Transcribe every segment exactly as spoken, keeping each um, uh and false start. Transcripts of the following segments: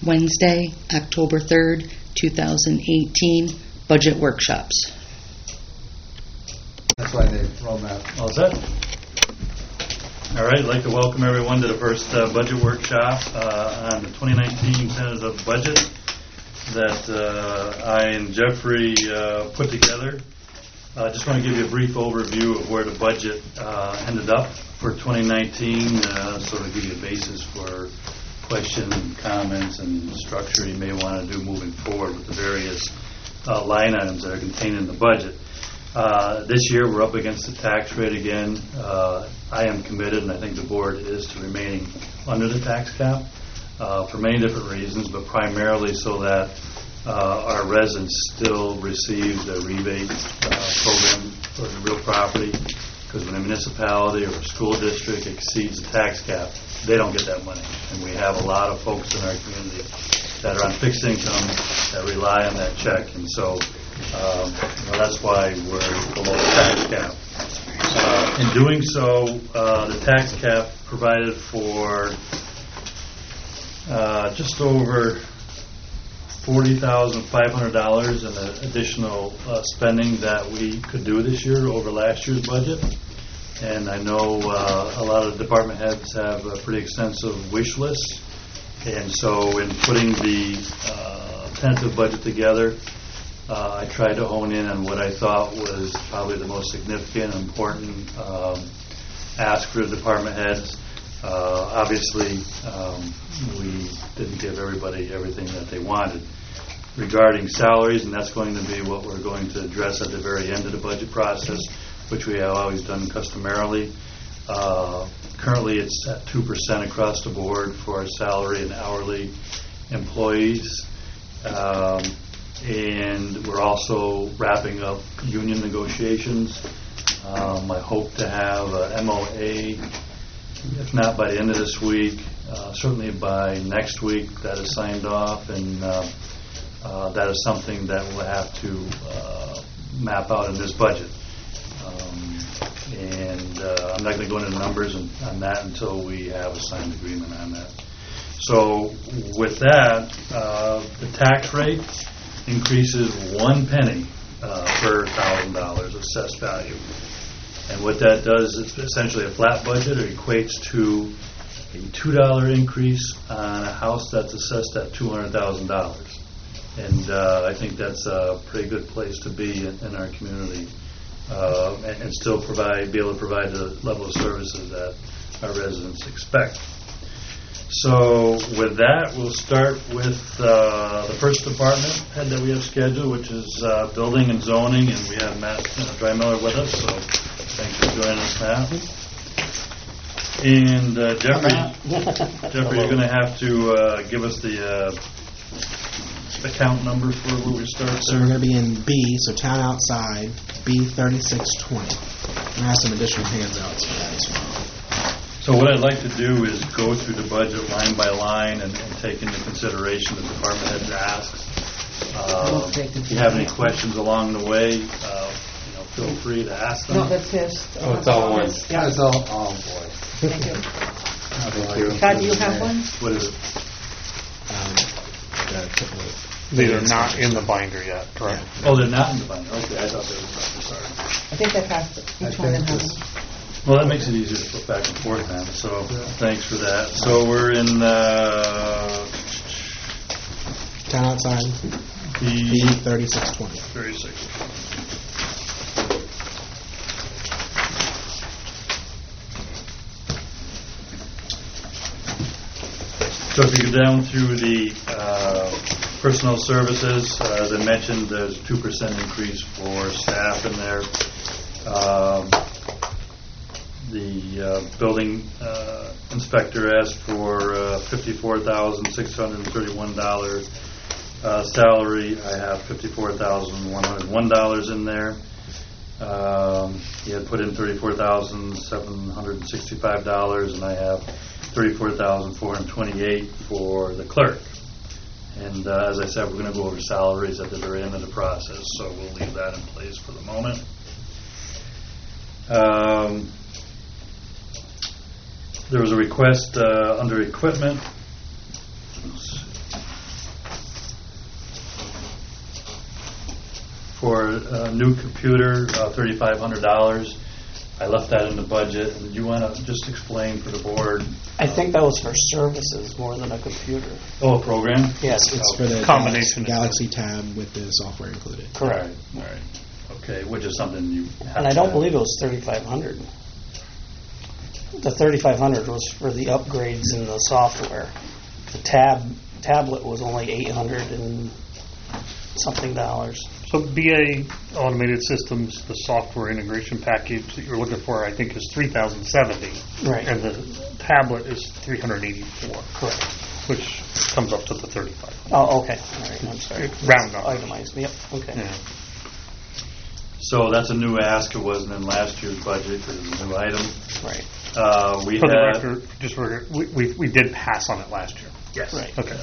Wednesday, October third, two thousand eighteen, budget workshops. That's why they rolled that. All set? All right, I'd like to welcome everyone to the first uh, budget workshop uh, on the twenty nineteen tentative budget that uh, I and Jeffrey uh, put together. I uh, just want to give you a brief overview of where the budget uh, ended up for twenty nineteen, uh, sort of give you a basis for questions and comments and structure you may want to do moving forward with the various uh, line items that are contained in the budget. Uh, this year we're up against the tax rate again. Uh, I am committed, and I think the board is, to remaining under the tax cap uh, for many different reasons, but primarily so that uh, our residents still receive the rebate uh, program for the real property, because when a municipality or a school district exceeds the tax cap, they don't get that money. And we have a lot of folks in our community that are on fixed income that rely on that check, and so Um, well, that's why we're below the tax cap. Uh, in doing so, uh, the tax cap provided for uh, just over forty thousand five hundred dollars in the additional uh, spending that we could do this year over last year's budget. And I know uh, a lot of department heads have a pretty extensive wish list. And so in putting the uh, tentative budget together, Uh, I tried to hone in on what I thought was probably the most significant and important um, ask for the department heads. Uh, obviously, um, we didn't give everybody everything that they wanted. Regarding salaries, and that's going to be what we're going to address at the very end of the budget process, which we have always done customarily. Uh, currently, it's at two percent across the board for our salary and hourly employees. Um, And we're also wrapping up union negotiations. Um, I hope to have a M O A, if not by the end of this week, uh, certainly by next week, that is signed off, and uh, uh, that is something that we'll have to uh, map out in this budget. Um, and uh, I'm not going to go into the numbers on, on that until we have a signed agreement on that. So with that, uh, the tax rate increases one penny uh, per thousand dollars assessed value. And what that does is essentially a flat budget. It equates to a two dollar increase on a house that's assessed at two hundred thousand dollars. And uh, I think that's a pretty good place to be in, in our community uh, and, and still provide, be able to provide the level of services that our residents expect. So with that, we'll start with uh, the first department head that we have scheduled, which is uh, building and zoning, and we have Matt uh, Drymiller with us, so thanks for joining us, Matt. And uh, Jeffrey, Jeffrey, you're going to have to uh, give us the uh, account number for where we start. So we're going to be in B, so town outside, B thirty-six twenty. And I have some additional handouts for that as well. So what I'd like to do is go through the budget line by line and, and take into consideration the department heads asks. Uh, if you have any questions along the way, uh, you know, feel free to ask them. No, that's his. Oh, it's all one. Yeah, it's all, oh boy. Thank you. Thank you. Todd, do you have one? What is it? Um, the, They are not in the binder yet, correct? Oh, they're not in the binder. Okay, I thought they were. Sorry. I think that passed. Each one of them has. Well, that makes it easier to flip back and forth now, so thanks for that. So we're in uh, town outside, B B thirty-six twenty. thirty-six. So if you go down through the uh, personnel services, uh, as I mentioned, there's a two percent increase for staff in there. Um, The uh, building uh, inspector asked for uh, fifty-four thousand six hundred thirty-one dollars uh, salary. I have fifty-four thousand one hundred one dollars in there. Um, he had put in thirty-four thousand seven hundred sixty-five dollars, and I have thirty-four thousand four hundred twenty-eight dollars for the clerk. And uh, as I said, we're going to go over salaries at the very end of the process, so we'll leave that in place for the moment. Um, There was a request uh, under equipment for a new computer, uh, thirty-five hundred dollars. I left that in the budget, and you want to just explain for the board? I think that was for services more than a computer. Oh, a program? Yes, It's for the Combination. Galaxy Tab with the software included. correct. All right, okay, which is something you have And I to don't have. believe it was thirty-five hundred. The thirty-five hundred was for the upgrades in the software. The tab tablet was only eight hundred and something dollars. So B A Automated Systems, the software integration package that you're looking for, I think is three thousand seventy. Right. And the tablet is three hundred eighty-four, Correct. which comes up to the thirty-five. Oh, okay. All right. I'm sorry. Round numbers. Itemized. Yep. Okay. Yeah. So that's a new ask. It wasn't in last year's budget because it's a new item. Right. Uh, we For the had, record, just for, we, we we did pass on it last year. yes. Right. Okay.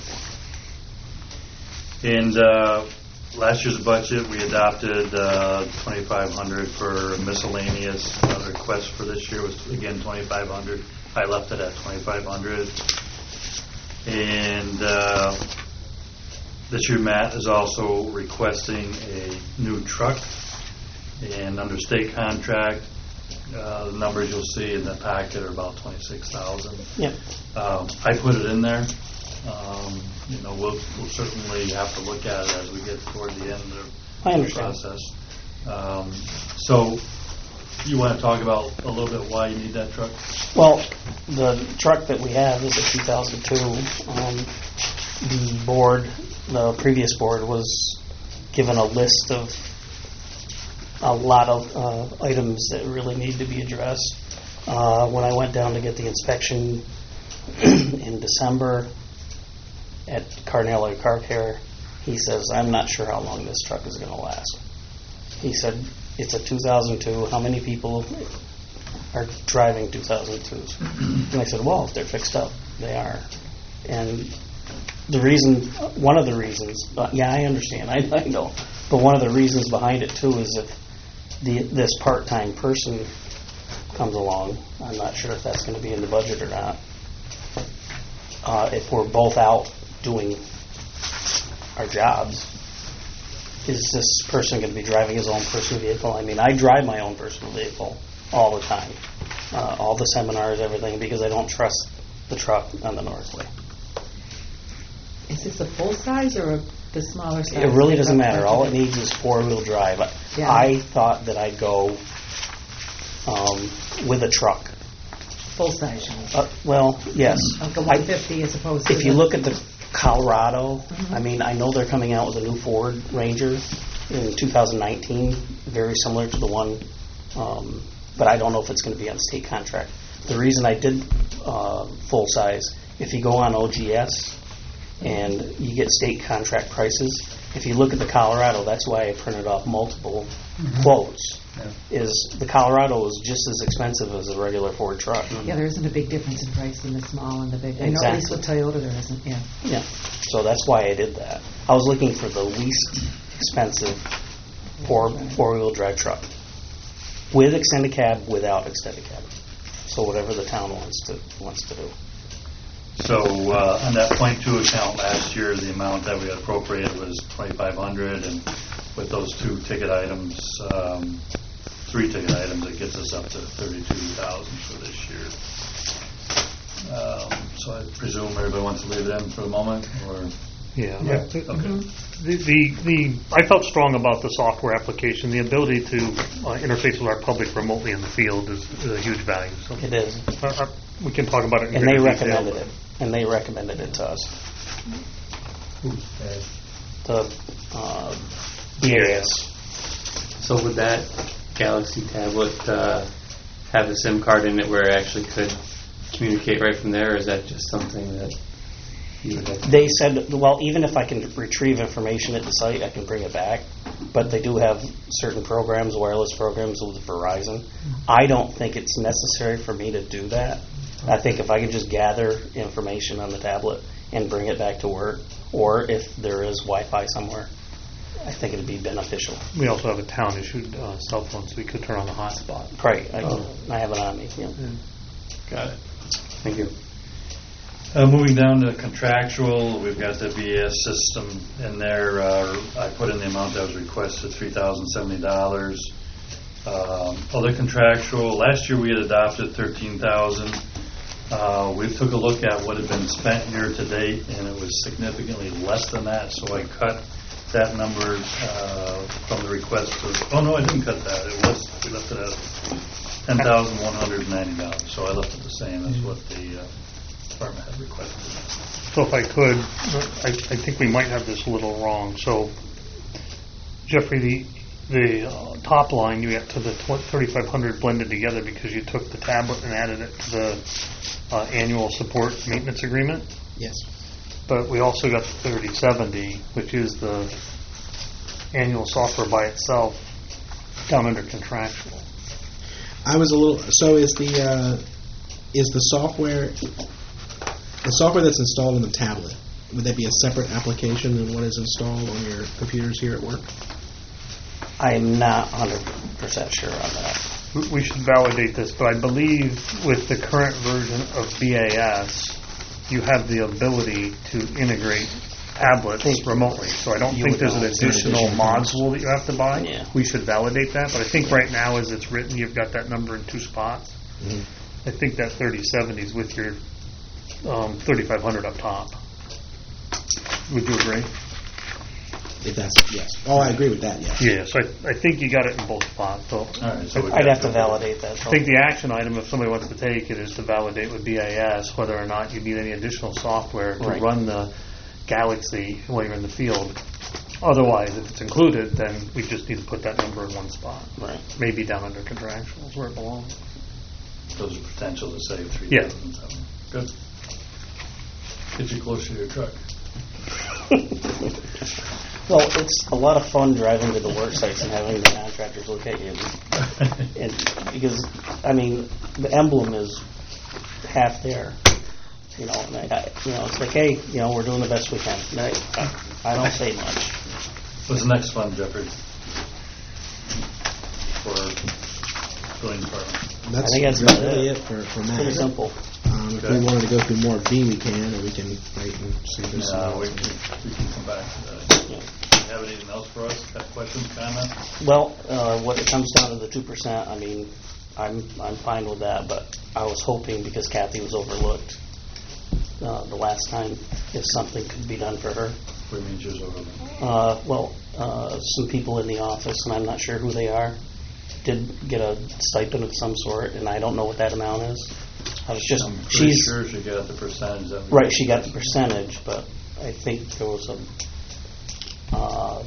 In uh, last year's budget, we adopted uh, twenty-five hundred for miscellaneous. Uh, request for this year was again twenty-five hundred. I left it at twenty-five hundred. And uh, this year, Matt is also requesting a new truck. And under state contract, uh, the numbers you'll see in the packet are about twenty-six thousand. Yep. Um, I put it in there. Um, You know, we'll we'll certainly have to look at it as we get toward the end of I the understand. process. Um, So, you want to talk about a little bit why you need that truck? Well, the truck that we have is a two thousand two. Um, the board, the previous board, was given a list of a lot of uh, items that really need to be addressed. Uh, when I went down to get the inspection in December at Carnella Car Care, he says, "I'm not sure how long this truck is going to last." He said, "It's a two thousand two. How many people are driving two thousand twos?" And I said, "Well, if they're fixed up, they are." And the reason, one of the reasons, uh, yeah, I understand, I, I know, but one of the reasons behind it too is if the this part-time person comes along, I'm not sure if that's going to be in the budget or not. Uh, if we're both out doing our jobs, is this person going to be driving his own personal vehicle? I mean, I drive my own personal vehicle all the time, uh, all the seminars, everything, because I don't trust the truck on the Northway. Is this a full size or a, the smaller size? It really doesn't matter. All it needs is four-wheel drive. Yeah. I thought that I'd go um, with a truck. Full size, you mean? Uh, well, yes. Like a I- one fifty as opposed to... If you the- look at the Colorado, Mhm. I mean, I know they're coming out with a new Ford Ranger in two thousand nineteen, very similar to the one, um, but I don't know if it's going to be on state contract. The reason I did uh, full size, if you go on O G S and you get state contract prices, if you look at the Colorado, that's why I printed off multiple quotes, is the Colorado is just as expensive as a regular Ford truck. Yeah, there isn't a big difference in price in the small and the big. I know at least with Toyota there isn't, yeah. Yeah, so that's why I did that. I was looking for the least expensive four, four-wheel drive truck with extended cab, without extended cab. So whatever the town wants to, wants to do. So, uh, on that point two account last year, the amount that we had appropriated was twenty-five hundred, and with those two ticket items, um, three ticket items, it gets us up to thirty-two thousand for this year. Um, So I presume everybody wants to leave it in for the moment, or? Yeah. Yeah. The, Okay. the, the, the- I felt strong about the software application. The ability to uh, interface with our public remotely in the field is, is a huge value. So It is. uh, uh, we can talk about it in And they greater detail. recommended it. And they recommended it to us. The uh, B A S. So would that Galaxy tablet uh, have a SIM card in it where it actually could communicate right from there, or is that just something that you would have to... They said, well, even if I can retrieve information at the site, I can bring it back. But they do have certain programs, wireless programs with Verizon. I don't think it's necessary for me to do that. I think if I can just gather information on the tablet and bring it back to work, or if there is Wi-Fi somewhere, I think it'd be beneficial. We also have a town-issued uh, cell phone, so we could turn on the hotspot. Right, I, Oh. I have it on me. Yeah. Got it. Thank you. Uh, moving down to contractual, we've got the V S system in there. Uh, I put in the amount that was requested, three thousand seventy dollars. Um, other contractual, last year we had adopted thirteen thousand. Uh, we took a look at what had been spent year to date, and it was significantly less than that, so I cut that number uh, from the request to, oh no, I didn't cut that. It was, we left it at ten thousand one hundred ninety dollars, so I left it the same as what the uh, department had requested. So if I could, I, I think we might have this a little wrong. So, Jeffrey, the the uh, top line you got to the thirty-five hundred blended together because you took the tablet and added it to the uh, annual support maintenance agreement. Yes. But we also got the thirty seventy, which is the annual software by itself, down under contractual. I was a little. So is the uh, is the software the software that's installed on the tablet? Would that be a separate application than what is installed on your computers here at work? I'm not one hundred percent sure on that. We- We should validate this, but I believe with the current version of B A S, you have the ability to integrate tablets Think remotely. So I don't you think would there's an know. additional Additional cost. module that you have to buy. Yeah. We should validate that, but I think right now as it's written, you've got that number in two spots. Mhm. I think that thirty seventy is with your um, thirty-five hundred up top. Would you agree? If that's yes. Oh, I agree with that. Yes. Yeah, so I, I think you got it in both spots. So All right, so we I'd got have to validate that. I think the action item, if somebody wants to take it, is to validate with B A S whether or not you need any additional software to Right. run the Galaxy while you're in the field. Otherwise, if it's included, then we just need to put that number in one spot. Right. Maybe down under contractuals where it belongs. Those are potential to save three Yeah. thousand. Good. Get you closer to your truck. Well, it's a lot of fun driving to the work sites and having the contractors look at you. And because, I mean, the emblem is half there. You know, and I, I, you know, it's like, hey, you know, we're doing the best we can. And I, I don't say much. What's the next fund, Jeffrey? For building department. That's, I think that's that's about really it. it for for Pretty Matt. simple. Um, if Okay. we wanted to go through more V, we can, or we can wait and see this. Yeah, we can, we can come back to that. Yeah. Do you have anything else for us? Got questions, comments? Well, uh, when it comes down to the two percent, I mean, I'm I'm fine with that, but I was hoping because Kathy was overlooked uh, the last time, if something could be done for her. What means yours over there? Uh, well, uh, some people in the office, and I'm not sure who they are, did get a stipend of some sort, and I don't know what that amount is. I was just, I'm pretty she's, sure she got the percentage that we. right, she got the percentage, but I think there was a, uh,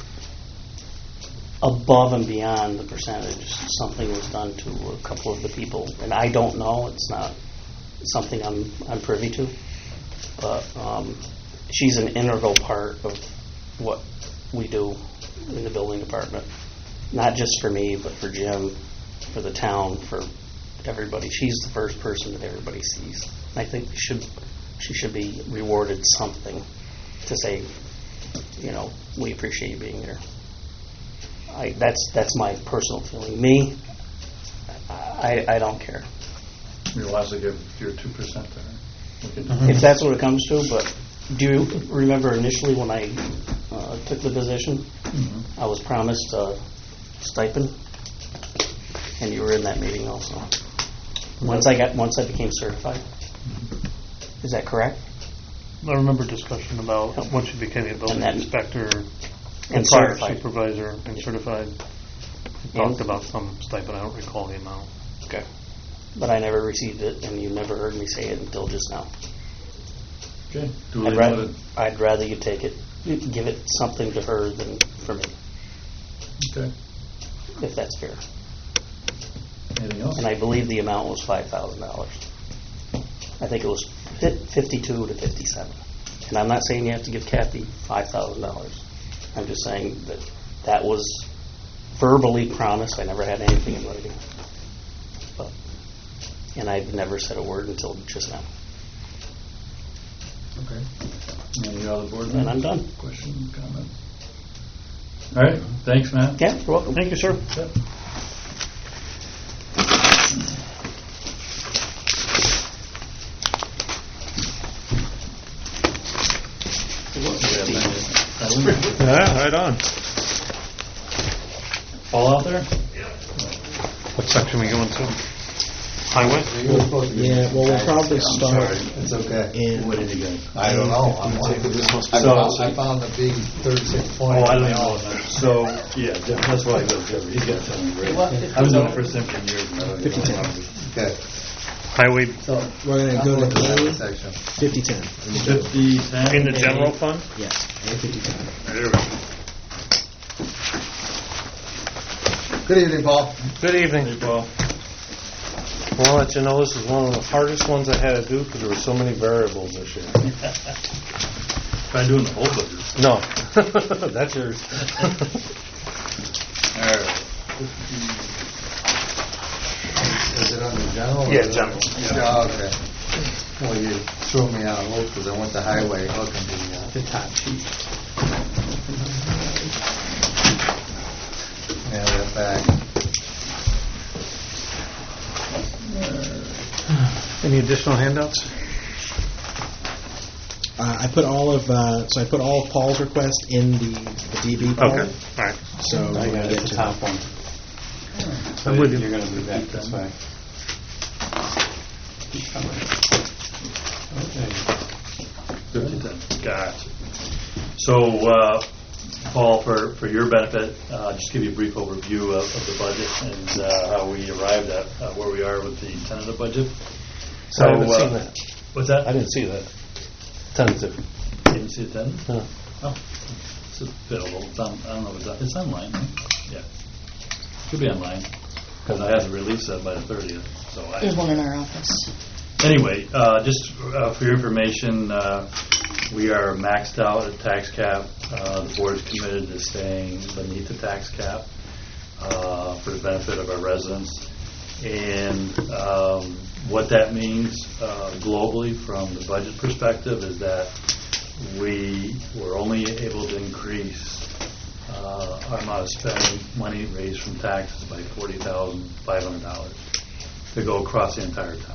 above and beyond the percentage, something was done to a couple of the people, and I don't know, it's not something I'm, I'm privy to, but, um, she's an integral part of what we do in the building department. Not just for me, but for Jim, for the town, for everybody. She's the first person that everybody sees. I think we should, she should be rewarded something to say, you know, we appreciate you being here. I, that's that's my personal feeling. Me, I, I don't care. You're allowed to give your two percent to her. We can- If that's what it comes to, but do you remember initially when I uh, took the position, Mhm. I was promised a stipend, and you were in that meeting also. Once I got, once I became certified, is that correct? I remember discussion about once you became a building And that- inspector and and prior certified. supervisor and certified. We And- talked about some stipend, I don't recall the amount. Okay. But I never received it, and you never heard me say it until just now. Okay. Duly I'd rather, noted. I'd rather you take it, give it something to her than for me, Okay. if that's fair. Anything else? And I believe the amount was five thousand dollars. I think it was fif- fifty-two to fifty-seven. And I'm not saying you have to give Kathy five thousand dollars. I'm just saying that that was verbally promised. I never had anything in writing. But, and I've never said a word until just now. Okay. Any other board members? And I'm done. Questions, comments? All right. Thanks, Matt. Yeah, you're welcome. Thank you, sir. Yep. fifty. Yeah, right on. All out there? What section are we going to? Highway? You were supposed to be- Yeah, well, we'll probably I'm start sorry. It's okay. in. What did you get? I don't know. I'm I found, I found the big thirty-six point. Oh, I don't know. So, yeah, Jeff, that's why I go to Jeffrey. He's got something great. What, I was doing it for Simpson years ago. fifty-ten. Okay. Highway So. We're gonna go I'm to looking at A, the section. fifty ten. Fifty, ten? in the general fund? Yes, A fifty ten. There we go. Good evening, Paul. Good evening. Hey, Paul. Well, I'll let you know this is one of the hardest ones I had to do because there were so many variables this year. Try doing the whole budget. No, that's yours. All right. Is it under general? or- Yeah, general. Yeah, okay. Well, you threw me out a little because I went to highway looking the, uh, The top sheet. yeah, that back. Any additional handouts? Uh, I put all of, uh, so I put all of Paul's request in the, the D B part. Okay, all right. So I we're got gonna it, get the to top one. I'm with you. You're gonna move that this way. Fifty-ten. Gotcha. So, uh, Paul, for, for your benefit, uh, just give you a brief overview of, of the budget and uh, how we arrived at uh, where we are with the tentative budget. So, I haven't uh, seen that. What's that? I didn't see that. Tentative. You didn't see it then? No. Oh, it's available. It's on, I don't know if it's on, it's online. Right? Yeah. Should be online because I had to release that by the thirtieth. So I. There's one in our office. Anyway, uh, just uh, for your information, uh, we are maxed out at tax cap. Uh, the board's committed to staying beneath the tax cap uh, for the benefit of our residents. And um, what that means uh, globally from the budget perspective is that we were only able to increase uh, our amount of spending money raised from taxes by forty thousand five hundred dollars to go across the entire town.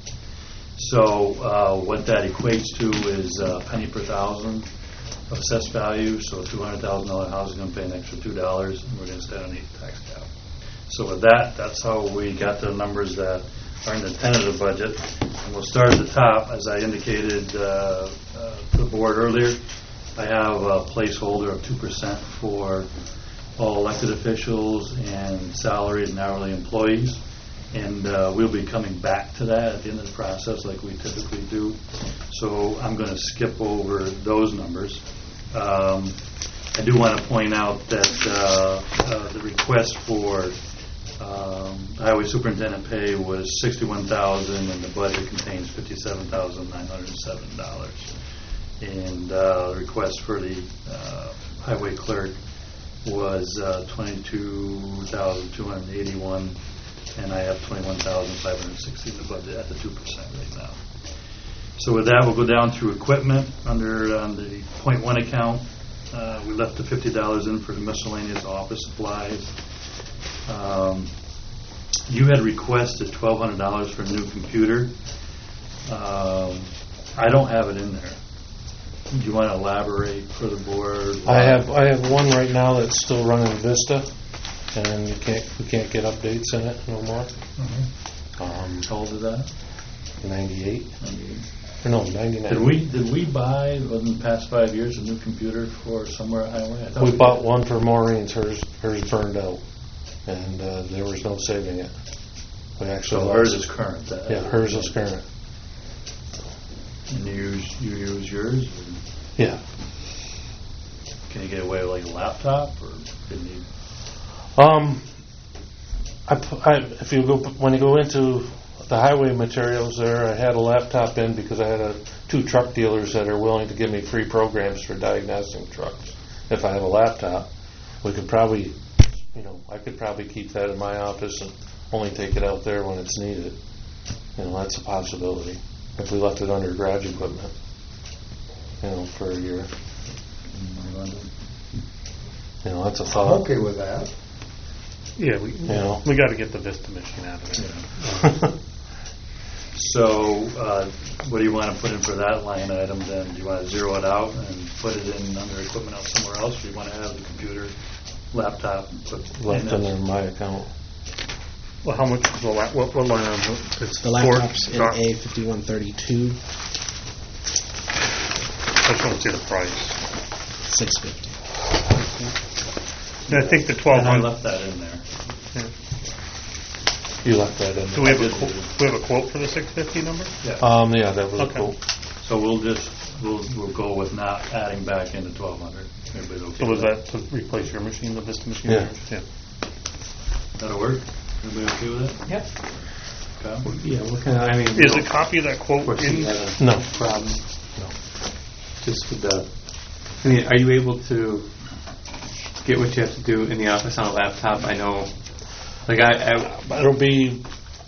So uh, what that equates to is a penny per thousand of assessed value. So a two hundred thousand dollar house is going to pay an extra two dollars, and we're going to stay underneath the tax cap. So with that, that's how we got the numbers that are in the tentative budget. And we'll start at the top. As I indicated uh, uh, to the board earlier, I have a placeholder of two percent for all elected officials and salaried and hourly employees. And uh, we'll be coming back to that at the end of the process like we typically do. So I'm going to skip over those numbers. Um, I do want to point out that uh, uh, the request for um, highway superintendent pay was sixty-one thousand dollars and the budget contains fifty-seven thousand nine hundred seven dollars. And uh, the request for the uh, highway clerk was uh, twenty-two thousand two hundred eighty-one dollars. And I have twenty-one thousand five hundred sixty in the budget at the two percent right now. So with that, we'll go down through equipment under on the point one account. Uh, we left the fifty dollars in for the miscellaneous office supplies. Um, you had requested twelve hundred dollars for a new computer. Um, I don't have it in there. Do you want to elaborate for the board? I have I have one right now that's still running Vista, and you can't we can't get updates in it no more. Mm-hmm. Um, How old is that? ninety-eight or no ninety-nine. Did we did we buy within the past five years a new computer for somewhere at Highway? I thought We did. bought one for Maureen's. Hers hers burned out, and uh, there was no saving it. We actually So lost hers it. is current. That, Yeah, hers is current. And you use you use yours? Or Yeah. can you get away with like a laptop, or can you? Um, I, pu- I if you go when you go into the highway materials there, I had a laptop in because I had a, two truck dealers that are willing to give me free programs for diagnosing trucks. If I have a laptop, we could probably, you know, I could probably keep that in my office and only take it out there when it's needed. You know, that's a possibility. If we left it under garage equipment, you know, for a year. You know, that's a I'm thought. okay with that. Yeah, we, You know. we got to get the Vista machine out of there. So, uh, what do you want to put in for that line item then? Do you want to zero it out and put it in under equipment out somewhere else? Or do you want to have the computer, laptop put Left in in it? my account. Well, how much is the la- what, what line item? It's The four- laptop's in uh, A fifty-one thirty-two, I just want to see the price. six fifty. And I think the twelve And I hundred. left that in there. You left that in Do we there. have a quote, do we have a quote for the six fifty number? Yeah. Um, yeah, that was Okay. cool. So we'll just, we'll, we'll go with not adding back into twelve hundred. Everybody okay? So was with that to replace your machine, the Vista machine? Yeah. Yeah. That'll work? Everybody okay with it? Yep. Okay. Yeah, what kind of, I mean. Is a copy of that quote Of course, in? you have a No. problem. Just with the, I mean, are you able to get what you have to do in the office on a laptop? I know, like I, I It'll be,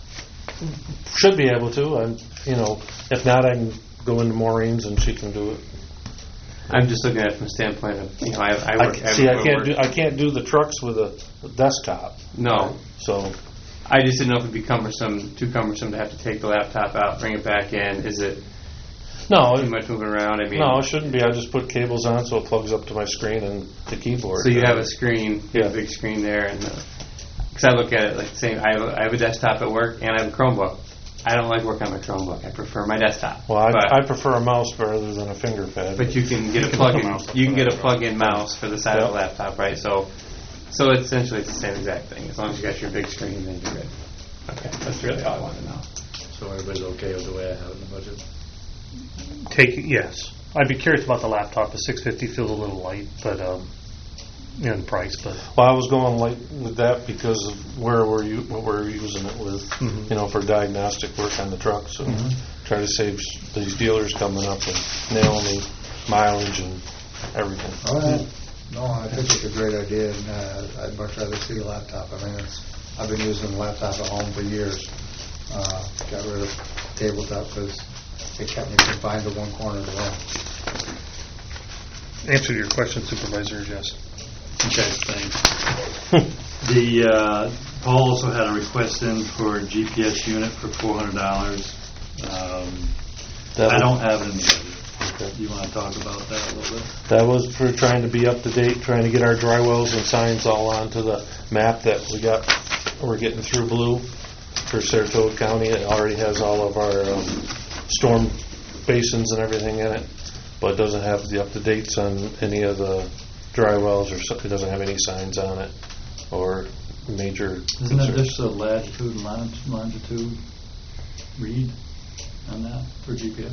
should be able to, and, you know, if not, I can go into Maureen's and she can do it. I'm just looking at it from a standpoint of, you know, I, I I, work. see, I work- can't do, I can't do the trucks with a desktop, No, so, I just didn't know if it'd be cumbersome, too cumbersome to have to take the laptop out, bring it back in. Is it no, too it- much moving around? I mean, no, it shouldn't be. I just put cables on so it plugs up to my screen and the keyboard. so you have a screen, you have a Yeah. big screen there, and because I look at it like saying I have a, I have a desktop at work and I have a Chromebook. I don't like working on my Chromebook. I prefer my desktop. Well, I, but, I prefer a mouse rather than a finger pad. but you can get a can plug-in. hook a mouse up You for can get that, a plug-in mouse for the side of the Yep. laptop, right? So, so it's essentially it's the same exact thing. As long as you got your big screen, then you're good. Okay, that's really all I want to know. So everybody's okay with the way I have it in the budget? Take, yes. I'd be curious about the laptop. The six fifty feels a little light, but, um, in price, but. Well, I was going like with that because of where we're u- what we're using it with, Mhm. you know, for diagnostic work on the truck. So try to save s- these dealers coming up and nailing me mileage and everything. All right. No, I think it's a great idea, and uh, I'd much rather see a laptop. I mean, it's, I've been using the laptop at home for years. Uh, Got rid of tabletop because it kept me confined to one corner of the room. Answer to your question, Supervisor, is yes. Okay, thanks. The, uh, Paul also had a request in for a G P S unit for four hundred dollars. Um, That I was- don't have it in the budget. Okay. You want to talk about that a little bit? That was for trying to be up to date, trying to get our dry wells and signs all onto the map that we got, we're getting through Blue for Saratoga County. It already has all of our um, storm basins and everything in it, but doesn't have the up to dates on any of the dry wells, or so- it doesn't have any signs on it or major Isn't that concerns. just a latitude and longi- longitude read on that for G P S?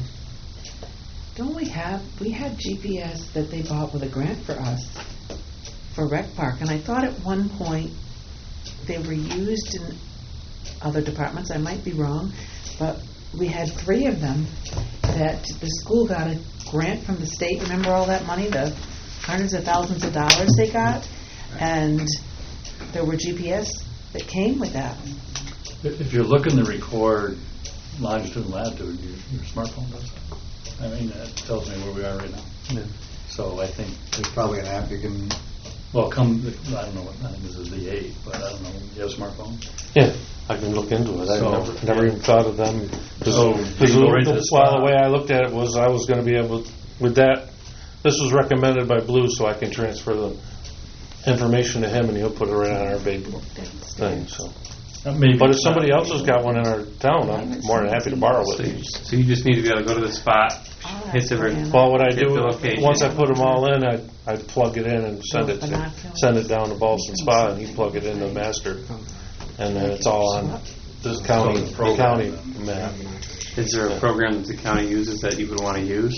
Don't we have, we had G P S that they bought with a grant for us for Rec Park, and I thought at one point they were used in other departments, I might be wrong, but we had three of them that the school got a grant from the state. Remember all that money, the hundreds of thousands of dollars they got? And there were G P S that came with that. If if you're looking to record longitude and latitude, your, your smartphone does that. I mean, that tells me where we are right now. So I think, There's probably an app you can, well, come, I don't know what, I think this is the eight, but I don't know, you have a smartphone? Yeah, I can look into it. I So- never, never even thought of them. Cause, So, 'cause you go right to the well, spot. the way I looked at it was I was going to be able, with that, this was recommended by Blue, so I can transfer the information to him and he'll put it right on our big thing. So, Uh, maybe but if it's somebody not. else has got one in our town, I'm more than happy to borrow So you, it. so you just need to be able to go to the spot, hit the. re- Well, what I Hit do, the location. once I put them all in, I I plug it in and send it to, send it down to Ballston Spa, and he plug it into Master, and then it's all on this county, So the the program county then. map. Is there a program that the county uses that you would want to use?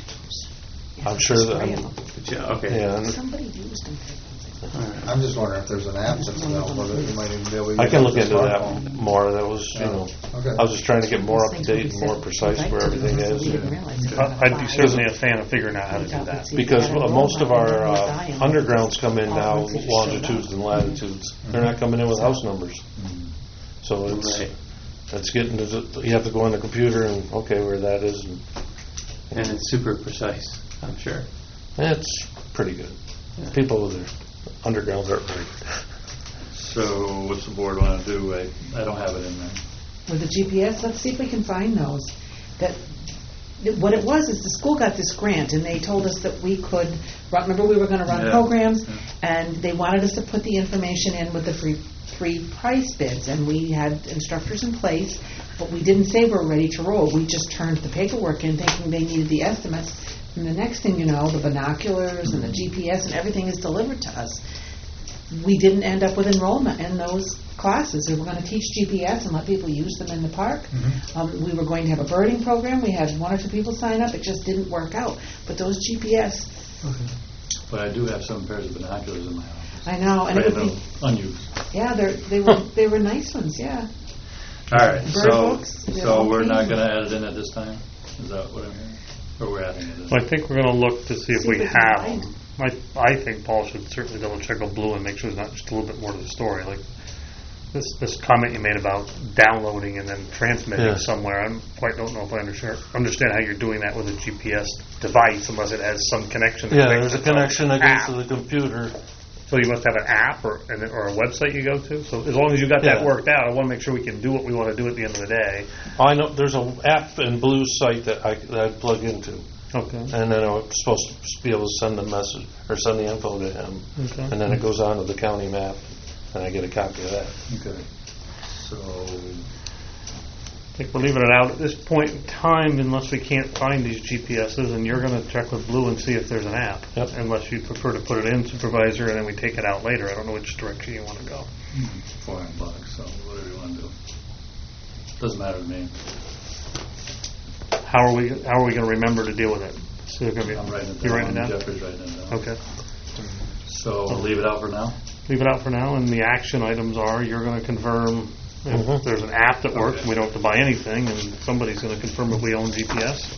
I'm sure that, Three I'm- of them. Yeah, okay. yeah, and Somebody used them. I'm just wondering if there's an app that's available that you might even be able to use. I can look on into the that smartphone. more. That was, you know, Okay. I was just trying to get more up to date and more precise where everything is. I- I'd be certainly a fan of figuring out how to do that. Because uh, most of our uh, undergrounds come in now longitudes and latitudes. They're not coming in with house numbers. So it's, Right. it's getting, to the- you have to go on the computer and, okay, where that is. And And it's super precise, I'm sure. it's pretty good. People with their undergrounds aren't very good. So what's the board want to do? I, I don't have it in there. with the G P S. Let's see if we can find those. That what it was is the school got this grant, and they told us that we could. Remember, we were going to run Yeah. programs, Yeah. and they wanted us to put the information in with the free free price bids, and we had instructors in place, but we didn't say we're ready to roll. We just turned the paperwork in, thinking they needed the estimates, and the next thing you know, the binoculars and the G P S and everything is delivered to us. We didn't end up with enrollment in those classes. We were going to teach G P S and let people use them in the park. Mm-hmm. Um, we were going to have a birding program. We had one or two people sign up. It just didn't work out. But those G P S, But I do have some pairs of binoculars in my office. I know, and it would Brand be, new, unused. yeah, they're, they were they were nice ones, yeah. All right, Bird so, books, they're so all we're not clean. going to add it in at this time? Is that what I'm hearing? Or we're adding it in? Well, I think we're going to look to see if See we if we can have find. them. I, I think Paul should certainly double check with Blue and make sure there's not just a little bit more to the story. Like this this comment you made about downloading and then transmitting Yes. somewhere. I quite don't know if I understand understand how you're doing that with a G P S device unless it has some connection. that Yeah, connects there's a its own connection that goes app. to the computer. So you must have an app or and then- or a website you go to. So as long as you got that Yeah. worked out, I want to make sure we can do what we want to do at the end of the day. I know there's an app in Blue's site that I, that I plug into, Okay. and then I'm supposed to be able to send the message or send the info to him, Okay. and then it goes on to the county map, and I get a copy of that. Okay. So, I think we're leaving it out at this point in time unless we can't find these G P S's, and you're going to check with Blue and see if there's an app. Yep. Unless you prefer to put it in supervisor and then we take it out later. I don't know which direction you want to go. four hundred bucks, so whatever you want to do. Doesn't matter to me. How are we How are we going to remember to deal with it? So you're going to be. I'm writing it down. You're writing it down. Jeffrey's writing it down. Okay. So we'll leave it out for now? Leave it out for now, and the action items are you're going to confirm if Mhm. there's an app that works. Okay. And we don't have to buy anything, and somebody's going to confirm if we own G P S.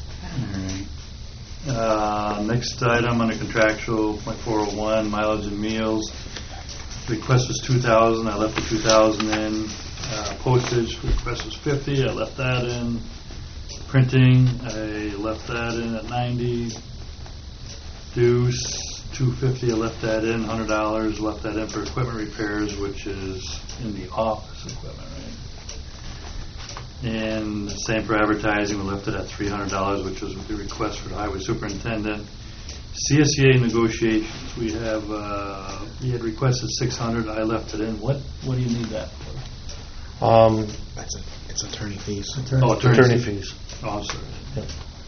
Uh, Next item under contractual, point four oh one, mileage and meals. Request was two thousand, I left the two thousand in. Uh, Postage, request was fifty, I left that in. Printing, I left that in at ninety. Dues, two fifty, I left that in, hundred dollars, left that in for equipment repairs, which is in the office equipment, right? And the same for advertising, we left it at three hundred dollars, which was the request for the highway superintendent. C S E A negotiations, we have, uh, we had requested six hundred, I left it in. What, what do you need that for? Um, That's a, it's attorney fees. Oh, attorney fees. Oh, I'm sorry. Yep.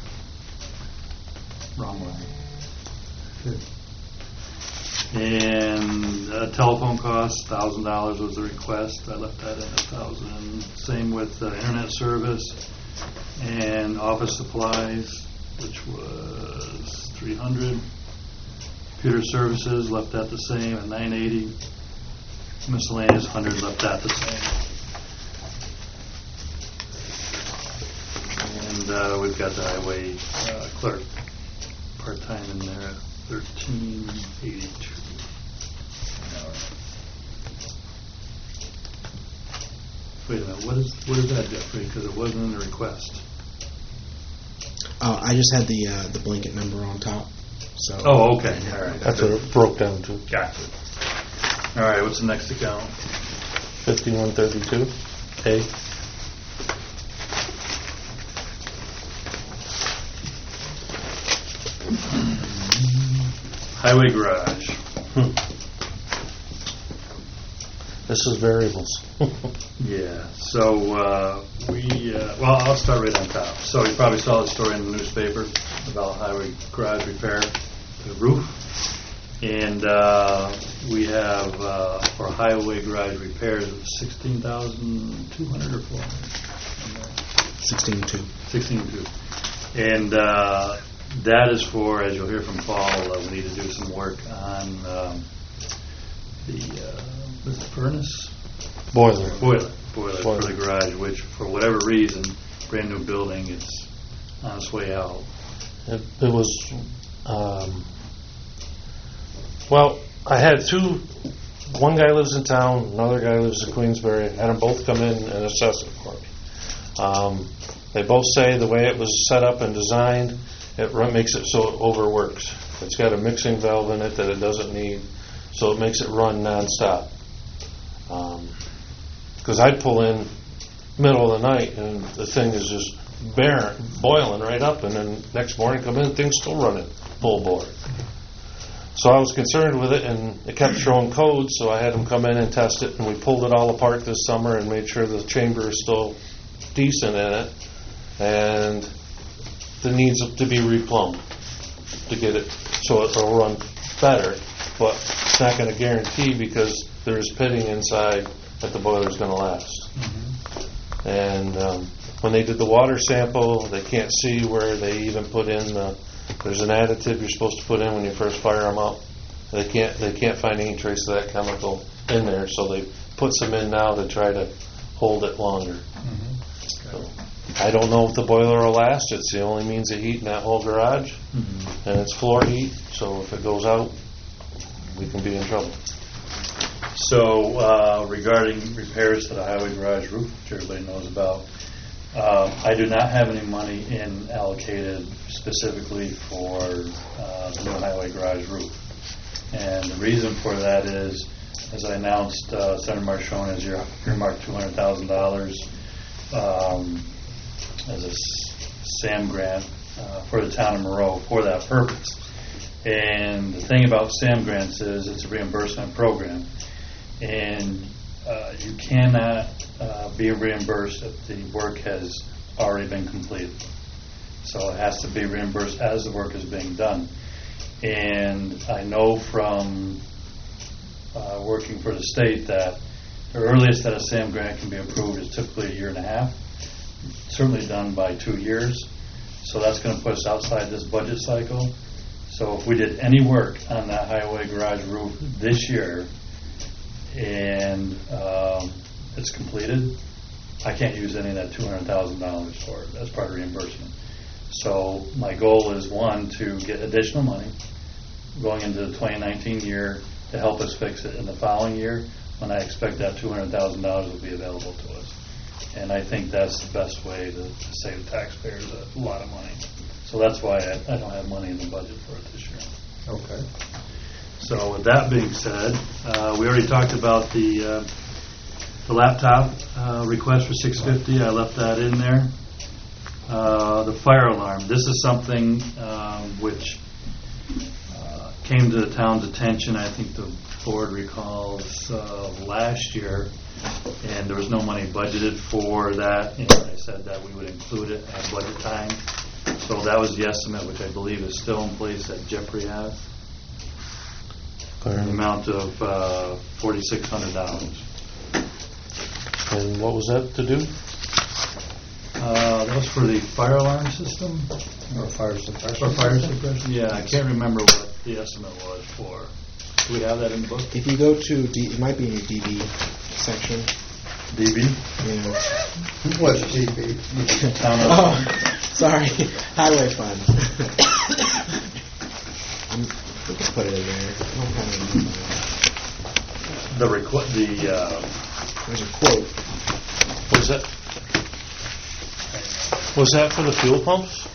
Wrong one. And uh, telephone costs, thousand dollars was the request. I left that in at thousand. Same with uh, internet service and office supplies, which was three hundred. Computer services left that the same at nine eighty. Miscellaneous hundred left that the same. And uh, we've got the highway uh, clerk part-time in there at thirteen eighty-two. Wait a minute, what is, what is that, Jeffrey? Because it wasn't in the request. Oh, I just had the uh, the blanket number on top. So. Oh, okay, all right. That's what it broke down to. Gotcha. All right, what's the next account? Fifty-one thirty-two. A. Highway garage. Hmm. This is variables. Yeah, so uh, we, uh, well, I'll start right on top. So you probably saw the story in the newspaper about highway garage repair, the roof. And uh, we have, uh, for highway garage repairs, it was sixteen thousand two hundred or four hundred? Sixteen two. sixteen two. And uh, that is for, as you'll hear from Paul, uh, we need to do some work on um, the, uh, what's the furnace? Boiler. Boiler, boiler for Boiler. the garage, which for whatever reason, brand new building, it's on its way out. It, it was, um, well, I had two, one guy lives in town, another guy lives in Queensbury, had them both come in and assess it for me. Um, they both say the way it was set up and designed, it run, makes it so it overworks. It's got a mixing valve in it that it doesn't need, so it makes it run nonstop. Um, Because I'd pull in middle of the night, and the thing is just barren, boiling right up, and then next morning come in, thing's still running full bore. So I was concerned with it, and it kept throwing codes, so I had them come in and test it, and we pulled it all apart this summer and made sure the chamber is still decent in it, and it needs to be replumbed to get it so it'll run better, but it's not going to guarantee because there's pitting inside that the boiler's going to last. Mm-hmm. And um, when they did the water sample, they can't see where they even put in the, there's an additive you're supposed to put in when you first fire them up. They can't they can't find any trace of that chemical in there, so they put some in now to try to hold it longer. Mm-hmm. So, I don't know if the boiler will last. It's the only means of heat in that whole garage, mm-hmm. and it's floor heat, so if it goes out, we can be in trouble. So uh, regarding repairs to the highway garage roof, which everybody knows about, uh, I do not have any money in allocated specifically for uh, the new highway garage roof. And the reason for that is, as I announced, uh, Senator Marchone has earmarked two hundred thousand dollars um, as a SAM grant uh, for the town of Moreau for that purpose. And the thing about SAM grants is it's a reimbursement program. And uh, you cannot uh, be reimbursed if the work has already been completed. So it has to be reimbursed as the work is being done. And I know from uh, working for the state that the earliest that a SAM grant can be approved is typically a year and a half, certainly done by two years. So that's going to put us outside this budget cycle. So if we did any work on that highway garage roof this year, and um, it's completed, I can't use any of that two hundred thousand dollars for it. That's part of reimbursement. So my goal is, one, to get additional money going into the twenty nineteen year to help us fix it in the following year, when I expect that two hundred thousand dollars will be available to us. And I think that's the best way to, to save the taxpayers a lot of money. So that's why I, I don't have money in the budget for it this year. Okay. So with that being said, uh, we already talked about the uh, the laptop uh, request for six hundred fifty dollars. I left that in there. Uh, the fire alarm. This is something um, which uh, came to the town's attention. I think the board recalls uh, last year, and there was no money budgeted for that. And I said that we would include it at budget time. So that was the estimate, which I believe is still in place that Jeffrey has. An amount of uh, four thousand six hundred dollars. And what was that to do? Uh, that was for the fire alarm system? Or fire suppression? Or fire suppression? Yeah, I can't remember what the estimate was for. Do we have that in the book? If you go to, D, it might be in your D B section. D B? Yeah. What's D B? Oh, sorry. Highway fund. I'm, we can put it in there. I don't have it in there. The requ- the uh, There's a quote. Was that was that for the fuel pumps?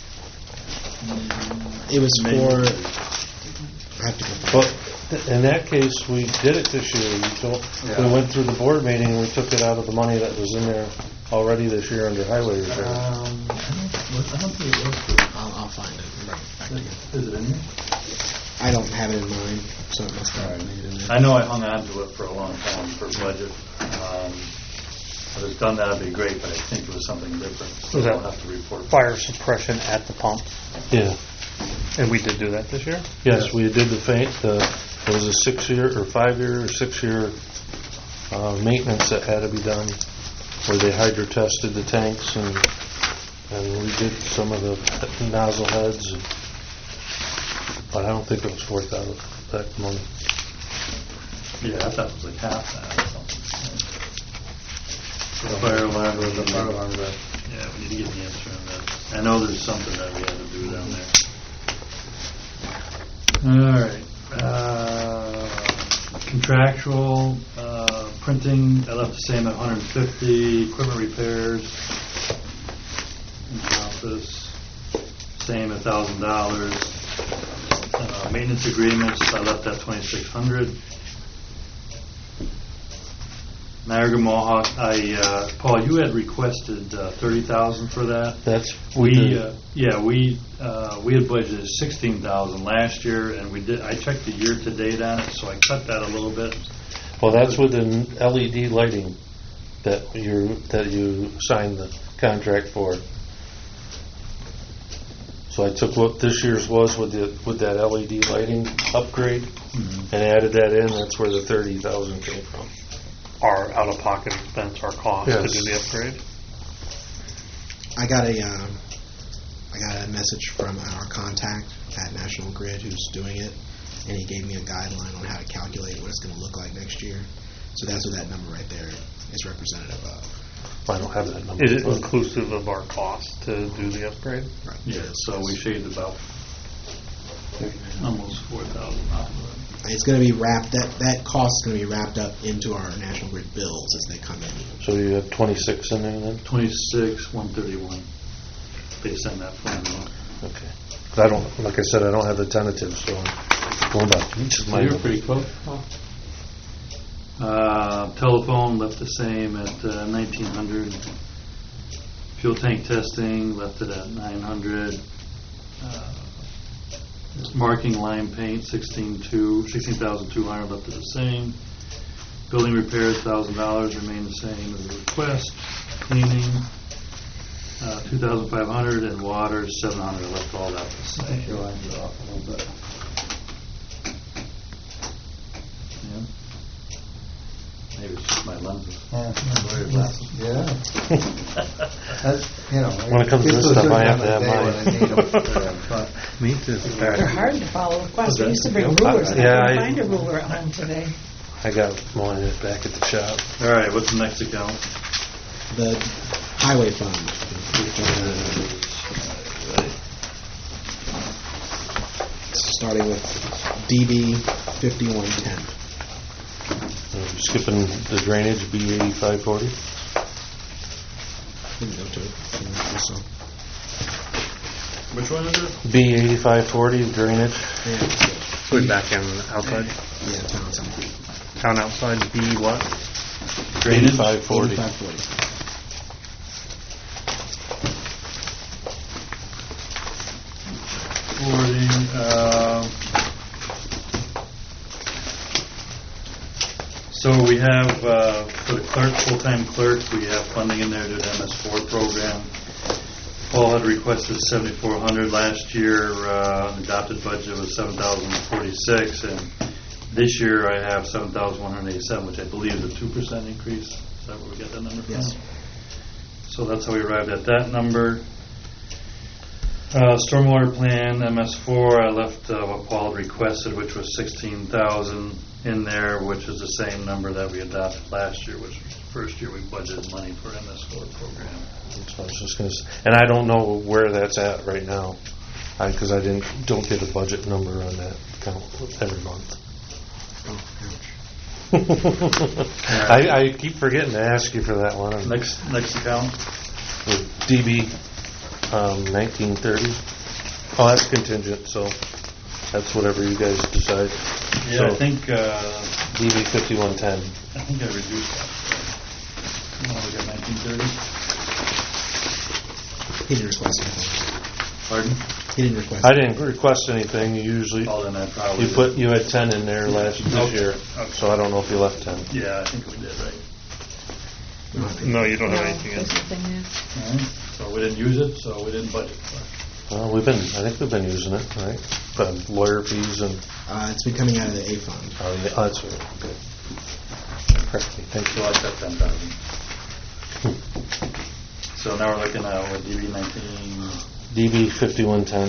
It was Maybe. for. I have to go back. But in that case, we did it this year. We, told, Yeah. we went through the board meeting and we took it out of the money that was in there already this year under highway repair. Um, I don't think it was for. I'll, I'll find it. and bring it back to you. Is it in there? I don't have it in mind, so it must have made it in there. I know I hung on to it for a long time for budget. Um, if it was done, that would be great, but I think it was something different. So Was that I'll have to report. Fire suppression at the pump. Yeah. And we did do that this year? Yes, we did the faint. The, it was a six-year or five-year or six-year uh, maintenance that had to be done, where they hydro tested the tanks and and we did some of the nozzle heads. And, but I don't think it was worth out of that money. Yeah, I thought it was like half that or something. The fire alarm was the fire alarm, uh, Yeah, we need to get the answer on that. I know there's something that we had to do down there. All right. Uh, contractual uh, printing, I left the same at one hundred fifty. Equipment repairs in the office, same at one thousand dollars. Uh, maintenance agreements, I left at twenty-six hundred. Niagara Mohawk, I, uh, Paul, you had requested uh, thirty thousand for that. That's We, uh, yeah, we, uh, we had budgeted sixteen thousand last year, and we did, I checked the year-to-date on it, so I cut that a little bit. Well, that's with the L E D lighting that you that you signed the contract for. So I took what this year's was with the with that L E D lighting upgrade Mhm. and added that in. That's where the thirty thousand came from. Our out-of-pocket expense, our cost to Yes. do the upgrade. I got a, um, I got a message from our contact at National Grid who's doing it, and he gave me a guideline on how to calculate what it's going to look like next year. So that's what that number right there is representative of. I don't have that number. Is it inclusive of our cost to do the upgrade? Right. Yeah, so we shaved about almost four thousand off of it. It's going to be wrapped, that, that cost is going to be wrapped up into our National Grid bills as they come in. So you have twenty-six in there then? Twenty-six, one thirty-one, based on that formula. Okay. I don't, like I said, I don't have the tentative, so I'm going back to each of So my you're numbers. pretty close. Uh, telephone left the same at uh, nineteen hundred. Fuel tank testing left it at nine hundred. Uh, marking line paint sixteen two, sixteen thousand two hundred left it the same. Building repairs thousand dollars remained the same as the request. Cleaning uh, two thousand five hundred and water seven hundred left all that the same. Your lines are off a little bit. Yeah. Maybe it's just my lenses. Yeah, Yeah. That's, you know. When it comes to this people stuff, I do have it to on have the day mine. when they need 'em for them, but- Me too. They're hard to follow requests. We used to bring Okay. rulers, and Yeah, I I- couldn't find a ruler at home today. I got mine back at the shop. All right, what's the next account? The highway fund. Starting with D B fifty-one ten. Uh, Skipping the drainage, B eighty-five forty. Didn't go to it. So, Which one is it? B eighty-five forty, drainage. yeah, Put back in outside, yeah, town center. town outside, B what? Drainage? eighty-five forty. eighty-five forty. Forwarding, uh, so we have, uh, for the clerk, full-time clerk, we have funding in there to the M S four program. Paul had requested seventy-four hundred last year, uh, the adopted budget was seven thousand forty-six, and this year I have seven thousand one hundred eighty-seven, which I believe is a two percent increase. Is that where we get that number from? Yes. So that's how we arrived at that number. Uh, stormwater plan, M S four, I left uh, what Paul had requested, which was sixteen thousand in there, which is the same number that we adopted last year, which was the first year we budgeted money for M S four program. So I was just gonna, s- and I don't know where that's at right now, because I didn't, don't get a budget number on that account every month. Oh, ouch. I, I keep forgetting to ask you for that one. Next, next account, With D B um, nineteen thirty. Oh, that's contingent, so that's whatever you guys decide. yeah, So- I think, uh, D B fifty-one ten. I think I reduced that. You want to look at nineteen thirty? He didn't request anything. Pardon? He didn't request. I didn't request anything. You usually, Oh, then I probably. you put, you had ten in there last, this Okay. year, Okay. so I don't know if you left ten. Yeah, I think we did, right? No, you don't have No, anything in. there's nothing there. All right. So we didn't use it, so we didn't budget for it. Well, we've been, I think we've been using it, right? But lawyer fees and, Uh, it's been coming out of the A fund. oh, yeah, oh, that's right, okay. Correct me, thank So I said ten thousand. So now we're looking at what, D B nineteen, you. D B fifty-one ten.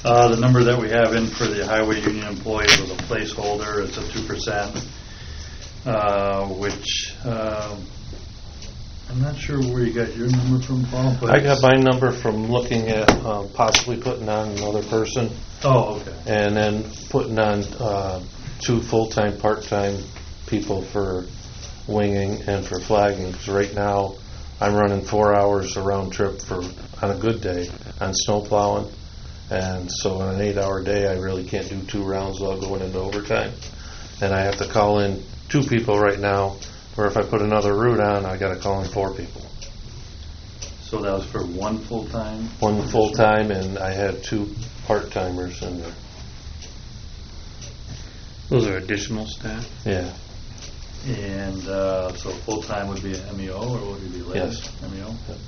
Uh, the number that we have in for the highway union employees was a placeholder. It's a two percent, uh, which uh, I'm not sure where you got your number from, Paul. But I got my number from looking at um, possibly putting on another person Oh, okay. and then putting on uh, two full-time, part-time people for winging and for flagging. Because right now I'm running four hours a round trip for on a good day on snow plowing. And so on an eight-hour day, I really can't do two rounds without going into overtime. And I have to call in two people right now, where if I put another route on, I got to call in four people. So that was for one full-time? One full-time, and I had two part-timers in there. Those are additional staff? Yeah. And uh, so full-time would be an M E O, or would it be less? Yes. M E O? Yep.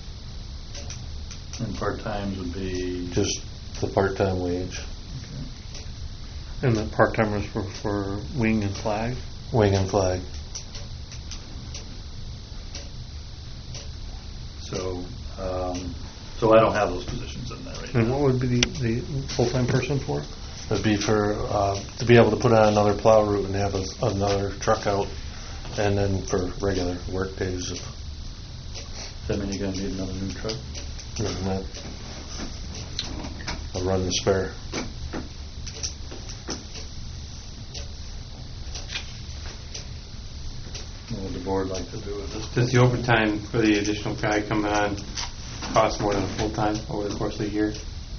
And part-times would be? Just the part-time wage. Okay. And the part-timers were for wing and flag? Wing and flag. So, um, so I don't have those positions in there right And now. what would be the, the full-time person for? It'd be for, uh, to be able to put on another plow route and have a, another truck out, and then for regular work days. Does that mean you're going to need another new truck? Other than that, I'll run the spare. What would the board like to do with this? Does the overtime for the additional guy coming on cost more than a full-time over the course of the year?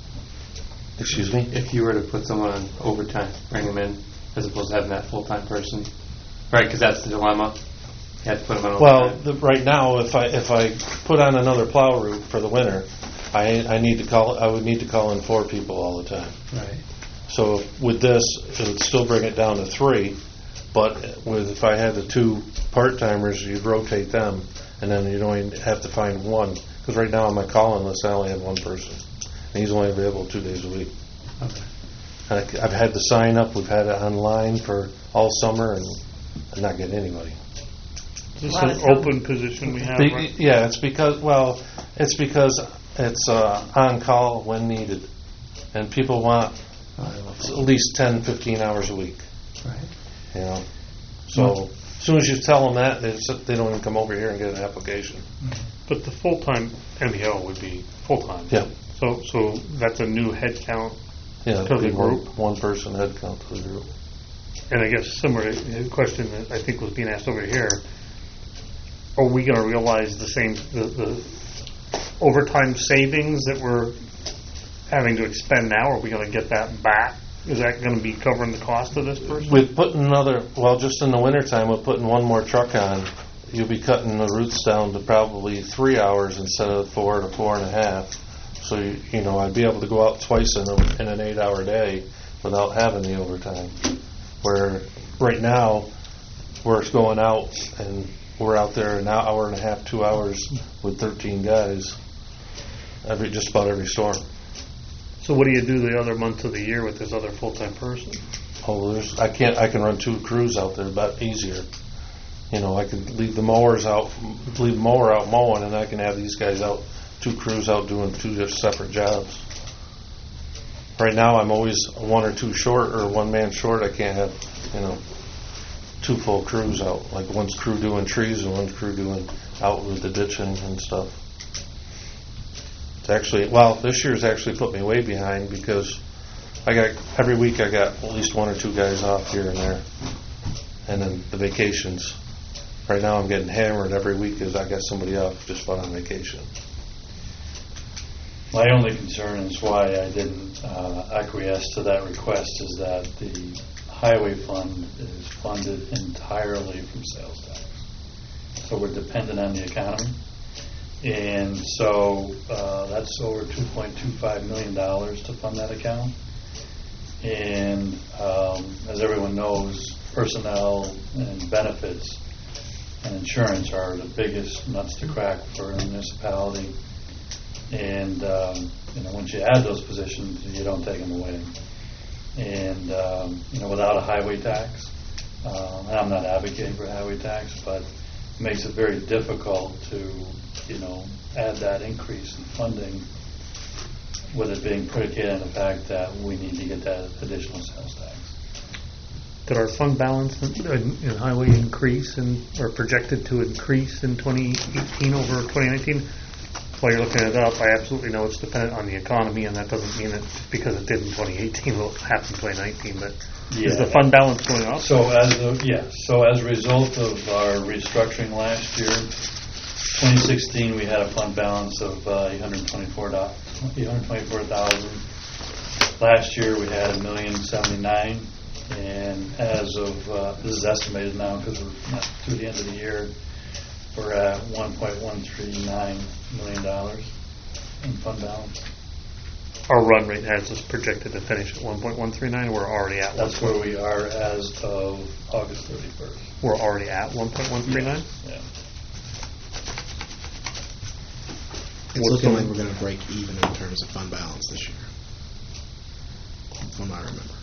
Excuse me? If you were to put someone on overtime, bring them in, as opposed to having that full-time person? Right, because that's the dilemma. You have to put them on Well, overtime. the, right now, if I if I put on another plow route for the winter, I I need to call I would need to call in four people all the time. Right. So with this, it would still bring it down to three, but with if I had the two part-timers, you'd rotate them, and then you'd only have to find one. Because right now on my call-in list, I only have one person, and he's only available two days a week. Okay. And I, I've had the sign up. We've had it online for all summer, and I'm not getting anybody. Is this Lot an of some- open position we have? Be- right? Yeah, it's because, well, it's because it's uh, on call when needed. And people want uh, at least ten, fifteen hours a week, Right. you know. So as soon as you tell them that, it's, they don't even come over here and get an application. But the full-time M E O would be full-time. Yeah. So, so that's a new head count. Yeah, To the it'd be one, group. one person head count to the group. And I guess similar uh, question that I think was being asked over here, are we going to realize the same, the, the overtime savings that we're having to expend now? Are we going to get that back? Is that going to be covering the cost of this person? With putting another, well, just in the wintertime, with putting one more truck on, you'll be cutting the routes down to probably three hours instead of four to four and a half. So, you, you know, I'd be able to go out twice in, a, in an eight-hour day without having the overtime. Where right now, we're going out and we're out there an hour and a half, two hours with thirteen guys every just about every storm. So what do you do the other months of the year with this other full-time person? Oh, there's I can't I can run two crews out there, but easier. You know, I could leave the mowers out, leave the mower out mowing, and I can have these guys out, two crews out doing two just separate jobs. Right now, I'm always one or two short, or one man short. I can't have, you know, two full crews out. Like one's crew doing trees and one's crew doing out with the ditching and stuff. It's actually, well, this year's actually put me way behind because I got every week I got at least one or two guys off here and there, and then the vacations. Right now, I'm getting hammered every week because I got somebody off just about on vacation. My only concern is why I didn't uh, acquiesce to that request is that the highway fund is funded entirely from sales tax. So we're dependent on the economy. And so uh, that's over two point two five million dollars to fund that account. And um, as everyone knows, personnel and benefits and insurance are the biggest nuts to crack for a municipality. And um, you know, once you add those positions, you don't take them away. And um, you know, without a highway tax, um, and I'm not advocating for a highway tax, but it makes it very difficult to, you know, add that increase in funding with it being predicated on the fact that we need to get that additional sales tax. Did our fund balance in, in highway increase and or projected to increase in twenty eighteen over twenty nineteen? While you're looking it up, I absolutely know it's dependent on the economy, and that doesn't mean that just because it did in twenty eighteen will happen in twenty nineteen. But is the fund balance going up? So as a, yes, so as a result of our restructuring last year, twenty sixteen, we had a fund balance of uh, eight hundred twenty-four thousand. Last year, we had a million seventy-nine, and as of uh, this is estimated now because we're not through the end of the year, we're at one point one three nine million dollars in fund balance. Our run rate has us projected to finish at one point one three nine. We're already at. That's where we are as of August thirty-first. We're already at one point one three nine. Yeah. It's What's looking the- like we're going to break even in terms of fund balance this year, from what I remember.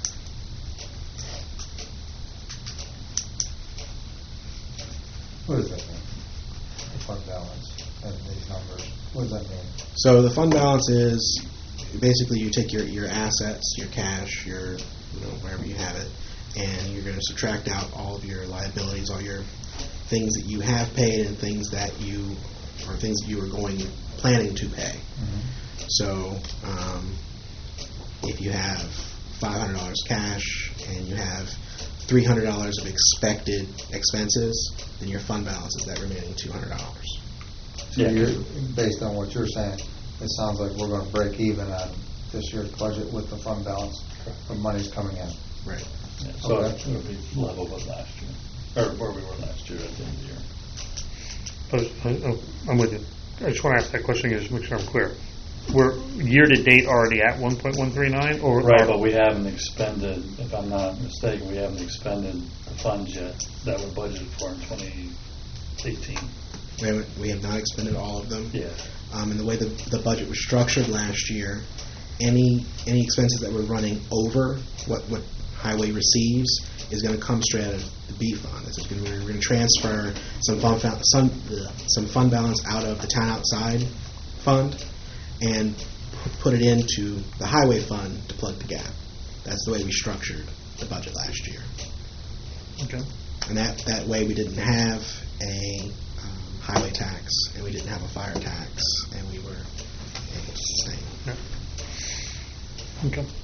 What does that mean? The fund balance and these numbers. What does that mean? So the fund balance is basically you take your, your assets, your cash, your, you know, wherever you have it, and you're going to subtract out all of your liabilities, all your things that you have paid and things that you, or things that you were going, planning to pay. Mm-hmm. So um, if you have five hundred dollars cash and you have three hundred dollars of expected expenses, then your fund balance is that remaining two hundred dollars. So Yeah. you're, based on what you're saying, it sounds like we're going to break even on this year's budget with the fund balance when money's coming in. Right. Yeah, so Okay. it would be level with last year, or where we were last year at the end of the year. But uh, I'm with you. I just want to ask that question again, just to make sure I'm clear. We're year to date already at one point one three nine, or Right, but we haven't expended, if I'm not mistaken, we haven't expended the funds yet that were budgeted for in twenty eighteen. We haven't, we have not expended all of them. Yeah. Um, and the way the, the budget was structured last year, any any expenses that were running over what, what highway receives is going to come straight out of the B fund. It's going to, we're going to transfer some fund fa- some ugh, some fund balance out of the town outside fund and p- put it into the highway fund to plug the gap. That's the way we structured the budget last year. okay. And that, that way we didn't have a um, highway tax, and we didn't have a fire tax, and we were able to sustain. Yeah. Okay.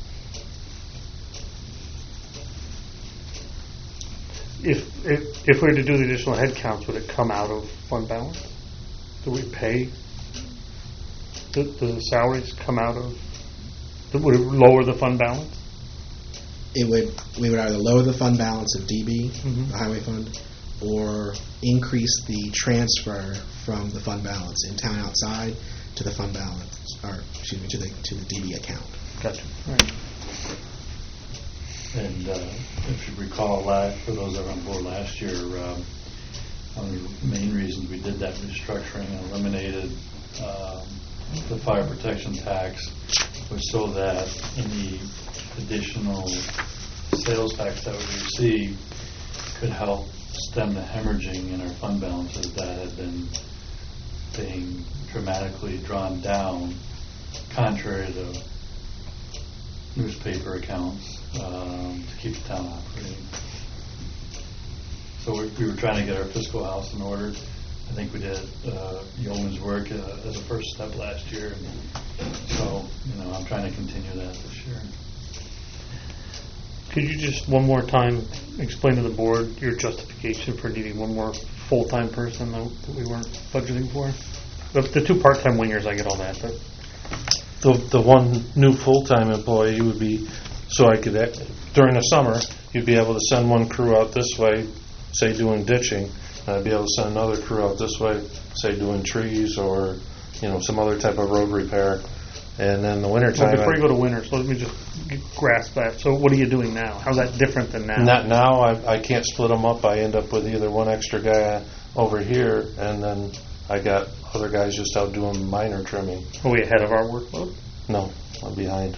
If, if if we were to do the additional headcounts, would it come out of fund balance? Do we pay? Do, do the salaries come out of? Would it lower the fund balance? It would, we would either lower the fund balance of D B, Mhm. the highway fund, or increase the transfer from the fund balance in town outside to the fund balance, or excuse me, to the to the D B account. Gotcha. All right. And uh, if you recall, la- for those that were on board last year, um, one of the main reasons we did that restructuring and eliminated um, the fire protection tax was so that any additional sales tax that we receive could help stem the hemorrhaging in our fund balances that had been being dramatically drawn down, contrary to newspaper accounts, um, to keep the town operating. So we, we were trying to get our fiscal house in order. I think we did uh, yeoman's work uh, as a first step last year. And so, you know, I'm trying to continue that this year. Could you just one more time explain to the board your justification for needing one more full-time person that that we weren't budgeting for? The, the two part-time wingers, I get all that, but The, the one new full-time employee would be, so I could, act- during the summer, you'd be able to send one crew out this way, say doing ditching, and I'd be able to send another crew out this way, say doing trees or, you know, some other type of road repair. And then the winter well, time. before you go to winter, so let me just g- grasp that. So what are you doing now? How's that different than now? Not now, I, I can't split them up. I end up with either one extra guy over here, and then I got other guys just out doing minor trimming. Are we ahead of our workload? No, I'm behind.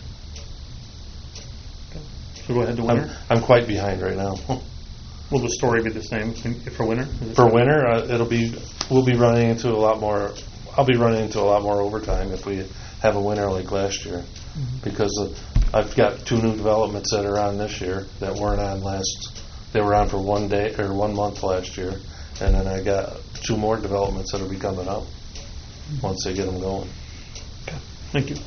So go ahead to I'm, winter. I'm quite behind right now. Will the story be the same in- for winter? Is it- For winter, uh, it'll be, we'll be running into a lot more, I'll be running into a lot more overtime if we have a winter like last year. Because of, I've got two new developments that are on this year that weren't on last, they were on for one day, or one month last year. And then I got two more developments that'll be coming up once they get them going. Thank you.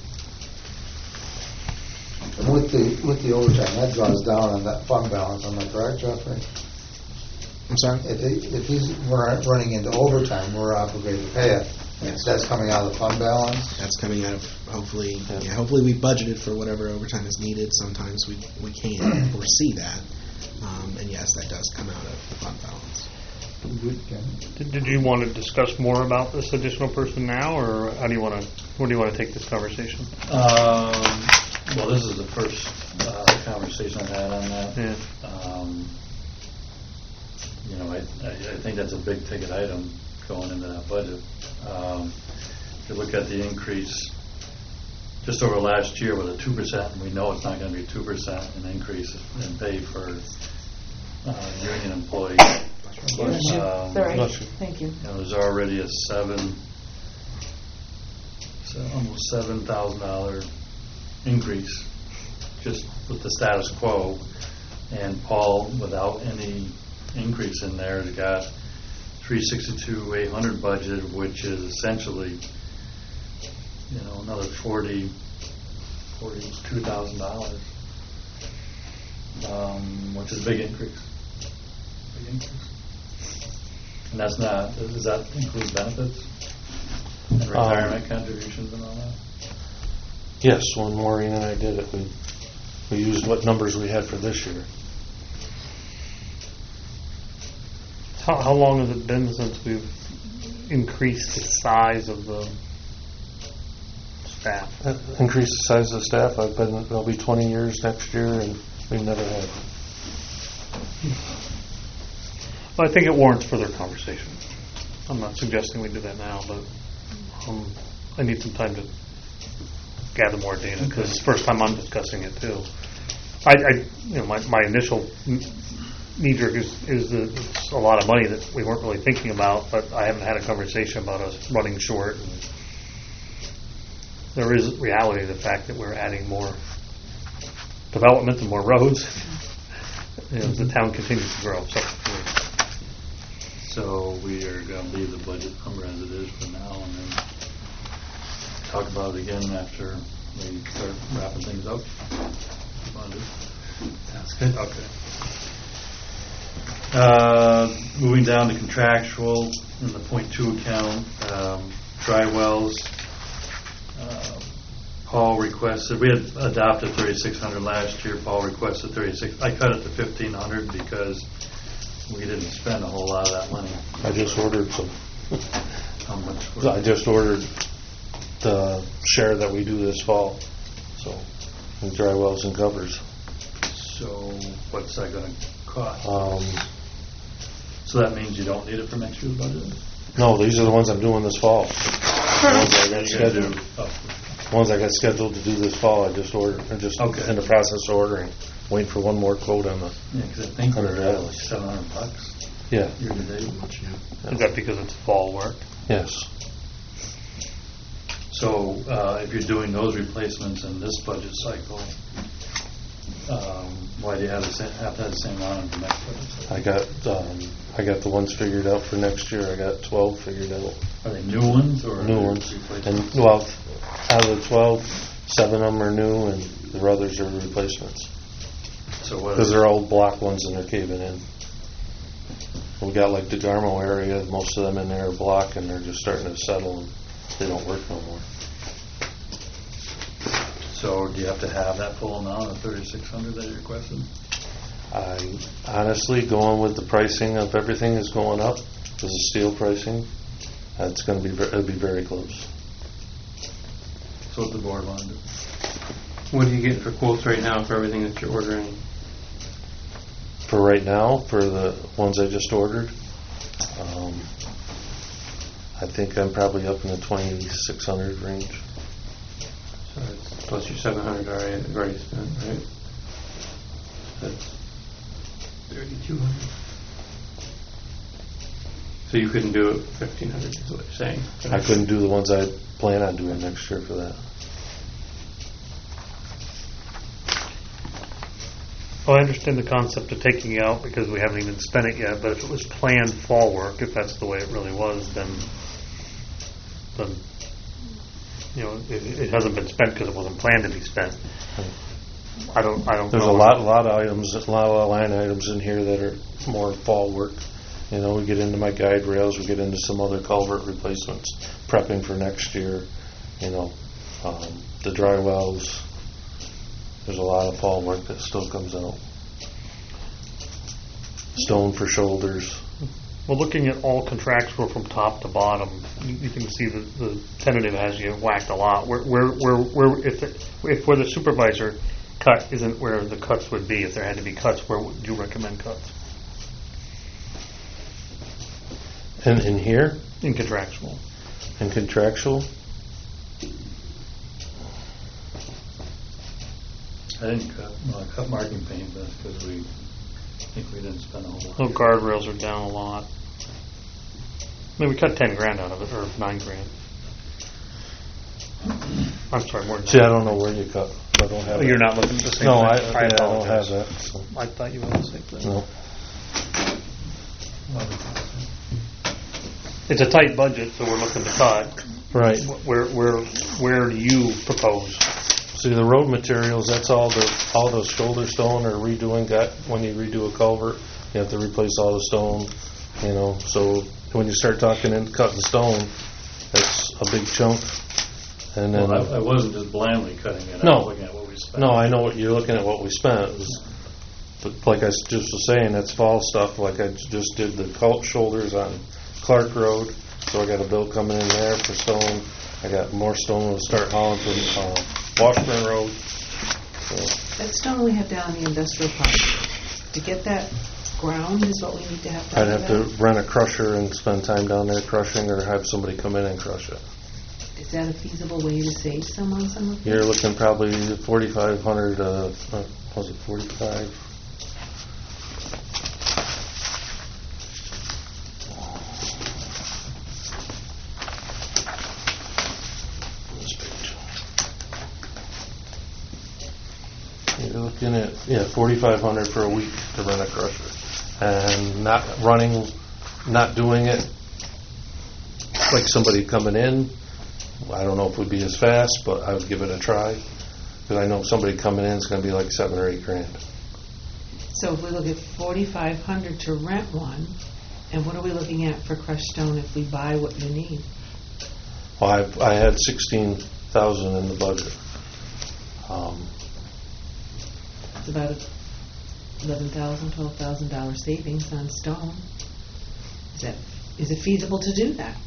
And with the, with the overtime, that draws down on that fund balance, am I correct, Jeffrey? I'm sorry? If he, if he's we're running into overtime, we're obligated to pay it. Yes. That's coming out of the fund balance? That's coming out of, hopefully, yeah, hopefully we budgeted for whatever overtime is needed. Sometimes we, we can't foresee that. Um, and yes, that does come out of the fund balance. Did, did you want to discuss more about this additional person now, or how do you want to, where do you want to take this conversation? Um, well, this is the first uh, conversation I've had on that. Yeah. Um, you know, I, I, I think that's a big ticket item going into that budget. Um, if you look at the increase just over last year with a two percent, and we know it's not going to be two percent an increase in pay for uh, union employees. Um, Sorry, bless you. thank you. You know, there's already a seven, so almost seven thousand dollar increase just with the status quo, and Paul, without any increase in there, has got three sixty-two eight hundred budgeted, which is essentially, you know, another forty, forty-two thousand dollars, um, which is a big increase. Big increase. And that's not, does that include benefits and retirement um, contributions and all that? Yes, when Maureen and I did it, we we used what numbers we had for this year. How, how long has it been since we've increased the size of the staff? Uh, Increase the size of the staff. I've been, it'll be twenty years next year, and we've never had. Well, I think it warrants further conversation. I'm not suggesting we do that now, but um, I need some time to gather more data because it's the first time I'm discussing it too. I, I you know, my, my initial knee jerk is, is that it's a lot of money that we weren't really thinking about, but I haven't had a conversation about us running short. And there is reality of the fact that we're adding more development and more roads you know, as the town continues to grow. So, So we are going to leave the budget number as it is for now, and then talk about it again after we start wrapping things up. Sounds good. Okay. Uh, moving down to contractual in the point two account, um, dry wells. Uh, Paul requested, we had adopted thirty-six hundred last year. Paul requested thirty-six. I cut it to fifteen hundred because we didn't spend a whole lot of that money. I just ordered some. How much? was I it? just ordered the share that we do this fall. So, and dry wells and covers. So what's that going to cost? Um, So that means you don't need it for next year's budget? no, these are the ones I'm doing this fall. The ones I got You're gonna do- scheduled. oh, Ones I got scheduled to do this fall. I just ordered. I'm just Okay. in the process of ordering. Waiting for one more quote on the. Yeah, because I think we're Hundred at dollars. like seven hundred bucks Yeah. year to date. is that because it's fall work? Yes. So uh, if you're doing those replacements in this budget cycle, um, why do you have the same, have to have the same amount in the next budget cycle? I got um, I got the ones figured out for next year. I got twelve figured out. Are they new ones or are New they ones. replacements? And well, out of the twelve, seven of them are new, and the others are replacements. So what? Because they're old block ones and they're caving in. We got like the Garmo area, most of them in there are block and they're just starting to settle and they don't work no more. So do you have to have that full amount of thirty-six hundred that you requested? I honestly, going with the pricing of everything is going up, because of steel pricing, it's going to be, ve- it'll be very close. So what the board want to do? What are you getting for quotes right now for everything that you're ordering? For right now, for the ones I just ordered, um, I think I'm probably up in the twenty-six hundred range. So it's plus your seven hundred already, you've already spent, right? That's thirty-two hundred. So you couldn't do it for fifteen hundred, is what you're saying? I couldn't do the ones I plan on doing next year for that. Well, I understand the concept of taking it out because we haven't even spent it yet, but if it was planned fall work, if that's the way it really was, then, then, you know, it, it hasn't been spent because it wasn't planned to be spent. I don't, I don't There's know. a lot, a lot of items, a lot of line items in here that are more fall work. You know, we get into my guide rails, we get into some other culvert replacements, prepping for next year, you know, um, the dry wells. There's a lot of fall work that still comes out. Stone for shoulders. Well, looking at all contractual from top to bottom, you, you can see that the tentative has you whacked a lot. Where, where, where, where if, it, if where the supervisor cut isn't where the cuts would be, if there had to be cuts, where would you recommend cuts? And in here, In contractual. in contractual, I didn't cut, well, I cut marking paint, but that's because we, I think we didn't spend a whole lot. Oh, guardrails are down a lot. I mean, we cut ten grand out of it, or nine grand. I'm sorry, more than see, that. I don't know where you cut. I don't have Oh, it. you're not looking at the same No, thing? I, yeah, I don't apologize. have that. So. I thought you were the same thing. No. It's a tight budget, so we're looking to cut. Right. Where, where, where do you propose? See, the road materials, that's all the, all the shoulder stone or redoing that, when you redo a culvert, you have to replace all the stone, you know, so when you start talking in cutting stone, that's a big chunk. And then, Well, I, I wasn't just blindly cutting it, I No. was looking at what we spent. no, I know what you're looking at, what we spent, It was- but like I s- just was saying, that's fall stuff, like I j- just did the cult shoulders on Clark Road, so I got a bill coming in there for stone. I got more stone to start hauling from uh, Washburn Road. So, That stone we have down in the industrial park, to get that ground is what we need to have I'd done have to to rent a crusher and spend time down there crushing, or have somebody come in and crush it. that? Is that a feasible way to save some on some of You're this? looking probably forty-five hundred, uh, uh, was it forty-five? This page. You're looking at, yeah, forty-five hundred for a week to rent a crusher. And not running, not doing it like somebody coming in, I don't know if we'd be as fast, but I would give it a try. Because I know somebody coming in is going to be like seven or eight grand. So if we look at forty-five hundred to rent one, and what are we looking at for crushed stone if we buy what you need? Well, I, I had sixteen thousand in the budget. Um, It's about eleven thousand, twelve thousand dollar savings on stone. Is that, is it feasible to do that?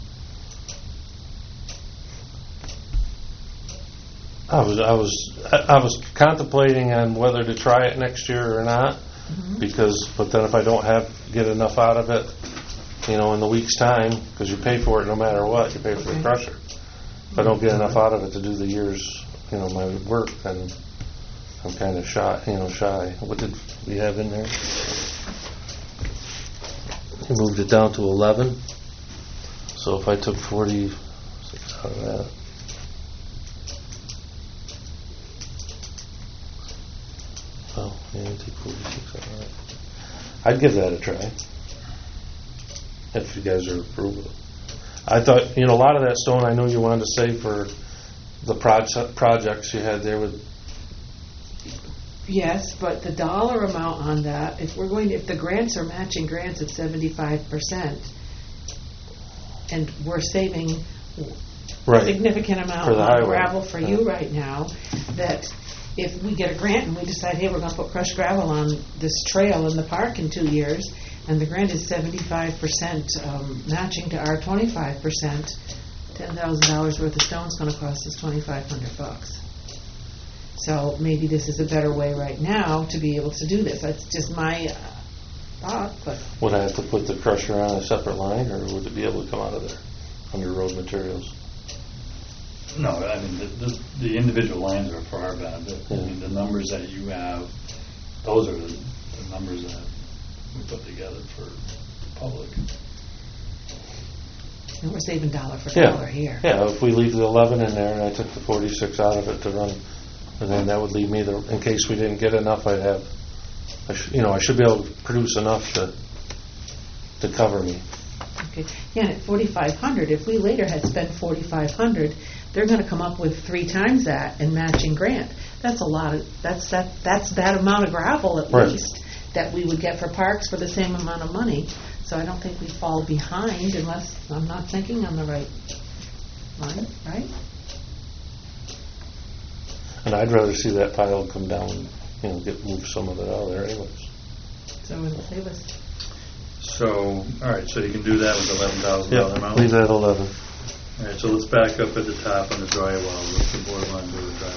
I was, I was, I I was contemplating on whether to try it next year or not, Mhm. because, but then if I don't have, get enough out of it, you know, in the week's time, because you pay for it no matter what, you pay for the Okay. crusher. If I don't get enough out of it to do the year's, you know, my work, then I'm kind of shy, you know, shy. What did we have in there? We moved it down to eleven. So if I took forty-six out of that. Oh, yeah, take forty-six out of that. I'd give that a try. If you guys are approval. I thought, you know, a lot of that stone I know you wanted to save for the project, projects you had there with. Yes, but the dollar amount on that, if we're going to, if the grants are matching grants at seventy-five percent, and we're saving a significant amount For the on highway. gravel for you Yeah. right now, that if we get a grant and we decide, hey, we're going to put crushed gravel on this trail in the park in two years, and the grant is seventy-five percent um, matching to our twenty-five percent, ten thousand dollars worth of stone's going to cost us twenty-five hundred bucks. So maybe this is a better way right now to be able to do this. That's just my uh, thought, but Would I have to put the crusher on a separate line, or would it be able to come out of there under road materials? No, I mean, the, the, the individual lines are for our benefit. I Yeah. mean, the numbers that you have, those are the, the numbers that we put together for the public. And we're saving dollar for Yeah. dollar here. Yeah, if we leave the eleven in there and I took the forty-six out of it to run, and then that would leave me, the in case we didn't get enough, I'd have, I sh- you know, I should be able to produce enough to to cover me. Okay. Yeah, and at forty-five hundred, if we later had spent forty-five hundred, they're going to come up with three times that in matching grant. That's a lot of, that's that, that's that amount of gravel at Right. least that we would get for parks for the same amount of money. So I don't think we fall behind unless I'm not thinking on the right line, right? And I'd rather see that pile come down, you know, get move some of it out of there anyways. So it'll save us. So, all right, so you can do that with eleven thousand dollar Yeah, amount? leave that at eleven. All right, so let's back up at the top on the dry well. What's the board want to do with dry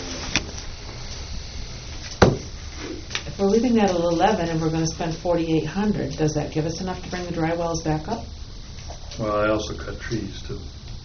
well? If we're leaving that at eleven and we're going to spend forty-eight hundred, does that give us enough to bring the dry wells back up? Well, I also cut trees too.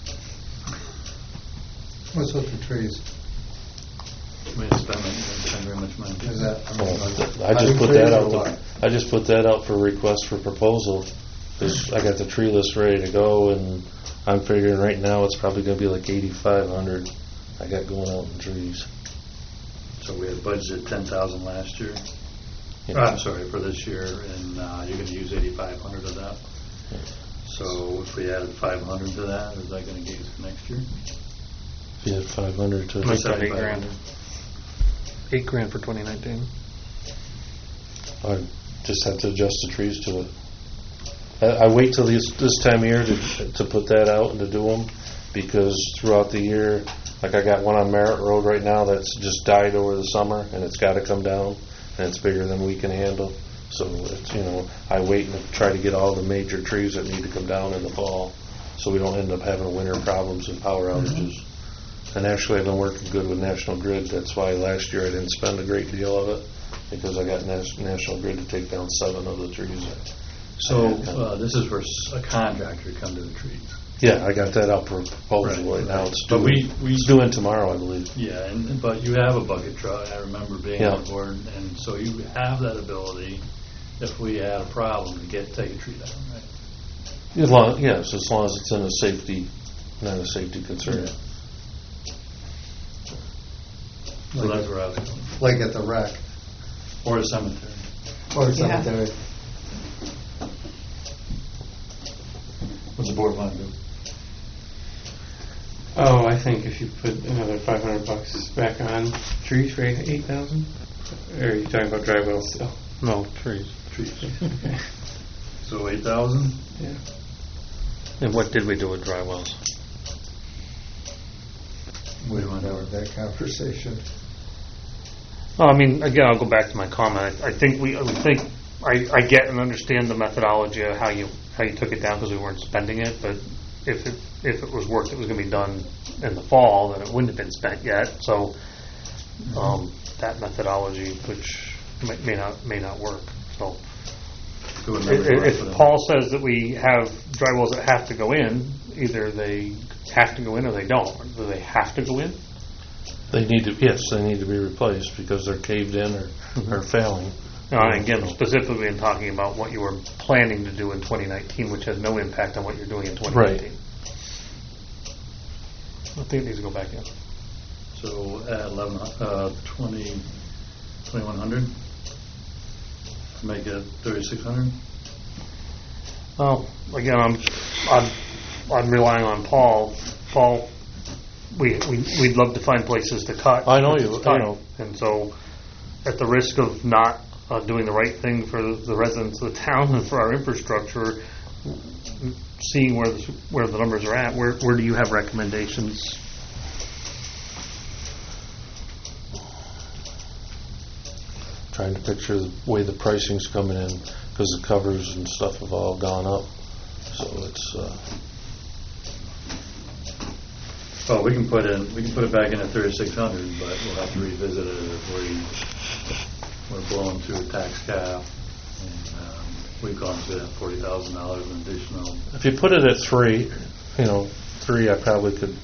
What's with the trees? We didn't spend, we didn't spend very much money. Is that, I mean, like, I just cutting put trees that or out. what? To, I just put that out for request for proposal because I got the tree list ready to go, and I'm figuring right now it's probably going to be like eighty-five hundred. I got going out in trees. So we had budgeted ten thousand last year. Yeah. Oh, I'm sorry, for this year, and uh, you're going to use eighty-five hundred of that. So if we added five hundred to that, is that going to get us for next year? If you had five hundred to Make that eight seventy-five grand. hundred. Eight grand for twenty nineteen. I just have to adjust the trees to it. I, I wait till this this time of year to to put that out and to do them because throughout the year, like I got one on Merritt Road right now that's just died over the summer and it's got to come down and it's bigger than we can handle. So it's, you know, I wait and try to get all the major trees that need to come down in the fall so we don't end up having winter problems and power outages. And actually, I've been working good with National Grid. That's why last year I didn't spend a great deal of it because I got Nas- National Grid to take down seven of the trees. So uh, this is for s- a contractor to come to the trees. Yeah, I got that out for proposal Right. right now. It's But due, we- we- it's due in tomorrow, I believe. Yeah, and, but you have a bucket truck. I remember being Yeah. on board, and so you have that ability, if we had a problem, to get take a tree down, right? As long, yes, as long as it's in a safety, not a safety concern. So that's where I was going. Like at the wreck Or a cemetery. or Yeah. cemetery. What's the board want to do? Oh, I think if you put another five hundred bucks back on trees for eight thousand, or are you talking about dry wells still? No, trees. Trees. So eight thousand? Yeah. And what did we do with dry wells? We went over that conversation. Well, I mean, again, I'll go back to my comment. I, I think we, I would think, I, I get and understand the methodology of how you how you took it down because we weren't spending it. But if it if it was work that was going to be done in the fall, then it wouldn't have been spent yet. So um, that methodology, which may, may not may not work. So So what if, numbers were if for them? Paul says that we have dry wells that have to go in, either they have to go in or they don't. Do they have to go in? They need to, yes, they need to be replaced because they're caved in or, or failing. Uh, and again, specifically in talking about what you were planning to do in twenty nineteen, which has no impact on what you're doing in twenty nineteen. I think it needs to go back in. So at eleven, uh, twenty, twenty-one hundred? Make it thirty-six hundred? Well, again, I'm, I'm, I'm relying on Paul. Paul, we, we, we'd love to find places to cut. I know It's you- I tight. know. And so, at the risk of not uh, doing the right thing for the residents of the town and for our infrastructure, seeing where the, where the numbers are at, where, where do you have recommendations? Trying to picture the way the pricing's coming in because the covers and stuff have all gone up. So it's, uh, Well, we can put in, we can put it back in at thirty-six hundred, but we'll have to revisit it if we, we're blowing through a tax cap. And um, we've gone to that forty thousand dollars in additional. if you put it at three, you know, three, I probably could.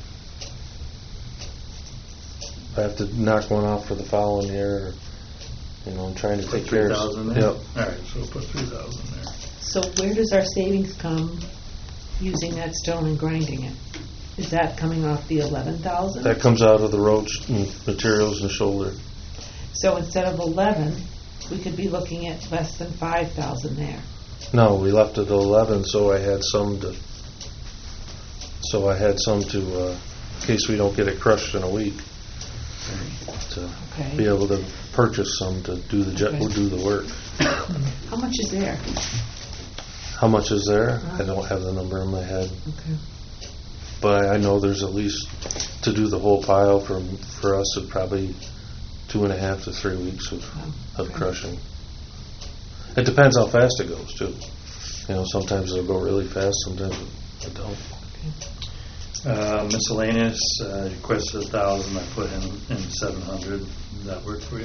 I have to knock one off for the following year. Or, you know, I'm trying to Put take care three of. thousand there? Yep. All right, so we'll put three thousand there. So where does our savings come using that stone and grinding it. Is that coming off the eleven thousand? That comes out of the roads and materials and shoulder. So instead of eleven, we could be looking at less than five thousand there. No, we left it at eleven, so I had some to, so I had some to, uh, in case we don't get it crushed in a week, to Okay. be able to purchase some to do the jet, Okay. do the work. How much is there? How much is there? Uh-huh. I don't have the number in my head, Okay. but I know there's at least, to do the whole pile for, for us, it'd probably two and a half to three weeks of, Oh, of okay. crushing. It depends how fast it goes too. You know, sometimes it'll go really fast, sometimes it don't. Uh, miscellaneous, uh, requested a thousand, I put in, in seven hundred. Does that work for you?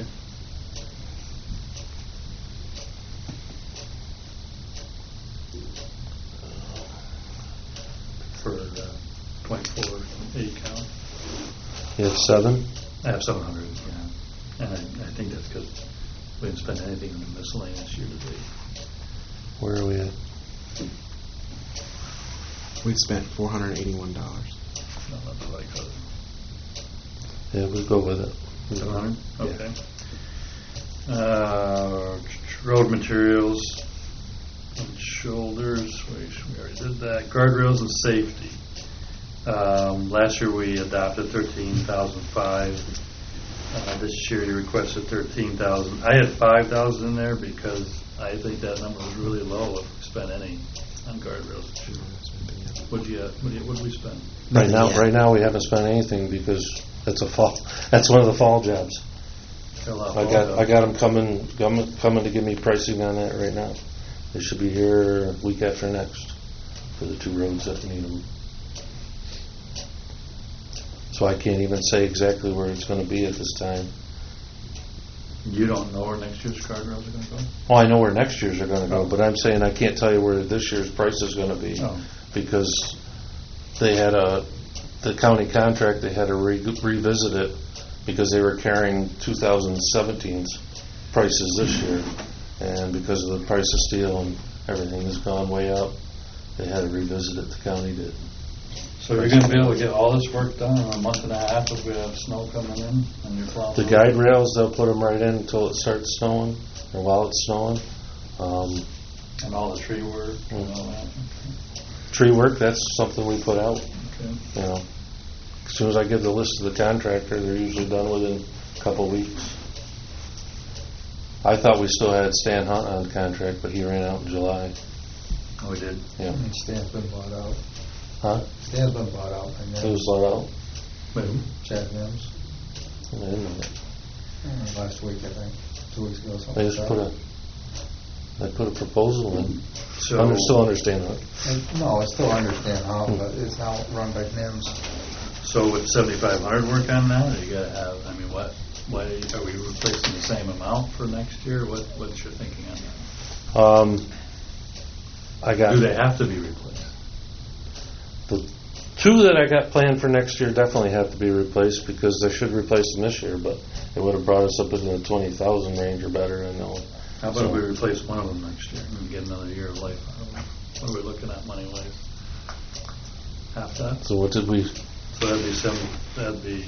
For the twenty-four eight count? You have seven? I have seven hundred, yeah. And I, I think that's because we didn't spend anything on the miscellaneous year to date. Where are we at? We spent four hundred eighty-one dollars. No, not the right color. Yeah, we'll go with it. seven hundred? Okay. Uh, road materials and shoulders, we we already did that. Guardrails and safety. Um, last year we adopted thirteen thousand five. Uh, this year you requested thirteen thousand. I had five thousand in there because I think that number was really low if we spent any on guardrails this year. What'd you, uh, what did what did we spend? Right now, Yeah. right now we haven't spent anything because that's a fall, that's one of the fall jobs. Got a lot of I fall got, jobs. I got them coming, coming, coming to give me pricing on that right now. They should be here week after next for the two roads that need them. So I can't even say exactly where it's gonna be at this time. You don't know where next year's guardrails are going to go? Well, I know where next year's are gonna go, Oh. but I'm saying I can't tell you where this year's price is gonna be. Oh. Because they had a, the county contract, they had to re- revisit it because they were carrying two thousand seventeen's prices this year. And because of the price of steel and everything has gone way up, they had to revisit it, the county did. So you're going to be able to get all this work done in a month and a half if we have snow coming in and you're plowing? The guide rails, they'll put them right in until it starts snowing, or while it's snowing. Um, And all the tree work and all that? Tree work, that's something we put out, Okay. you know. As soon as I give the list to the contractor, they're usually done within a couple of weeks. I thought we still had Stan Hunt on contract, but he ran out in July. Oh, we did? Yeah. And Stan's been bought out. Huh? Stan's been bought out. And It then was let out? Wait, who? Chad Mims, I didn't know that. uh, last week, I think, two weeks ago, They something like just that. put a, they put a proposal in. So- I still understand that. And- No, I still understand how, but it's now run by Mims. So with seventy-five hundred work on that, or you gotta have, I mean, what, what, are we replacing the same amount for next year? What, what's your thinking on that? Um, I got. Do they have to be replaced? The two that I got planned for next year definitely have to be replaced because they should replace them this year, but it would have brought us up in the twenty thousand range or better, I know. How about if we replace one of them next year and get another year of life out of them? What are we looking at money-wise? Half that? So what did we, So that'd be seven, that'd be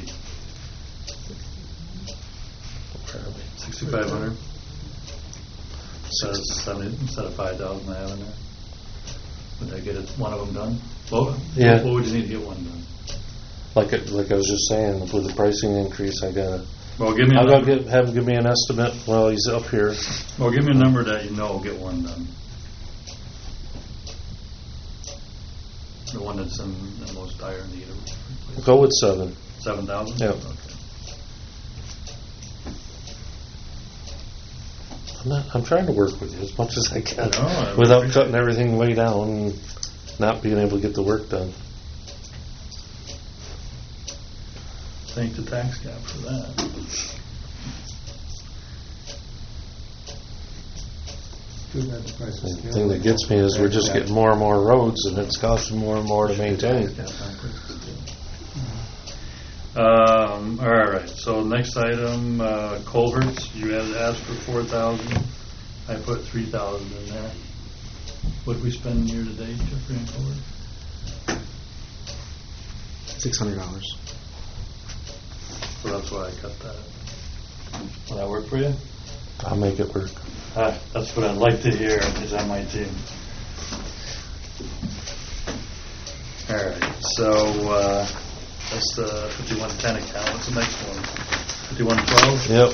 sixty-five hundred? Instead of seventy, instead of five thousand I have in there? Would I get it, one of them done? Well, Yeah. what would you need to get one done? like, it- like I was just saying, with the pricing increase, I gotta, Well, give me a I gotta number, get, have him give me an estimate, well, he's up here. well, give me a number that you know will get one done. The one that's in the most dire need of replacement. Go with seven. Seven thousand? Yeah. Okay. I'm not, I'm trying to work with you as much as I can, I know, I without appreciate cutting everything way down and not being able to get the work done. Thank the tax cap for that. Too bad the price The is still- thing that gets me is we're just getting more and more roads and it's costing more and more to maintain. Um, all right, so next item, uh, culverts, you had asked for four thousand, I put three thousand in there. What did we spend year to date, Jeffrey, on culverts? Six hundred dollars. So that's why I cut that. Will that work for you? I'll make it work. Ah, that's what I'd like to hear, is on my team. All right, so uh, that's the fifty-one ten account. What's the next one? fifty-one twelve? Yep.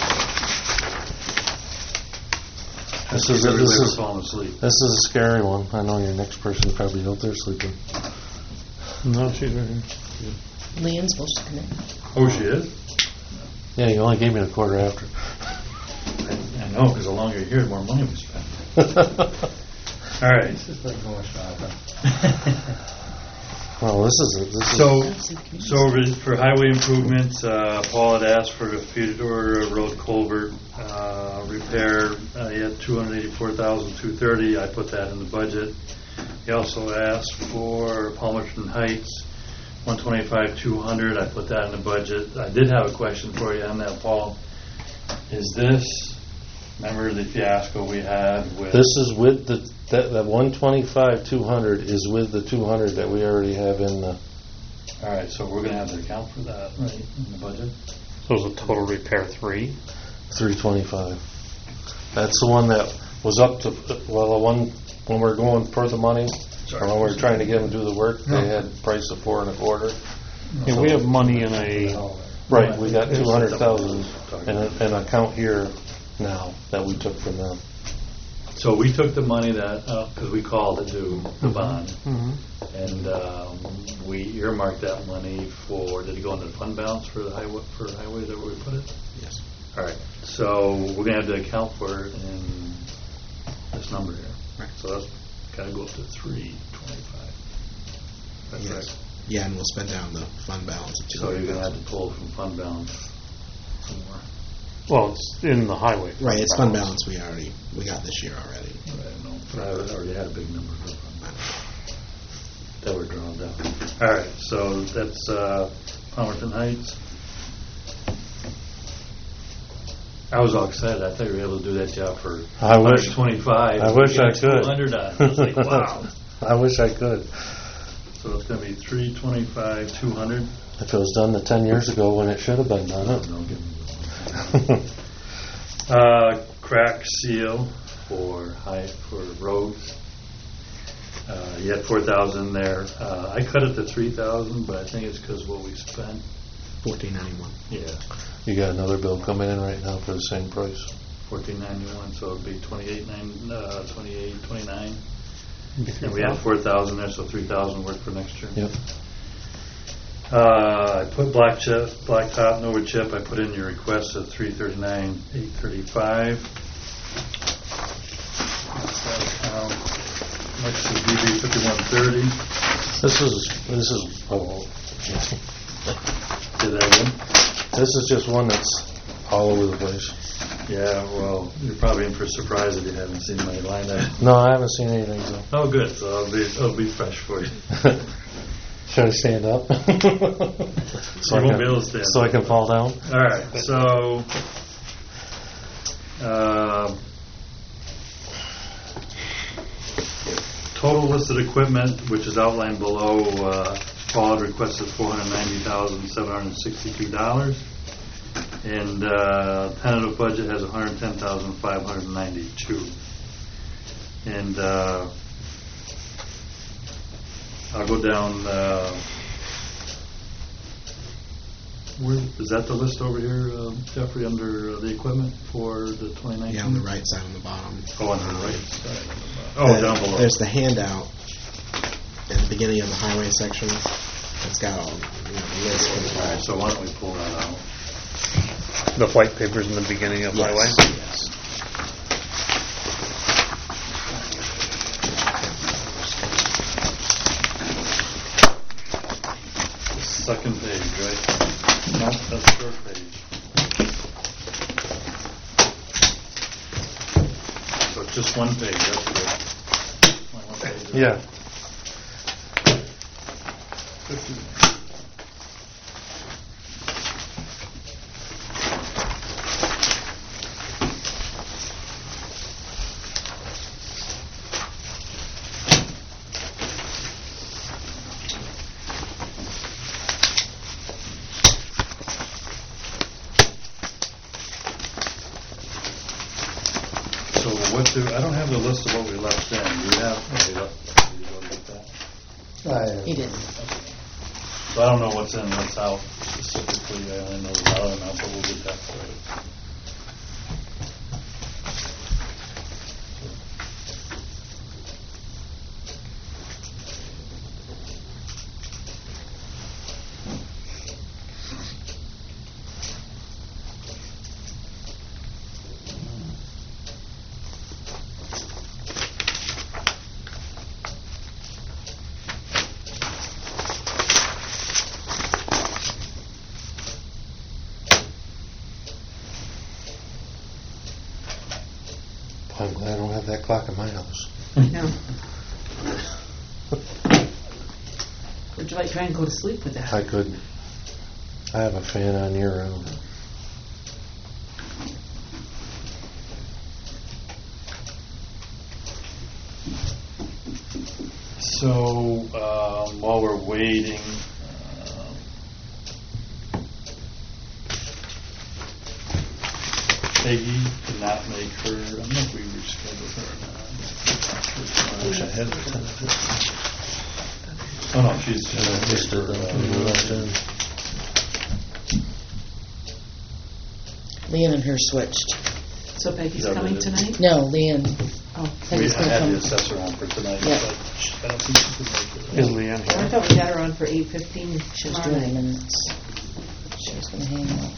This is, a, this, is, falling asleep. this is a scary one. I know your next person's probably out there sleeping. No, she's right here. Leanne's supposed to come in. Oh, she is? Yeah, you only gave me the quarter after. I, I know, because the longer you're here, the more money we spend. All right. It's just like going shopping. Well, this is, a, this is So, so over- for highway improvements, uh, Paul had asked for the Feeder Road culvert uh, repair. Uh, He had two hundred eighty-four thousand two hundred thirty dollars. I put that in the budget. He also asked for Palmerton Heights, one hundred twenty-five thousand two hundred dollars. I put that in the budget. I did have a question for you on that, Paul. Is this, remember the fiasco we had with... this is with the that that one twenty-five two hundred is with the two hundred that we already have in the. All right, so we're going to have to account for that, right, in the budget? So it was a total repair three? three twenty-five. That's the one that was up to, well, the one, when we were going for the money, or when we were trying to get them to do the work, they had price of four and a quarter. Yeah, we have money in a, Right, we got two hundred thousand in a- an account here now that we took from them. So we took the money that, because we called it due, the bond, Mhm. and um, we earmarked that money for, did it go into the fund balance for the highway, for highway, is that where we put it? Yes. All right, so we're going to have to account for it in this number here. Right. So that's got to go up to three twenty-five. That's Yes. right. Yeah, and we'll spend down the fund balance of two So you're hundred going to have thousand. to pull from fund balance some more. well, it's in the highway. Right, it's fund balance we already, we got this year already. I don't know, but I already had a big number for fund balance that were drawn down. All right, so that's uh, Palmerton Heights. I was all excited. I thought you were able to do that job for I wish- one twenty-five. I wish I could. two hundred on it. I was like, wow. I wish I could. So it's going to be three twenty-five, two hundred. If it was done the ten years ago when it should have been done. No, give me that. Uh, crack seal for high, for roads. Uh, you had four thousand there. Uh, I cut it to three thousand, but I think it's because what we spent. Fourteen ninety-one. Yeah, You got another bill coming in right now for the same price. fourteen ninety-one, so it'd be twenty-eight nine, uh, twenty-eight, twenty-nine. And we had four thousand there, so three thousand work for next year. Yep. Uh, I put black chip, black top, no wood chip. I put in your request of three thirty-nine, eight thirty-five. That's that account. Next is B B fifty-one thirty. This is, this is, oh, Did that again? this is just one that's all over the place. Yeah, well, you're probably in for a surprise if you haven't seen my line item. No, I haven't seen anything, so. Oh, good, so it'll be, it'll be fresh for you. Should I stand up? so You I won't can, be able to stand So I up. can fall down? All right, so, uh, total listed equipment, which is outlined below, uh, Paul had requested four hundred ninety thousand seven hundred sixty-two dollars. And uh, tentative budget has one hundred ten thousand five hundred ninety-two. And uh, I'll go down, uh, where, is that the list over here, uh, Jeffrey, under uh, the equipment for the twenty nineteen? Yeah, on the right side on the bottom. Oh, on the right side. on the bottom. Oh, The- down below. There's the handout at the beginning of the highway section. It's got all, you know, the list for the All right, so why don't we pull that out? The white paper's in the beginning of Yes, highway? yes. Second page, right? No, that's the first page. So it's just one page, that's good. Only one page. Yeah. what do, I don't have the list of what we left in. Do you have? Okay, look, you go get that. I- He did. So I don't know what's in, what's out specifically. I only know the dollar amount, but we'll get that for you. I'm glad I don't have that clock in my house. No. Would you like to try and go to sleep with that? I couldn't. I have a fan on year round. So um, while we're waiting, um, Peggy did not make her. I don't know if we rescheduled her or not. I wish I had her tentative. Oh no, she's And I just did that when we left in. Leanne and her switched. So Peggy's Yeah, coming but- tonight? No, Leanne. Oh. We Peggy's I gonna had come. the assessor on for tonight, Yeah. but she- I don't think she could make it. Is Leanne I here? thought we had her on for eight fifteen She was tomorrow doing night. minutes. She was going to hang out.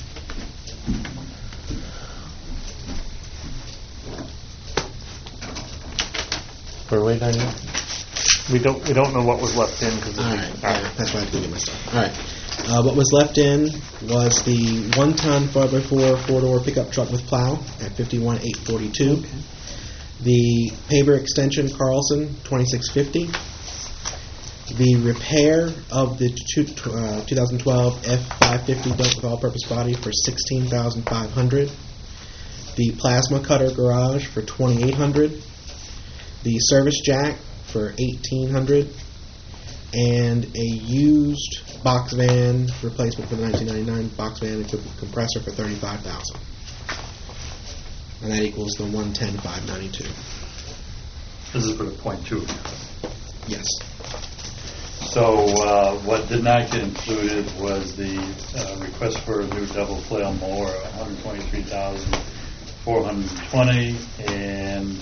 We're waiting on you? We don't, we don't know what was left in because. All right, yeah, that's why I had to go get my stuff. All right. Uh, what was left in was the one-ton four by four four-door pickup truck with plow at fifty-one eight forty-two. The paver extension Carlson twenty-six fifty. The repair of the two, uh, twenty twelve F five fifty built with all-purpose body for sixteen thousand five hundred dollars. The plasma cutter garage for twenty-eight hundred dollars. The service jack for eighteen hundred dollars. And a used box van replacement for the nineteen ninety-nine box van equipped with compressor for thirty-five thousand dollars. And that equals the one ten five ninety-two. This is for the point two. Yes. So uh, what did not get included was the uh, request for a new double flail mower, one hundred twenty-three thousand four hundred twenty, and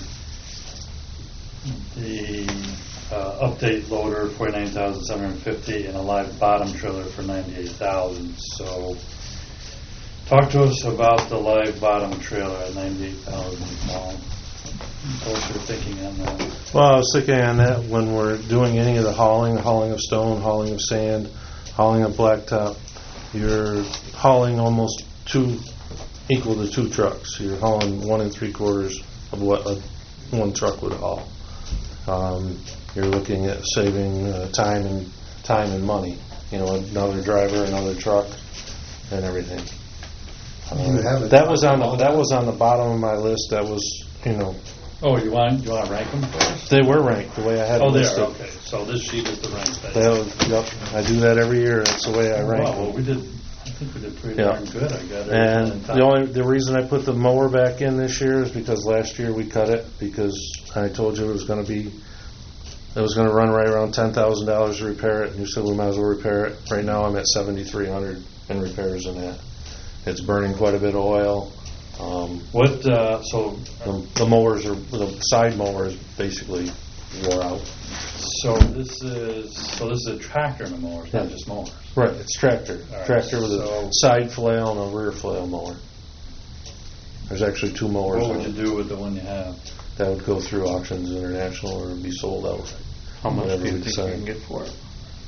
the uh, update loader, forty-nine thousand seven hundred fifty, and a live bottom trailer for ninety-eight thousand. So talk to us about the live bottom trailer at ninety-eight thousand. What's your thinking on that? Well, I was thinking on that when we're doing any of the hauling, hauling of stone, hauling of sand, hauling of blacktop, you're hauling almost two, equal to two trucks. You're hauling one and three quarters of what a, one truck would haul. Um, you're looking at saving uh, time and time and money. You know, another driver, another truck, and everything. You Uh, have it. that was on the that was on the bottom of my list. That was, you know, Oh, you want you want to rank them first? they were ranked the way I had Oh, it they listed. are, okay. So this sheet is the rank. They, yep, I do that every year. That's the way I rank Wow, well, them. we did, I think we did pretty Yeah. darn good. I got it. And the only the reason I put the mower back in this year is because last year we cut it because I told you it was going to be it was going to run right around ten thousand dollars to repair it, and you said we might as well repair it. Right now I'm at seventy three hundred in repairs in that. It's burning quite a bit of oil. Um, What, uh, so, the, the mowers are the side mowers basically wore out. so this is, so this is a tractor and a mower, it's not Yeah. just mowers. Right, it's tractor. All right, Tractor with so- a side flail and a rear flail mower. There's actually two mowers What on would you it. do with the one you have? That would go through Auctions International or be sold outright. How much Whatever do you we think you decide. can get for it?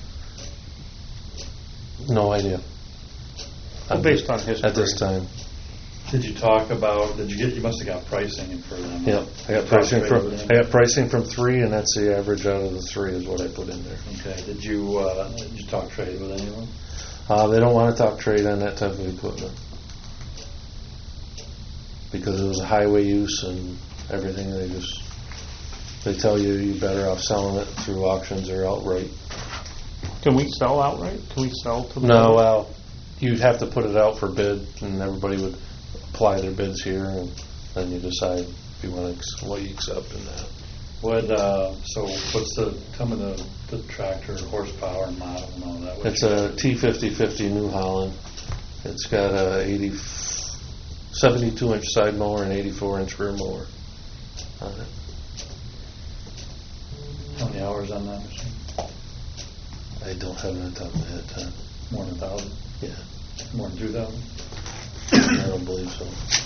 No idea. Well, based on history. At this time. Did you talk about, did you get, you must have got pricing for them. Yep. I got pricing from I got pricing from three, and that's the average out of the three is what I put in there. Okay, did you, uh, did you talk trade with anyone? Uh, they don't want to talk trade on that type of equipment because it was a highway use and everything. They just they tell you you're better off selling it through auctions or outright. Can we sell outright? Can we sell to the? No, well, you'd have to put it out for bid, and everybody would apply their bids here, and then you decide. if you want to, what you accept in that. What, uh, so what's the, tell me the, the tractor horsepower and model and all that? What It's you- a T fifty fifty New Holland. It's got a eighty, seventy-two inch side mower and eighty-four inch rear mower on it. How many hours on that machine? I don't have it on top of my head, Tom. More than a thousand? Yeah, More than two thousand? I don't believe so.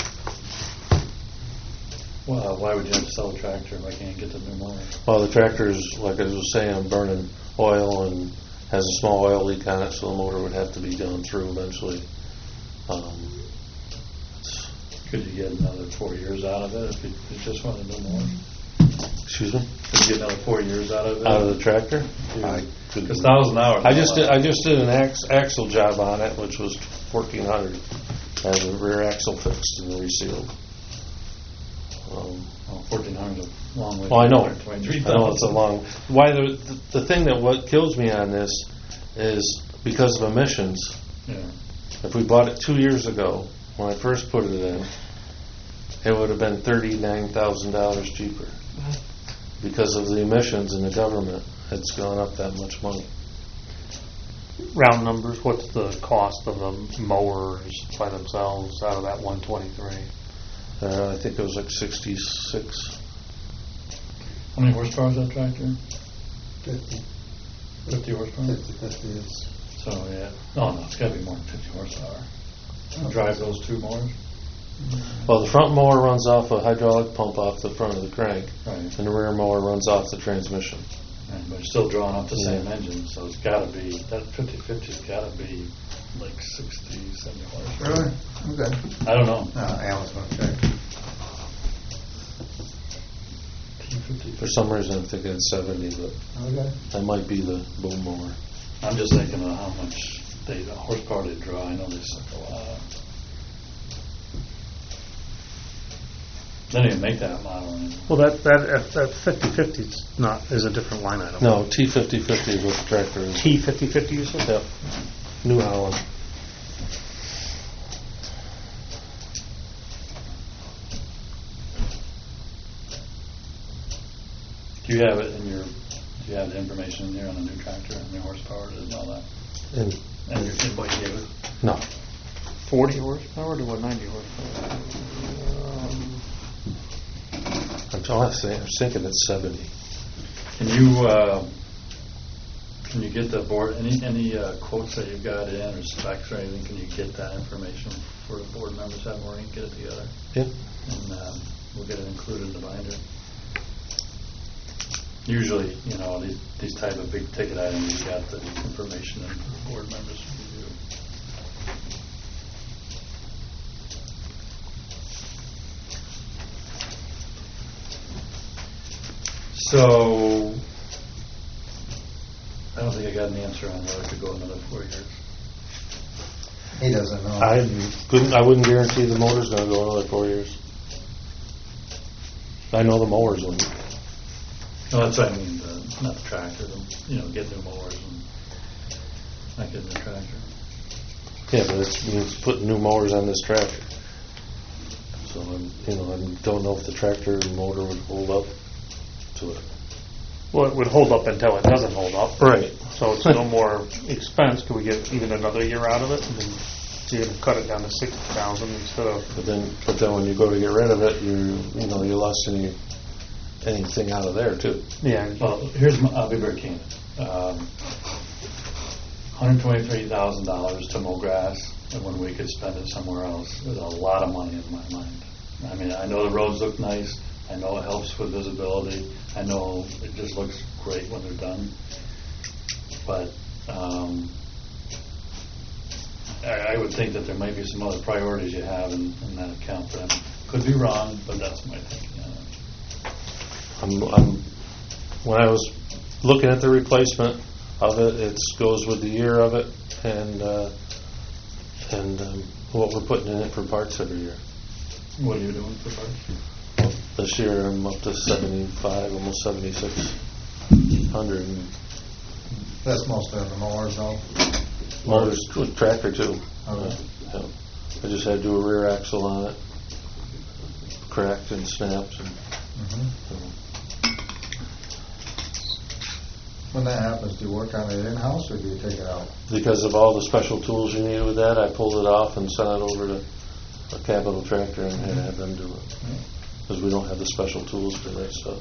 Well, why would you have to sell a tractor if I can't get the new mower? Well, the tractor's, like I was saying, burning oil and has a small oil leak on it, so the motor would have to be gone through eventually. Um, it's- Could you get another four years out of it if you if you just wanted a new mower? Excuse me? Could you get another four years out of it? Out of the tractor? Yeah. I could- Because thousand hours. I just did, I just did an ax, axle job on it, which was fourteen hundred. I had the rear axle fixed and resealed. Um, Oh, fourteen hundred is a long way. Well, I know. Twenty-three I know it's a long. Why the, the the thing that what kills me on this is because of emissions. Yeah. If we bought it two years ago, when I first put it in, it would have been thirty-nine thousand dollars cheaper. Because of the emissions in the government, it's gone up that much money. Round numbers, what's the cost of the mowers by themselves out of that one twenty-three? Uh, I think it was like sixty-six. How many horsepower is that tractor? Fifty, Fifty horsepower? fifty, fifty is, So, yeah. No, no, it's gotta be more than fifty horsepower. You drive those two mowers? Well, the front mower runs off a hydraulic pump off the front of the crank, Right. and the rear mower runs off the transmission. Right, but it's still drawing up the same Yeah. engine, so it's gotta be, that fifty fifty's gotta be like sixty, seventy horsepower. really? Okay. I don't know. No, Alan's gonna check. T fifty. For some reason, I'm thinking it's seventy, but Okay. that might be the boom mower. I'm just thinking of how much they, the horsepower they draw. I know they suck a lot. They don't even make that model anymore. Well, that, that, that fifty fifty is not, is a different line item. No, T fifty fifty is what the tractor is. T fifty fifty, you said? Yep. New Holland. Do you have it in your, do you have the information in there on the new tractor, how many horsepower it is and all that? And And your, and what you gave it? no, forty horsepower to what, ninety horsepower? Um, I'm trying to think, I was thinking it's seventy. Can you, uh, can you get the board, any, any uh, quotes that you've got in or specs or anything, can you get that information for the board members that morning, get it together? Yep. And um, we'll get it included in the binder. Usually, you know, these, these type of big ticket items, you got the information and the board members review. So, I don't think I got an answer on whether it could go another four years. He doesn't know. I couldn't, I wouldn't guarantee the motor's gonna go another four years. I know the mower's one. No, that's what I mean, the, not the tractor, the, you know, get new mowers and not get a new tractor. Yeah, but it means putting new mowers on this tractor. So I'm, you know, I don't know if the tractor and motor would hold up to it. Well, it would hold up until it doesn't hold up. Right. So it's no more expense. Could we get even another year out of it? And then so you're gonna cut it down to sixty thousand instead of, But then, but then when you go to get rid of it, you, you know, you lost any, anything out of there too. yeah. Well, here's, my, I'll be very candid. Um, one hundred twenty-three thousand dollars to mow grass, and when we could spend it somewhere else, is a lot of money in my mind. I mean, I know the roads look nice, I know it helps with visibility, I know it just looks great when they're done, but um, I, I would think that there might be some other priorities you have in, in that account, but I could be wrong, but that's my thinking on it. I'm, I'm, when I was looking at the replacement of it, it goes with the year of it and, uh, and um, what we're putting in it for parts every year. What are you doing for parts? This year I'm up to seventy-five, almost seventy-six hundred. That's mostly on the mowers, though. Motors, tractor too. Okay. Yeah. I just had to do a rear axle on it. cracked and snapped. And, Mhm. you know. When that happens, do you work on it in-house or do you take it out? Because of all the special tools you need with that, I pulled it off and sent it over to a capital tractor and had to have them do it. Because we don't have the special tools for that stuff.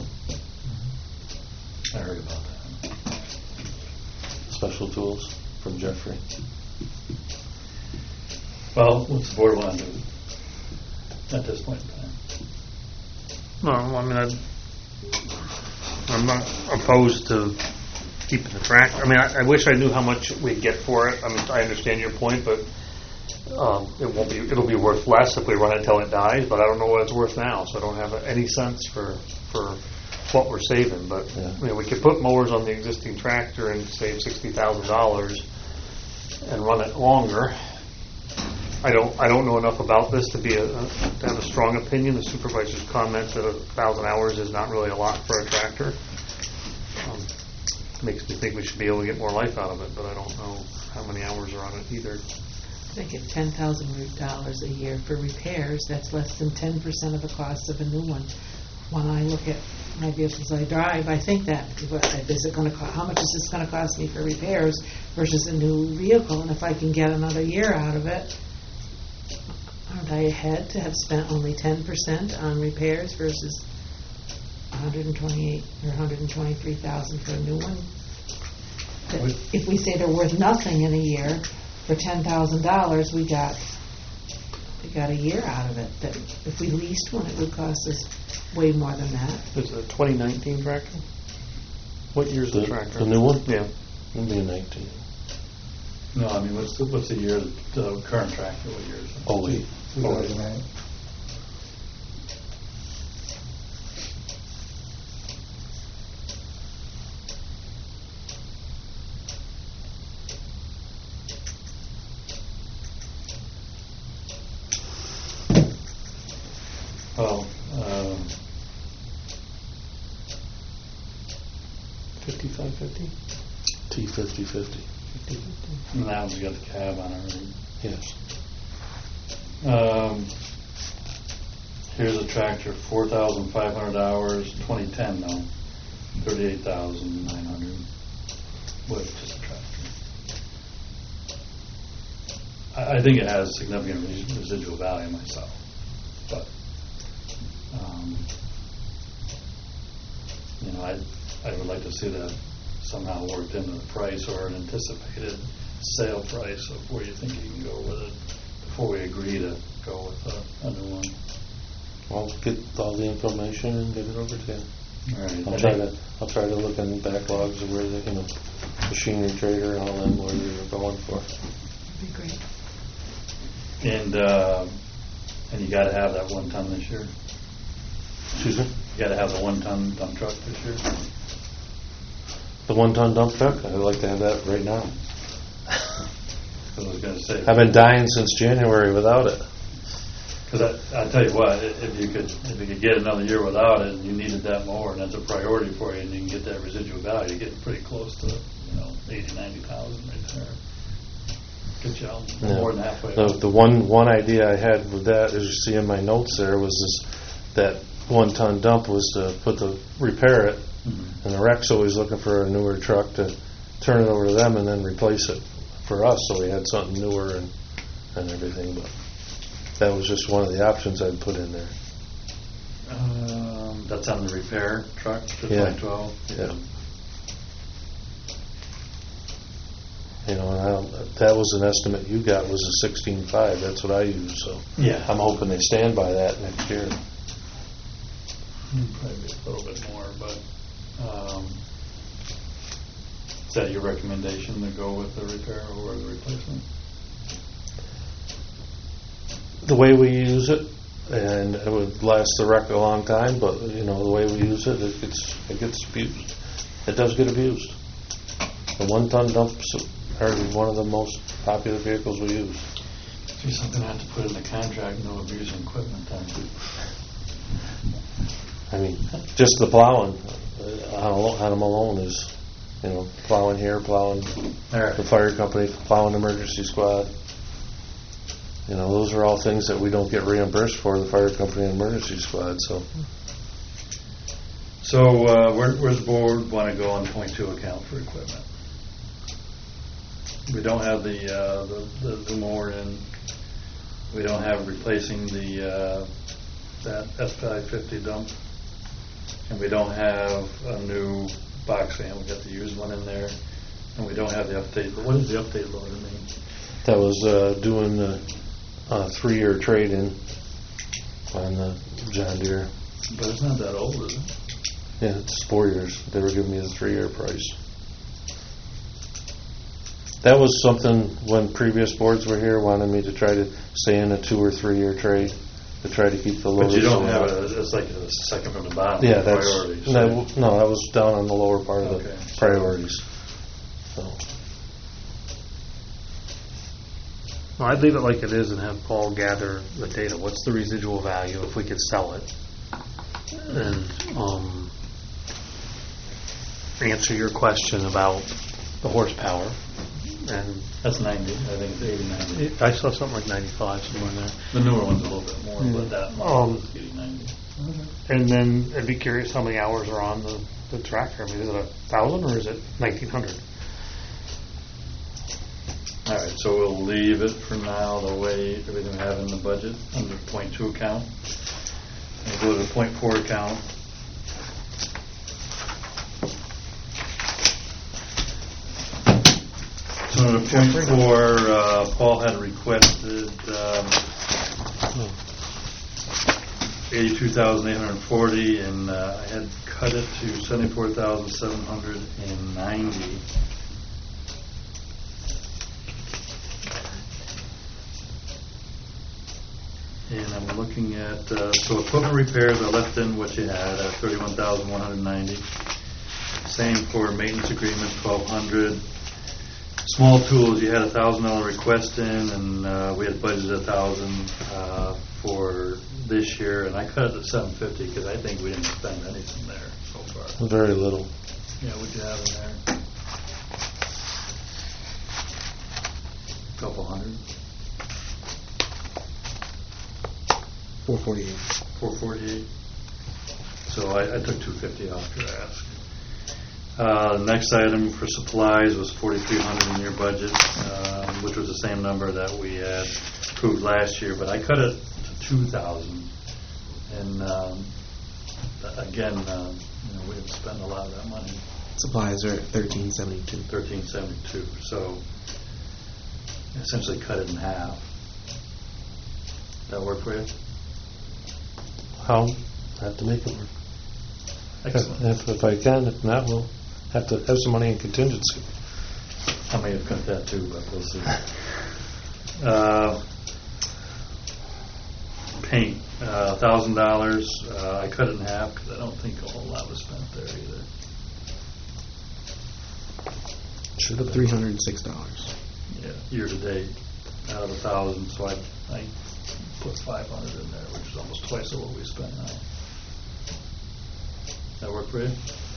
I heard about that. Special tools from Jeffrey. Well, what's the board want to do at this point in time? No, I mean, I'd, I'm not opposed to keeping the track. I mean, I, I wish I knew how much we'd get for it. I mean, I understand your point, but um, it won't be. It'll be worth less if we run it till it dies. But I don't know what it's worth now, so I don't have any sense for for what we're saving. But Yeah. you know, we could put mowers on the existing tractor and save sixty thousand dollars and run it longer. I don't. I don't know enough about this to be a, to have a strong opinion. The supervisor's comment that a thousand hours is not really a lot for a tractor. Um, makes me think we should be able to get more life out of it, but I don't know how many hours are on it either. I get ten thousand dollars a year for repairs. That's less than ten percent of the cost of a new one. When I look at my vehicles I drive, I think that is it going to cost, how much is this going to cost me for repairs versus a new vehicle? And if I can get another year out of it, aren't I ahead to have spent only ten percent on repairs versus one hundred twenty-eight or one hundred twenty-three thousand for a new one? That if we say they're worth nothing in a year, for ten thousand dollars, we got we got a year out of it. That if we leased one, it would cost us way more than that. Is it a twenty nineteen tractor? What year's the, The, tractor? the new one? Yeah. It'll be a nineteen. No, I mean, what's the, what's the year, the current tractor, what year is it? Oh, wait. two thousand eight. Well, um, fifty-five fifty? T fifty fifty. and that one's got the cab on it. Yes. Um, here's a tractor, four thousand five hundred hours, twenty ten though, thirty-eight thousand nine hundred. With just a tractor. I, I think it has significant res- residual value myself, but um, you know, I I would like to see that somehow worked into the price or an anticipated sale price of where you think you can go with it before we agree to go with a, a new one. I'll get all the information and get it over to you. All right. I'll I try think- to I'll try to look in backlogs of where the you know machinery trader and all them where you're going for. That'd be great. And uh, and you got to have that one ton this year. Excuse me? You got to have the one ton dump truck this year. The one ton dump truck? I'd like to have that right now. I was going to say. I've been dying since January without it. Because I, I tell you what, i- if you could, if you could get another year without it, and you needed that mower, and that's a priority for you, and you can get that residual value, you're getting pretty close to, you know, eighty, ninety thousand right there. Get you out Yeah. more than halfway. The, out. the one one idea I had with that, as you see in my notes there, was this, that one ton dump was to put the repair it, Mhm. and the rec's always looking for a newer truck to turn it over to them and then replace it for us, so we had something newer and and everything. But that was just one of the options I'd put in there. Um, that's on the repair truck, the Yeah. twenty twelve. Yeah. You know, and I don't, that was an estimate you got was a sixteen five. That's what I use. So Yeah. I'm hoping they stand by that next year. Probably a little bit more, but um, is that your recommendation to go with the repair or the replacement? The way we use it, and it would last the wreck a long time, but you know the way we use it, it gets it gets abused. It does get abused. The one-ton dumps are one of the most popular vehicles we use. Do something I have to put in the contract, no abuse of equipment then. I mean, just the plowing uh, on a- on them alone is, you know, plowing here, plowing All right. the fire company, plowing the emergency squad. You know, those are all things that we don't get reimbursed for, the fire company and emergency squad, so. So, uh, where, where's the board want to go on point two account for equipment? We don't have the, uh, the, the, the mower in. We don't have replacing the, uh, that F five fifty dump. And we don't have a new box fan. We got the used one in there. And we don't have the update. What does the update loader mean? That was uh, doing the uh, three-year trade-in on the John Deere. But it's not that old, is it? Yeah, it's four years. They were giving me the three-year price. That was something when previous boards were here, wanted me to try to stay in a two or three-year trade to try to keep the lower. But you don't have a, it's like a second from the bottom. Yeah, that's, priorities. no, no, that was down on the lower part of Okay. the priorities. So. Well, I'd leave it like it is and have Paul gather the data. What's the residual value if we could sell it? And um, answer your question about the horsepower. And That's ninety. I think it's eighty, ninety. it, I saw something like ninety-five somewhere in there. The newer one's a little bit more, Yeah. but that Um, model is eighty, ninety. And then I'd be curious how many hours are on the, the tractor. I mean, is it a thousand or is it nineteen hundred? All right, so we'll leave it for now the way everything we have in the budget under point two account. And go to the point four account. So the point four, uh, Paul had requested um, eighty-two thousand eight hundred forty, and uh, I had cut it to seventy-four thousand seven hundred ninety. And I'm looking at, uh, so equipment repairs, I left in what you had at thirty-one thousand one hundred ninety. Same for maintenance agreement, twelve hundred. Small tools, you had a thousand dollar request in, and uh, we had budgeted a thousand uh, for this year, and I cut it to seven fifty because I think we didn't spend anything there so far. Very little. Yeah, what you have in there? Couple hundred. Four forty-eight. four forty-eight. So I, I took two fifty off your ask. Uh, next item for supplies was forty-three hundred in your budget, um, which was the same number that we had approved last year, but I cut it to two thousand. And um, again, uh, you know, we didn't spend a lot of that money, Supplies are thirteen seventy-two. thirteen seventy-two. So essentially cut it in half. That work for you? How? I have to make it work. Excellent. If, if I can, if not, we'll have to have some money in contingency. I may have cut that too, but we'll see. Uh, paint, a thousand dollars. I cut it in half because I don't think a whole lot was spent there either. Should have Three hundred and six dollars. Yeah, year to date, out of a thousand, so I, I put five hundred in there, which is almost twice of what we spent now. That work for you?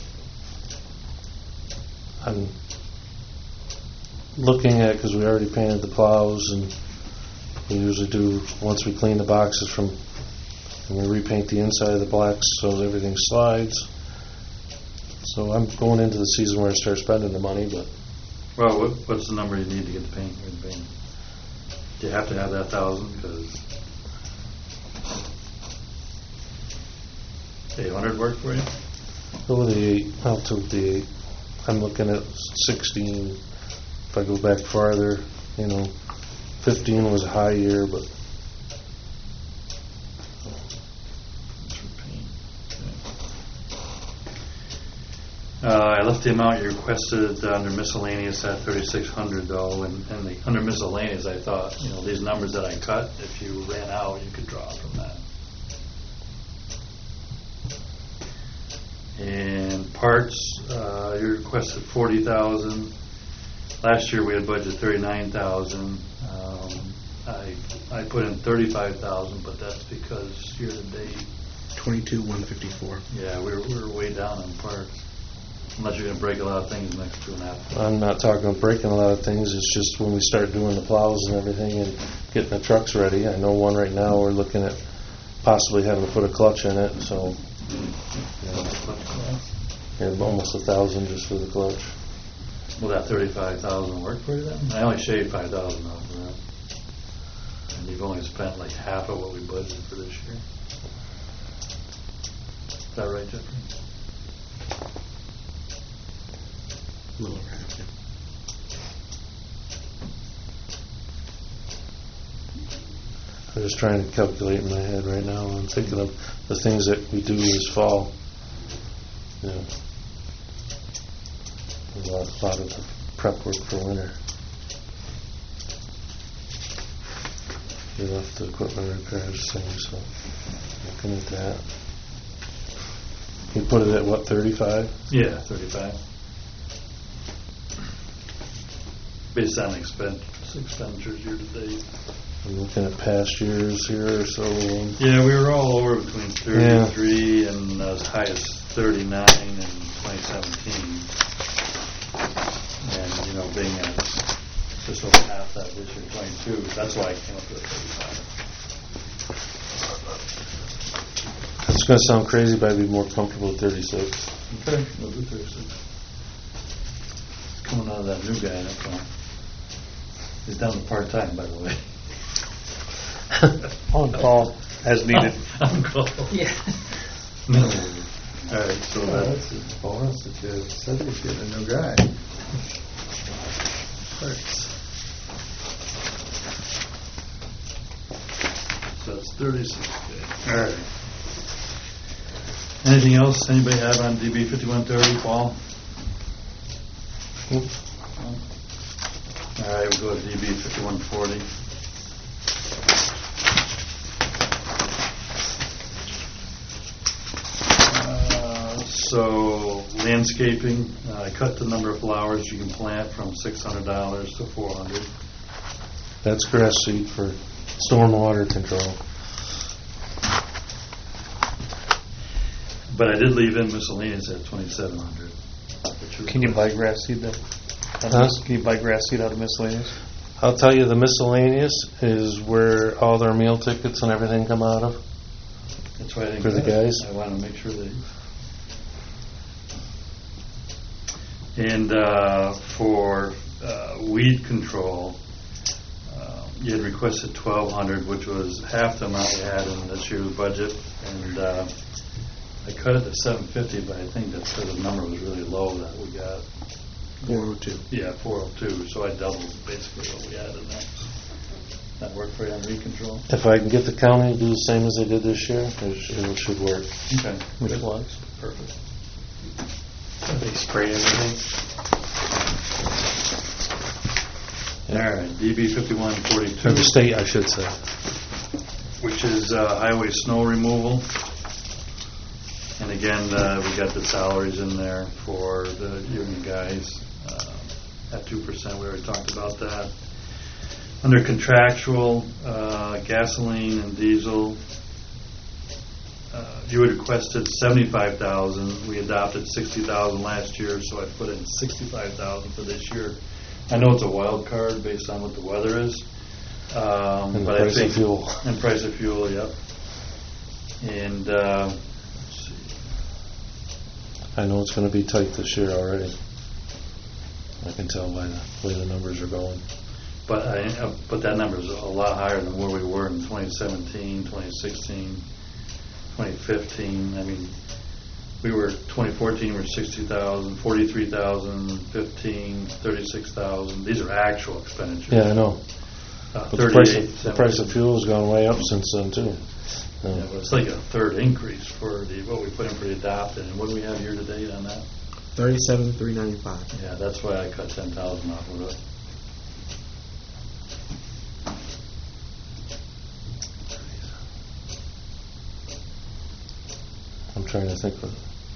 I'm looking at, because we already painted the plows, and we usually do, once we clean the boxes from, and we repaint the inside of the blacks so everything slides. So I'm going into the season where I start spending the money, but Well, what, what's the number you need to get the paint? The paint? Do you have to have that thousand? Because eight hundred work for you? go with the eight. I'll take the eight. I'm looking at sixteen. If I go back farther, you know, fifteen was a high year, but Uh, I left the amount you requested under miscellaneous at thirty-six hundred though, and, and the, under miscellaneous I thought, you know, these numbers that I cut, if you ran out, you could draw from that. And parts, uh, you requested forty thousand. Last year we had budgeted thirty-nine thousand. Um, I, I put in thirty-five thousand, but that's because year to date, Twenty-two one fifty-four. yeah, we were, we were way down on parts. Unless you're gonna break a lot of things in the next two and a half. I'm not talking about breaking a lot of things. It's just when we start doing the plows and everything and getting the trucks ready. I know one right now, we're looking at possibly having to put a clutch in it, so, you know, yeah, almost a thousand just for the clutch. Will that thirty-five thousand work for you then? I only shaved five thousand off of that. And you've only spent like half of what we budgeted for this year. Is that right, Jeffrey? A little over half, yeah. I'm just trying to calculate in my head right now. I'm thinking of the things that we do this fall. You know, a lot, a lot of the prep work for winter. Get off the equipment repairs thing, so looking at that. You put it at what, thirty-five? Yeah, thirty-five. Based on expen- expenditures year to date. I'm looking at past years here, so. Um, Yeah, we were all over between thirty-three yeah. and as high as thirty-nine in twenty seventeen. And, you know, being at just over half that this year, twenty-two, that's why I came up with thirty-five. It's going to sound crazy, but I'd be more comfortable with thirty-six. Okay, we'll do thirty-six. It's coming out of that new guy, that's all. He's down to part-time, by the way. On call, as needed. On call. Yeah. No. All right, so Well, that's that's a bonus that you said you're getting a new guy. Thanks. So that's thirty-six K. All right. Anything else anybody have on D B fifty-one thirty, Paul? Nope. All right, we'll go to D B fifty-one forty. Uh, so landscaping, uh, I cut the number of flowers you can plant from six hundred dollars to four hundred dollars. That's grass seed for stormwater control. But I did leave in miscellaneous at twenty-seven hundred dollars. Can you buy grass seed then? Huh? Can you buy grass seed out of miscellaneous? I'll tell you, the miscellaneous is where all their meal tickets and everything come out of. That's why I didn't For the get it. guys? I want to make sure that. And uh, for uh, weed control, uh, you had requested twelve hundred, which was half the amount we had in this year's budget, and uh, I cut it to seven fifty, but I think that's because the number was really low that we got. four oh two. Yeah, four oh two, so I doubled basically what we had in that. That work for you on weed control? If I can get the county to do the same as they did this year, it sh- it should work. Okay. Which Good. was? Perfect. They spray everything. All right, D B fifty-one Or forty-two. the state, I should say. Which is uh, highway snow removal. And again, uh, we got the salaries in there for the union guys uh, at two percent. We already talked about that. Under contractual, uh, gasoline and diesel, uh, you had requested seventy-five thousand. We adopted sixty thousand last year, so I put in sixty-five thousand for this year. I know it's a wild card based on what the weather is. Um, And the but price I of think, fuel. And price of fuel, yep. And uh, let's see. I know it's going to be tight this year already. I can tell by the way the numbers are going. But I, uh, but that number is a lot higher than where we were in twenty seventeen, twenty sixteen, twenty fifteen. I mean, we were, twenty fourteen, we were sixty thousand, forty-three thousand, fifteen, thirty-six thousand. These are actual expenditures. Yeah, I know. Uh, But the price, thirty-eight, of, the price of fuel has gone way up since then, too. Yeah, Yeah. but it's like a third increase for the, what we put in for the adopted. And what do we have year to date on that? Thirty-seven three ninety-five. Yeah, that's why I cut ten thousand off of it. I'm trying to think of.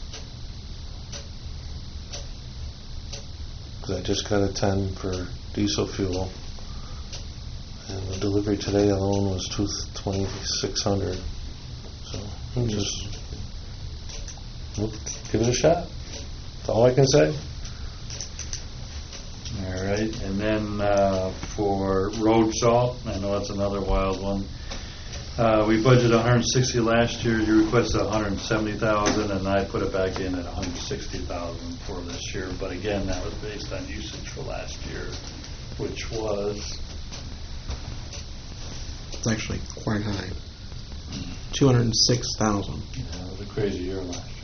Because I just got a ten for diesel fuel. And the delivery today alone was two twenty-six hundred. So I'm just we'll give it a shot. That's all I can say. All All right, and then uh, for road salt, I know that's another wild one. Uh, we budgeted one hundred sixty last year. You requested one hundred seventy thousand, and I put it back in at one hundred sixty thousand for this year. But again, that was based on usage for last year, which was It's actually quite high. Two hundred and six thousand. yeah, it was a crazy year last year.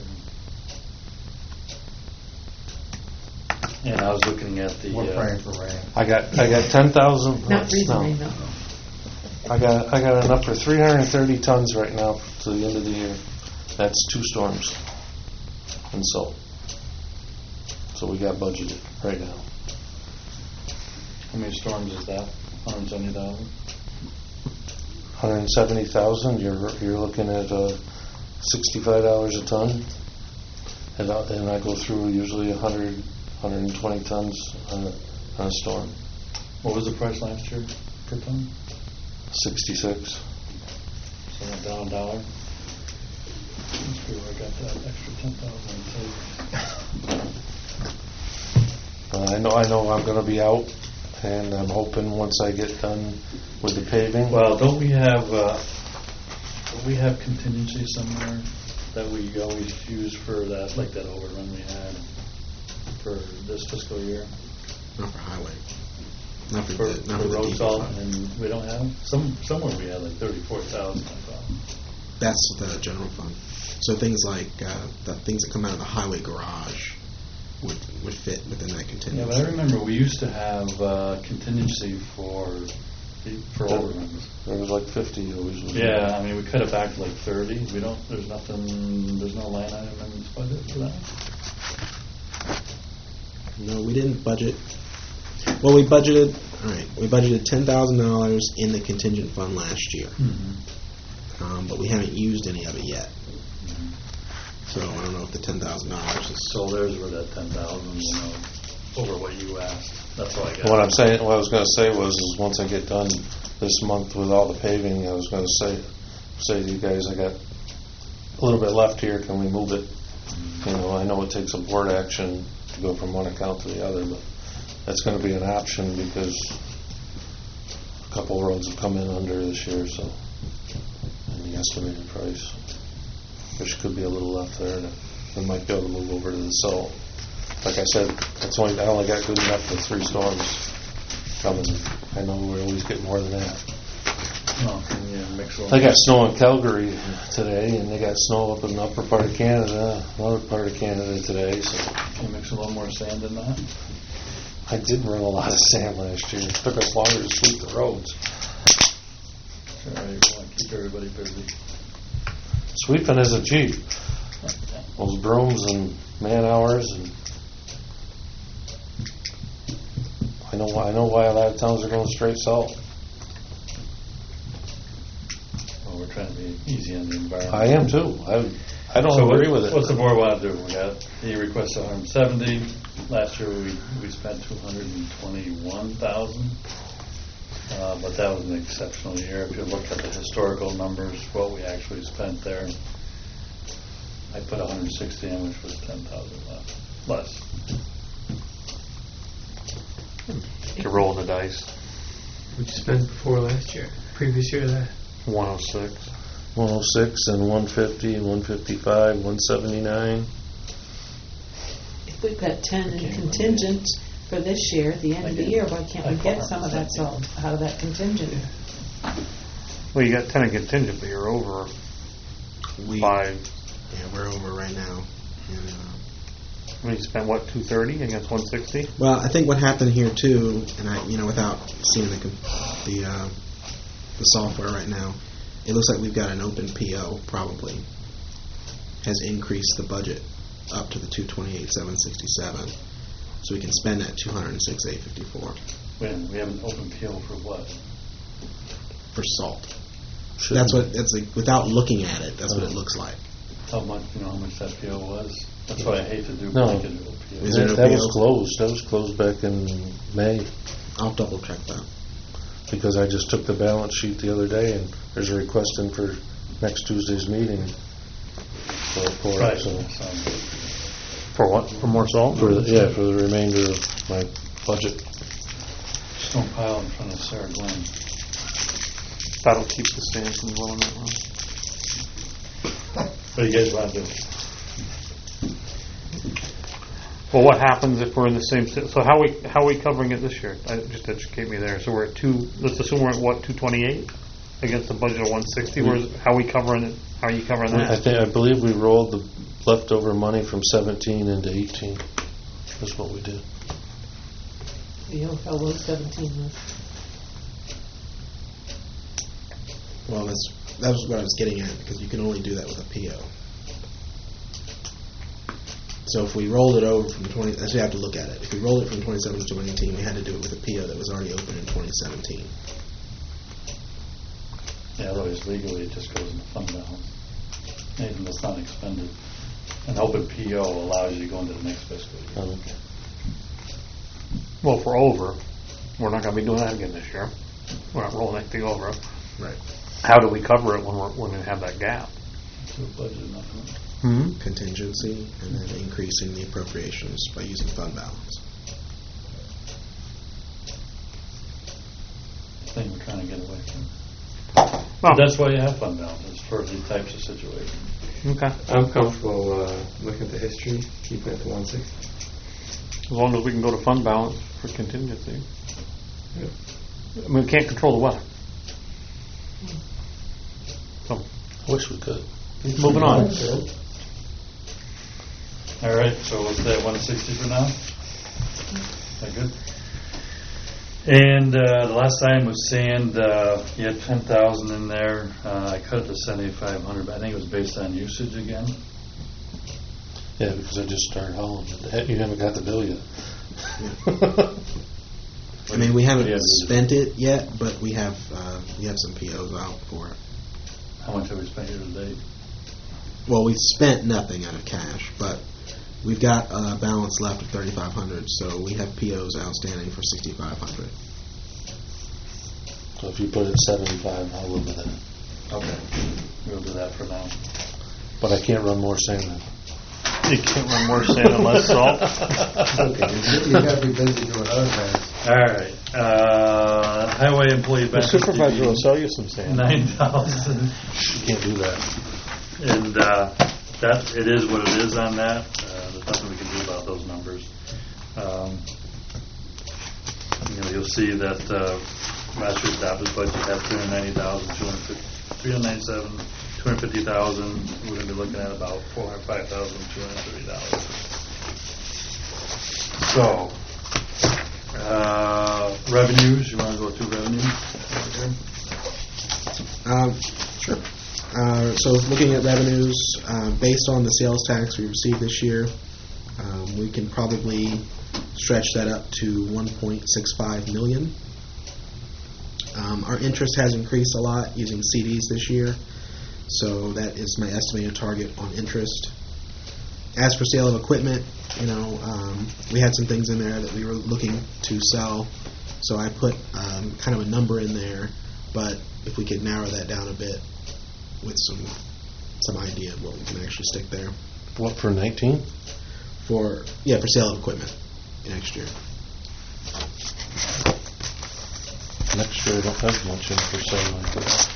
And I was looking at the. We're uh, praying for rain. I got, I got ten thousand. Not recently, no. I got, I got enough for three hundred and thirty tons right now to the end of the year. That's two storms and salt. So we got budgeted right now. How many storms is that? one hundred seventy thousand? one hundred seventy thousand, you're, you're looking at uh, sixty-five dollars a ton. And I, and I go through usually one hundred, one hundred twenty tons on a, on a storm. What was the price last year per ton? sixty-six. So it went down a dollar. Must be where I got that extra ten thousand. Uh, I know, I know I'm gonna be out, and I'm hoping once I get done with the paving. Well, don't we have, uh, don't we have contingency somewhere that we always use for that, like that overrun we had for this fiscal year? Not for highway. Not for, For, the, not for for the road depot salt, fund. and we don't have, some, somewhere we had like thirty-four thousand, I thought. That's the general fund. So things like uh, the things that come out of the highway garage would would fit within that contingency. Yeah, but I remember we used to have uh, contingency for, the- for overruns. There was like fifty always. was- Yeah, I mean, we cut it back to like thirty. We don't, there's nothing, there's no line item in this budget for that? No, we didn't budget. Well, we budgeted. All right, we budgeted ten thousand dollars in the contingent fund last year, Mm-hmm. um, but we haven't used any of it yet. So I don't know if the ten thousand dollars is. So there's where that ten thousand, you know, over what you asked. That's all I got. What I'm saying, what I was gonna say was, is once I get done this month with all the paving, I was gonna say, say to you guys, I got a little bit left here, can we move it? You know, I know it takes a board action to go from one account to the other, but that's gonna be an option because a couple roads have come in under this year, so, and the estimated price. There could be a little left there, and we might be able to move over to the salt. Like I said, it's only, I only got good enough for three storms coming. I know we always get more than that. Oh, can you mix it? They got snow in Calgary today, and they got snow up in the upper part of Canada, another part of Canada today, so. Can you mix a little more sand in that? I did run a lot of sand last year. It took us longer to sweep the roads. Sure, you want to keep everybody busy. Sweeping isn't cheap. Those brooms and man hours, and I know why, I know why a lot of towns are going straight salt. Well, we're trying to be easy on the environment. I am too. I I don't So what- agree with it. What's the board want to do? We got, he requests one hundred seventy. Last year, we, we spent two hundred twenty-one thousand. Uh, but that was an exceptional year. If you look at the historical numbers, what we actually spent there, I put one hundred sixty in, which was ten thousand less. less. You're rolling the dice. What'd you spend before last year? Previous year, that? one oh six. one oh six and one fifty and one fifty-five, one seventy-nine. If we've got ten in Okay. contingent for this year, at the end of the Okay. year, why can't we I get can't some of that remember. salt out of that contingent? Well, you got ten in contingent, but you're over We, five. Yeah, we're over right now. And, uh, I mean, you spent what, two thirty against one sixty? well, I think what happened here too, and I, you know, without seeing the com- the uh, the software right now, it looks like we've got an open P O probably has increased the budget up to the two twenty-eight seven sixty-seven, so we can spend that two hundred six eight fifty-four We have, we have an open P O for what? for salt. Should That's be. what that's like, without looking at it. That's what it looks like. How much, you know, how much that P O was? That's why I hate to do No. blanket P O. Is there That, no that P O? was closed. That was closed back in May I'll double check that. because I just took the balance sheet the other day and there's a request in for next Tuesday's meeting for a report. Right. So Sounds good. For what? For more salt? for the, yeah, for the remainder of my budget. Stone pile in front of Sarah Glenn. That'll keep the sand from blowing that one. What do you guys want to do? Well, what happens if we're in the same, si- so how we, how are we covering it this year? I, just educate me there. So we're at two, let's assume we're at what, two twenty-eight against a budget of one sixty? Where's, how are we covering it, how are you covering I that? think, I believe we rolled the leftover money from seventeen into eighteen. That's what we did. You know how low seventeen was. Well, that's that was what I was getting at, because you can only do that with a P O. So if we rolled it over from twenty, that's we have to look at it. If we rolled it from twenty seventeen to twenty eighteen, we had to do it with a P O that was already open in twenty seventeen. Yeah, otherwise legally it just goes in the fund balance. Anything that's not expended. An open P O allows you to go into the next fiscal year. Um, Well, if we're over, we're not gonna be doing that again this year. We're not rolling anything over. Right. How do we cover it when we're, when we have that gap? So budget nothing. Hmm? Contingency, and then increasing the appropriations by using fund balance. Thing we're trying to get away from. Oh, That's why you have fund balances for these types of situations. okay. I'm comfortable uh, looking at the history, keeping it to one sixty. As long as we can go to fund balance for contingency. Yep. I mean, we can't control the weather. So, I wish we could. moving on. All right, so we'll stay at one sixty for now. That good? And uh, the last time was sand. Uh, you had ten thousand in there. Uh, I cut it to seventy-five hundred, but I think it was based on usage again. Yeah, because I just started hauling. You haven't got the bill yet. I mean, we haven't Yeah. spent it yet, but we have uh, we have some P Os out for it. How much have we spent here to date? Well, we spent nothing out of cash, but we've got a balance left of thirty-five hundred, so we have P Os outstanding for sixty-five hundred. So if you put it at seventy-five, I'll live with that. Okay, we'll do that for now. But I can't run more sand than. You can't run more sand and less salt. Okay, you got to be busy doing other things. All right, uh, highway employee The benefits. supervisor will sell you some sand. Nine thousand. You can't do that. And uh, that, it is what it is on that. Uh, There's nothing we can do about those numbers. Um, You know, you'll see that uh, last year's adopted budget had three hundred ninety thousand, two hundred fifty, three hundred ninety-seven, two hundred fifty thousand. We're going to be looking at about four hundred five thousand, two hundred thirty dollars. So, uh, revenues, you want to go through revenues? Um, sure. Uh, so looking at revenues, uh, based on the sales tax we received this year, um, we can probably stretch that up to one point six five million. Um, our interest has increased a lot using C Ds this year, so that is my estimated target on interest. As for sale of equipment, you know, um, we had some things in there that we were looking to sell, so I put um, kind of a number in there, but if we could narrow that down a bit with some some idea of what we can actually stick there What, for nineteen? for yeah for sale of equipment next year. Next year I don't have much in for sale like that.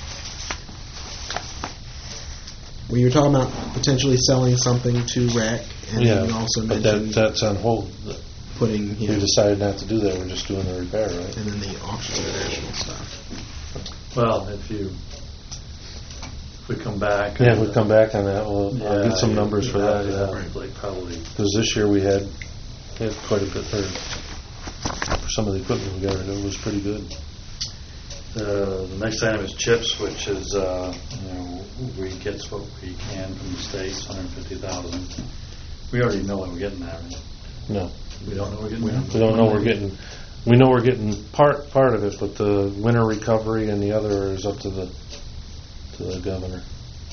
Well, you were talking about potentially selling something to rec, and Yeah, then you also but that, mentioned that's on hold. putting you We know, decided not to do that, we're just doing the repair, right? and then the auction international stuff. Well, if you, if we come back. Yeah, if we come back on that, we'll, I'll Yeah, get some you- numbers you for have that, to yeah. have, Like probably, Because this year we had, we had quite a bit, or for some of the equipment we got rid of, it was pretty good. the, the next item is chips, which is, uh, you know, we get what we can from the states, one hundred fifty thousand. We already know what we're getting at, right? No, We don't know what we're getting at? we don't know we're getting, we know we're getting part, part of it, but the winter recovery and the other is up to the, to the governor.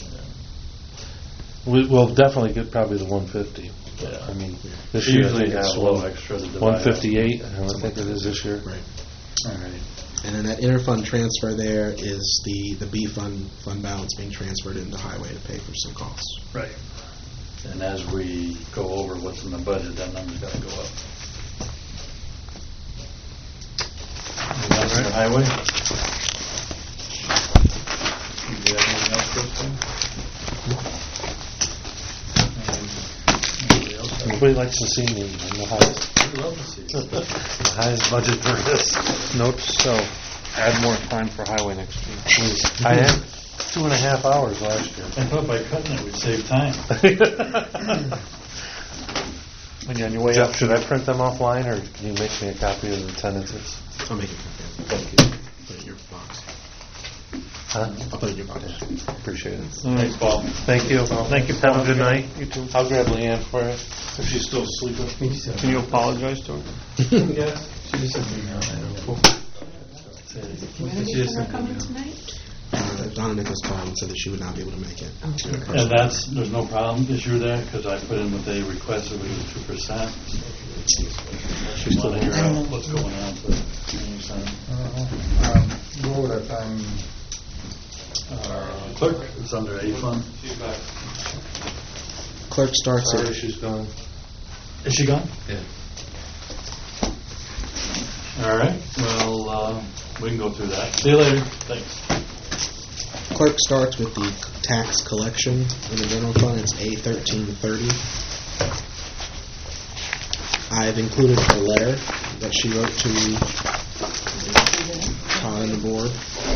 We, we'll definitely get probably the one fifty. Yeah. I mean, this We year I usually think have it's a little extra to divide one out. fifty-eight, I think it is this year. Right. All right. And then that interfund transfer there is the, the B fund fund balance being transferred into highway to pay for some costs. Right. And as we go over what's in the budget, that number's got to go up. That's the highway. Do you have anything else, Kristen? Anybody else have- Nobody likes to see me on the highest, I'd love to see you. the highest budget for this. Notes, so add more time for highway next year, please. I had two and a half hours last year. I thought by cutting it, we'd save time. When you're on your way Jeff, up. should I print them offline, or can you make me a copy of the attendances? I'll make it. Thank you. Put it in your box. Huh? I'll put it in your box. Appreciate it. Thanks, Paul. Thank you. Thank you, Paul. Have a good night. You too. I'll grab Leanne for you, if she's still sleeping. Can you apologize to her? Yes. She just said me now. Community center coming tonight? Uh, Donna Nichols called and said that she would not be able to make it. And that's, there's no problem issue there, because I put in what they requested, which was two percent. She's still hear out what's going on for the community center. Um, What would I find? Uh, Clerk, it's under A fund. Clerk starts Sorry, at she's gone. Is she gone? Yeah. All right, well, uh, we can go through that. See you later. Thanks. clerk starts with the tax collection in the general fund. It's A thirteen thirty. I've included the letter that she wrote to Todd and the board.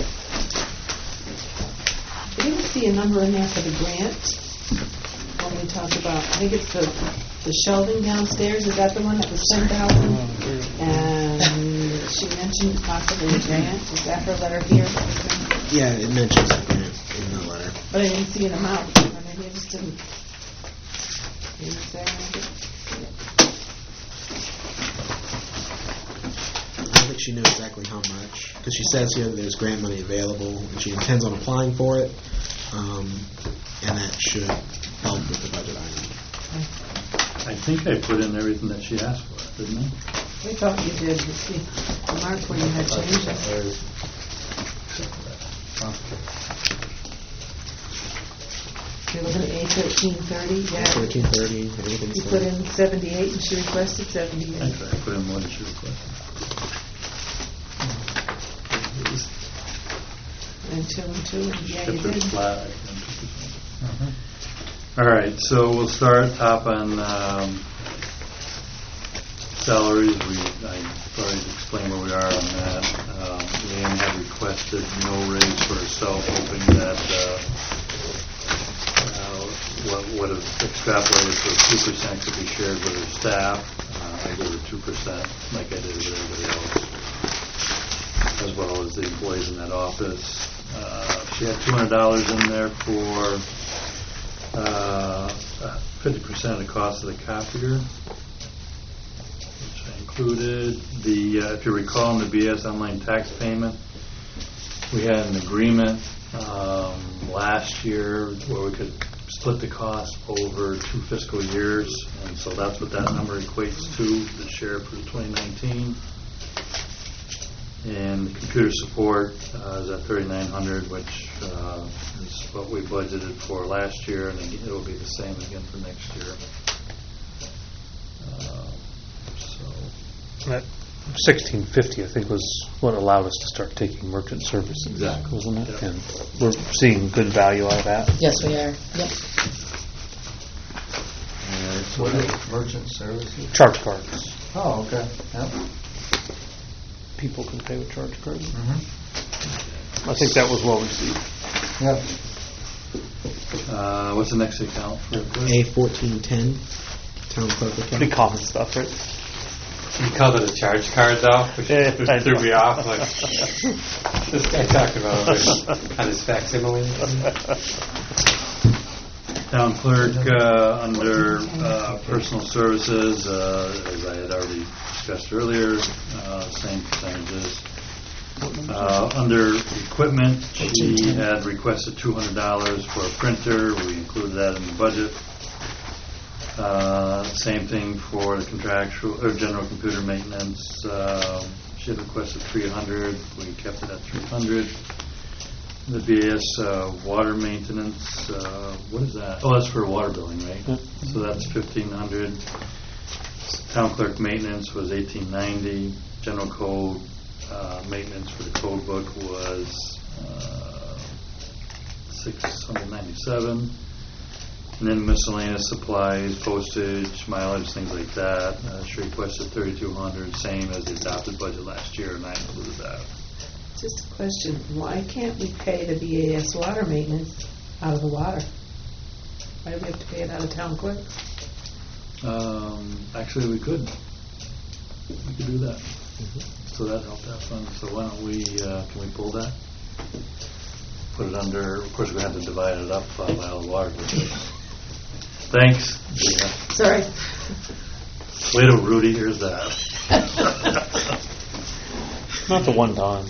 I didn't see a number in there for the grant when we talked about, I think it's the, the shelving downstairs, is that the one that was ten thousand? And she mentioned possibly a grant, is that her letter here? Yeah, it mentions the grant in the letter. But I didn't see an amount, or maybe I just didn't. Didn't say anything. I don't think she knew exactly how much, because she says here that there's grant money available, and she intends on applying for it, um, and that should help with the budget item. I think I put in everything that she asked for, didn't I? We thought you did, you see, the mark where you had changes. You're looking at A thirteen thirty, yeah. Thirteen thirty, everything's You put there. in seventy-eight, and she requested seventy-eight. Actually, I put in more than she requested. And two and two, and yeah, you Kept it did. flat. I think. All right, so we'll start top on um, salaries. We I already explained where we are on that. Um, Leanne had requested no raise for herself, hoping that uh, uh, what would have extrapolated to two percent could be shared with her staff. Uh, I gave her two percent, like I did with everybody else, as well as the employees in that office. Uh, she had two hundred dollars in there for uh, fifty percent of the cost of the copier, which I included. The, uh, if you recall, in the B S online tax payment, we had an agreement um, last year where we could split the cost over two fiscal years, and so that's what that number equates to, the share for twenty nineteen. And the computer support uh, is at thirty-nine hundred, which uh, is what we budgeted for last year, and it will be the same again for next year. Uh, so, That sixteen fifty, I think, was what allowed us to start taking merchant services. Exactly. Wasn't it? Yep. And we're seeing good value out of that. Yes, we are. Yep. What is merchant services? Charge cards. Oh, okay. Yep. People can pay with charge cards. Mm-hmm. I think that was well received. Yep. uh, what's the next account for? A fourteen ten, town clerk account. Pretty common stuff, right? You called it a charge card, though, which, Yeah, which I threw know. me off. Like, this guy talked about it on his facsimile. Town clerk, uh, under uh, personal services, uh, as I had already discussed earlier, uh, same percentages. Uh, Under equipment, she had requested two hundred dollars for a printer. We included that in the budget. Uh, Same thing for the contractual, or general computer maintenance. Uh, She had requested three hundred dollars. We kept it at three hundred dollars. The B S uh, water maintenance, uh, what is that? Oh, that's for water billing, right? So that's fifteen hundred. Town clerk maintenance was eighteen ninety. General code uh, maintenance for the code book was uh, six hundred ninety-seven. And then miscellaneous supplies, postage, mileage, things like that. Uh, she requested thirty-two hundred, same as the adopted budget last year, and I included that. Just a question, why can't we pay the B A S water maintenance out of the water? Why do we have to pay it out of town clerk? Um, actually, we could. We could do that. So that helped that fund. So why don't we, uh, can we pull that? Put it under, of course, we have to divide it up uh, by all the water. Thanks. Yeah. Sorry. Wait till Rudy hears that. Not the one time.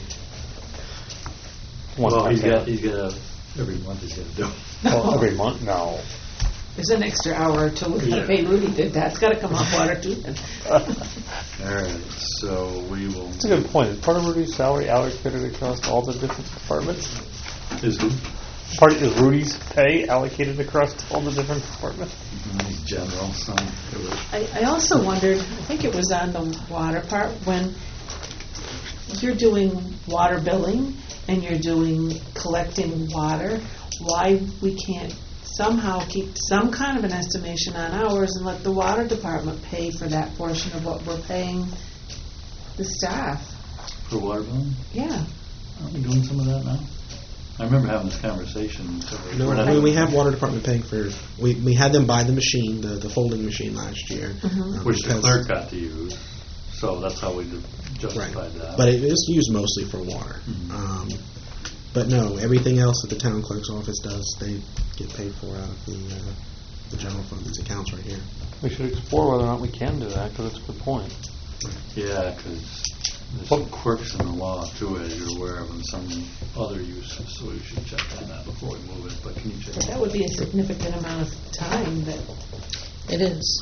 One Well, time he's got, payment. he's got, a- every month he's got to do it. Well, every month, no. There's an extra hour or two we're Yeah. gonna pay Rudy, did that's gotta come off water too. All right, so we will. That's a good point. Is part of Rudy's salary allocated across all the different departments? Is who? Part is Rudy's pay allocated across all the different departments? He's general, so. it was- I, I also wondered, I think it was on the water part, when you're doing water billing and you're doing collecting water, why we can't somehow keep some kind of an estimation on ours and let the water department pay for that portion of what we're paying the staff. For water billing? Yeah. Aren't we doing some of that now? I remember having this conversation. several- No, we're not I mean, we doing- have water department paying for, we, we had them buy the machine, the, the folding machine last year. Mhm. um, Which the because- clerk got to use, so that's how we did- justified Right. that. But it is used mostly for water. Mhm. Um, But no, everything else that the town clerk's office does, they get paid for out of the, uh, the general fund, these accounts right here. We should explore whether or not we can do that, because it's a good point. Yeah, because there's some quirks in the law too, as you're aware of, and some other uses, so we should check on that before we move it, but can you check? But that would be a significant amount of time that It is.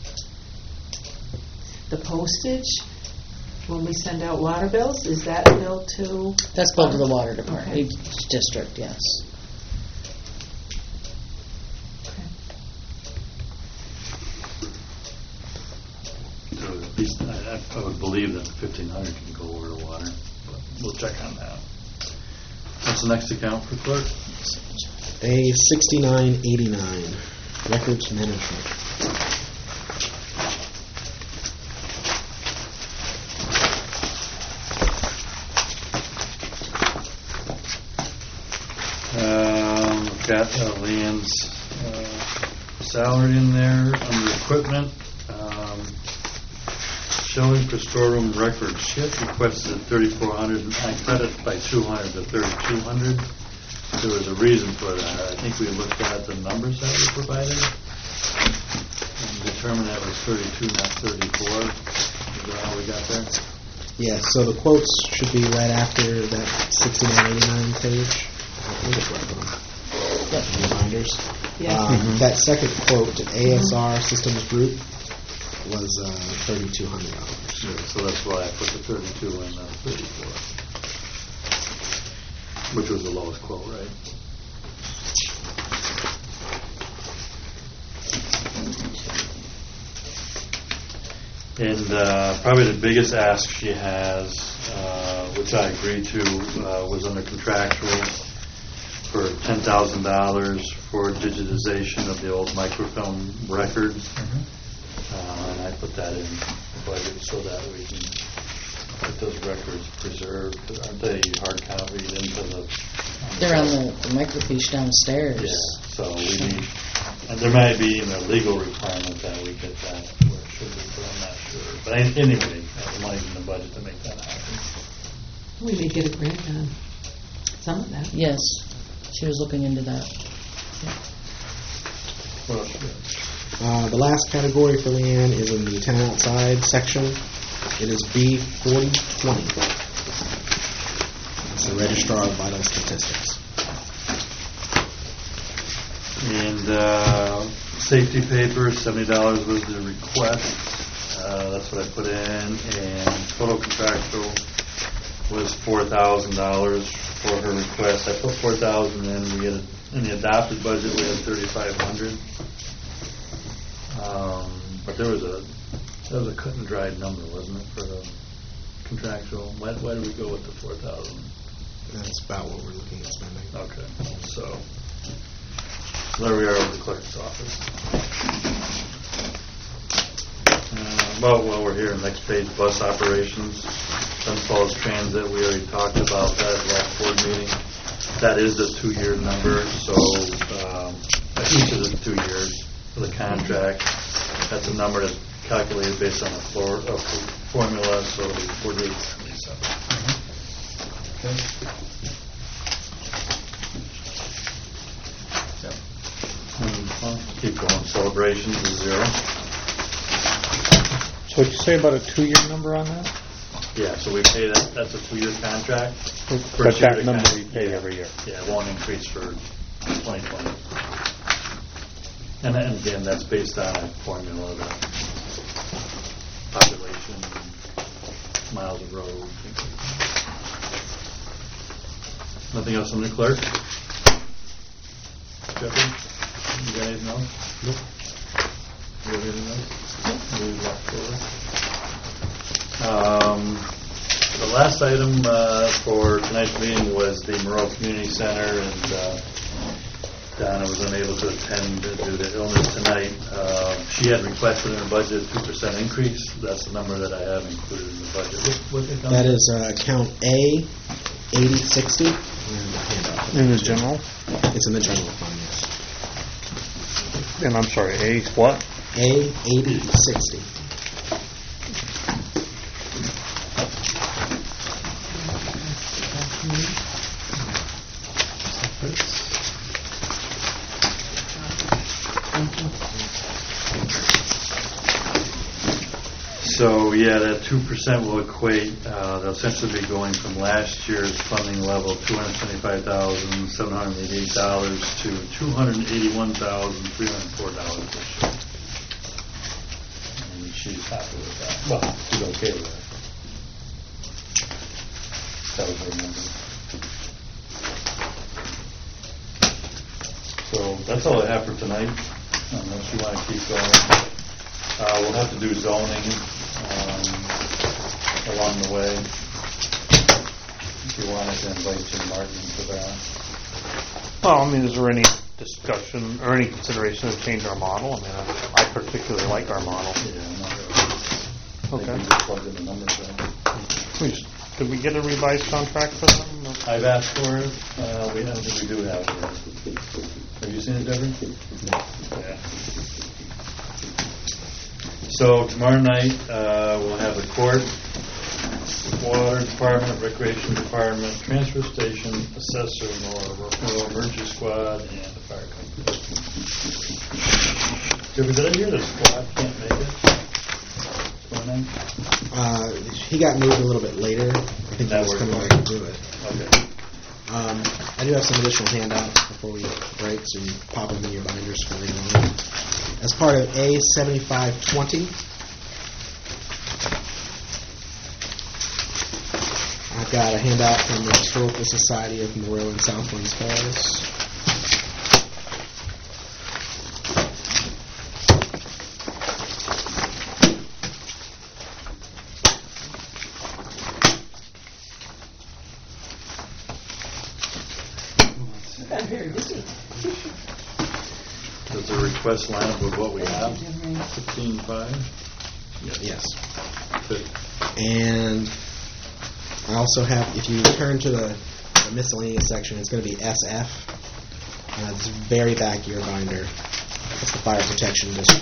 the postage, when we send out water bills, is that billed to? That's billed to the water department, Okay. each district, yes. Okay. So at least I, I would believe that fifteen hundred can go over to water, but we'll check on that. What's the next account for clerk? A sixty-nine eighty-nine, records management. Um, we've got uh, Leanne's uh, salary in there under equipment. Um, showing for storeroom records. She had requested thirty-four hundred, and I cut it by two hundred to thirty-two hundred. There was a reason for that. I think we looked at the numbers that were provided and determined that was thirty-two, not thirty-four. Is that how we got there? Yeah, so the quotes should be right after that sixty-nine eighty-nine page. I think it's right on. Reminders. Yeah. Um, That second quote to A S R Systems Group was uh, thirty-two hundred dollars. Yeah, so that's why I put the thirty-two and the thirty-four, which was the lowest quote, right? And uh, probably the biggest ask she has, uh, which I agreed to, uh, was under contractual for ten thousand dollars for digitization of the old microfilm records. Uh, and I put that in the budget so that we can get those records preserved. Aren't they hard copied into the? They're on the the microfiche downstairs. Yeah, so we need, and there might be even a legal requirement that we get that where it should be, but I'm not sure. But an- anyway, uh, the money's in the budget to make that happen. We may get a grant on some of that. Yes, she was looking into that. What else you got? Uh, the last category for Leanne is in the town outside section. It is B forty twenty. It's the Registrar of Vital Statistics. And uh, safety papers, seventy dollars was the request. Uh, That's what I put in. And total contractual was four thousand dollars for her request. I put four thousand dollars in. We had, in the adopted budget, we had thirty-five hundred dollars. Um, But there was a, that was a cut and dried number, wasn't it, for the contractual. Why, why did we go with the four thousand? That's about what we're looking at spending. Okay, so, so there we are with the clerk's office. Uh, well, while we're here, next page, bus operations, Sun Falls Transit, we already talked about that at the last board meeting. That is the two-year number, so um, each of the two years for the contract, that's a number that's calculated based on a floor, a formula, so it'll be forty-eight seventy-seven. Okay. Yep. And, well, keep going. Celebrations is zero. So what'd you say about a two-year number on that? Yeah, so we pay that, that's a two-year contract. But First year that to number con- we pay yeah. every year. Yeah, it won't increase for twenty twenty. And then again, that's based on a formula, the population, miles of road. things like that. Nothing else on the clerk? Jeffrey, you got anything else? Nope. You have anything else? We left over. Um, the last item uh, for tonight's meeting was the Monroe Community Center, and uh, Donna was unable to attend due to illness tonight. Uh, she had requested in her budget a two percent increase. That's the number that I have included in the budget. What, what That is uh, account A, eighty sixty. And the handout. In the general? It's in the general fund, yes. And I'm sorry, A what? A, eighty sixty. So, yeah, that two percent will equate, uh, they'll essentially be going from last year's funding level, two hundred seventy-five thousand seven hundred eighty-eight dollars to two hundred eighty-one thousand three hundred four dollars this year. And she's happy with that. Well, she's okay with that. That was her number. So, that's all I have for tonight, unless you want to keep going. Uh, we'll have to do zoning um, along the way. If you want, I can invite Jim Martin for that. Well, I mean, is there any discussion or any consideration to change our model? I mean, I, I particularly like our model. Yeah, I'm not really. Okay. I think we just plugged in the numbers in. We just- Did we get a revised contract for them? I've asked for it. Uh, we, I don't think we do have it. Have you seen it, Deborah? No. Yeah. So tomorrow night, uh, we'll have the court, water department, recreation department, transfer station, assessor, Nora, emergency squad, and the fire company. Deborah, did I hear the squad can't make it? Tomorrow night? Uh, he got moved a little bit later. I think That he was worked coming fine. back to do it. Okay. Um, I do have some additional handouts before we break, so you pop them in your binders for later on. As part of A seventy-five twenty, I've got a handout from the Historical Society of Monroe and South Glens Falls. Very busy. Does the request line up with what we have? Fifteen five? Yes. Good. And I also have, if you turn to the, the miscellaneous section, it's going to be S F. Uh, it's very back of your binder. It's the Fire Protection District.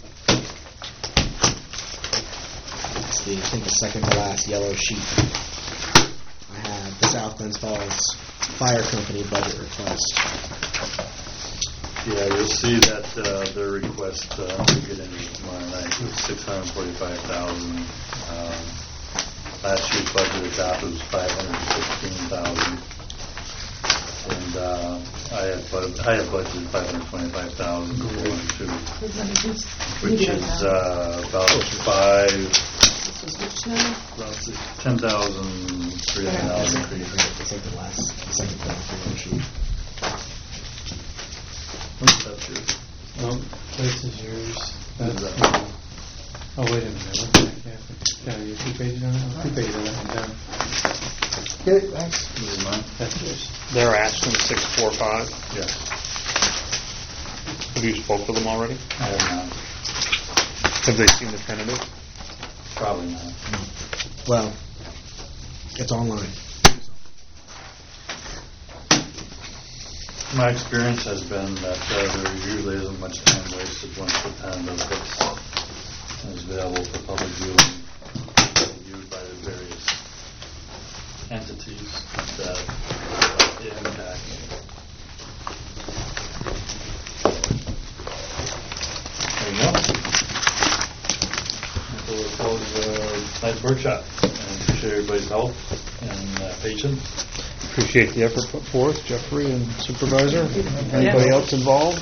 It's the, I think, the second to last yellow sheet. I have the South Glens Falls Fire Company budget request. Yeah, you'll see that uh, their request uh, to get into tomorrow night was six hundred forty-five thousand. Um, last year's budget adopted was five hundred sixteen thousand, and uh, I have bud- I have budgeted five hundred twenty-five thousand going to, which is uh, about five, about ten thousand three hundred dollars increase. It's like the last, the second to last yellow sheet. That's yours. Oh, this is yours. What is That's, that? oh, wait a minute. What's that, Kathy? Yeah, you two pages on that? Two pages on that one, down. Okay, thanks. This is mine. That's yours. They're asking six four five. Yes. Have you spoke with them already? I have not. Have they seen the tentative? Probably not. Well, it's online. My experience has been that uh, there usually isn't much time wasted once the tentative gets is available for public viewing, viewed by the various entities that uh, it impacts. There you go. So we'll close uh, tonight's workshop, and appreciate everybody's help and uh, patience. Appreciate the effort put forth, Jeffrey and Supervisor. Anybody else involved?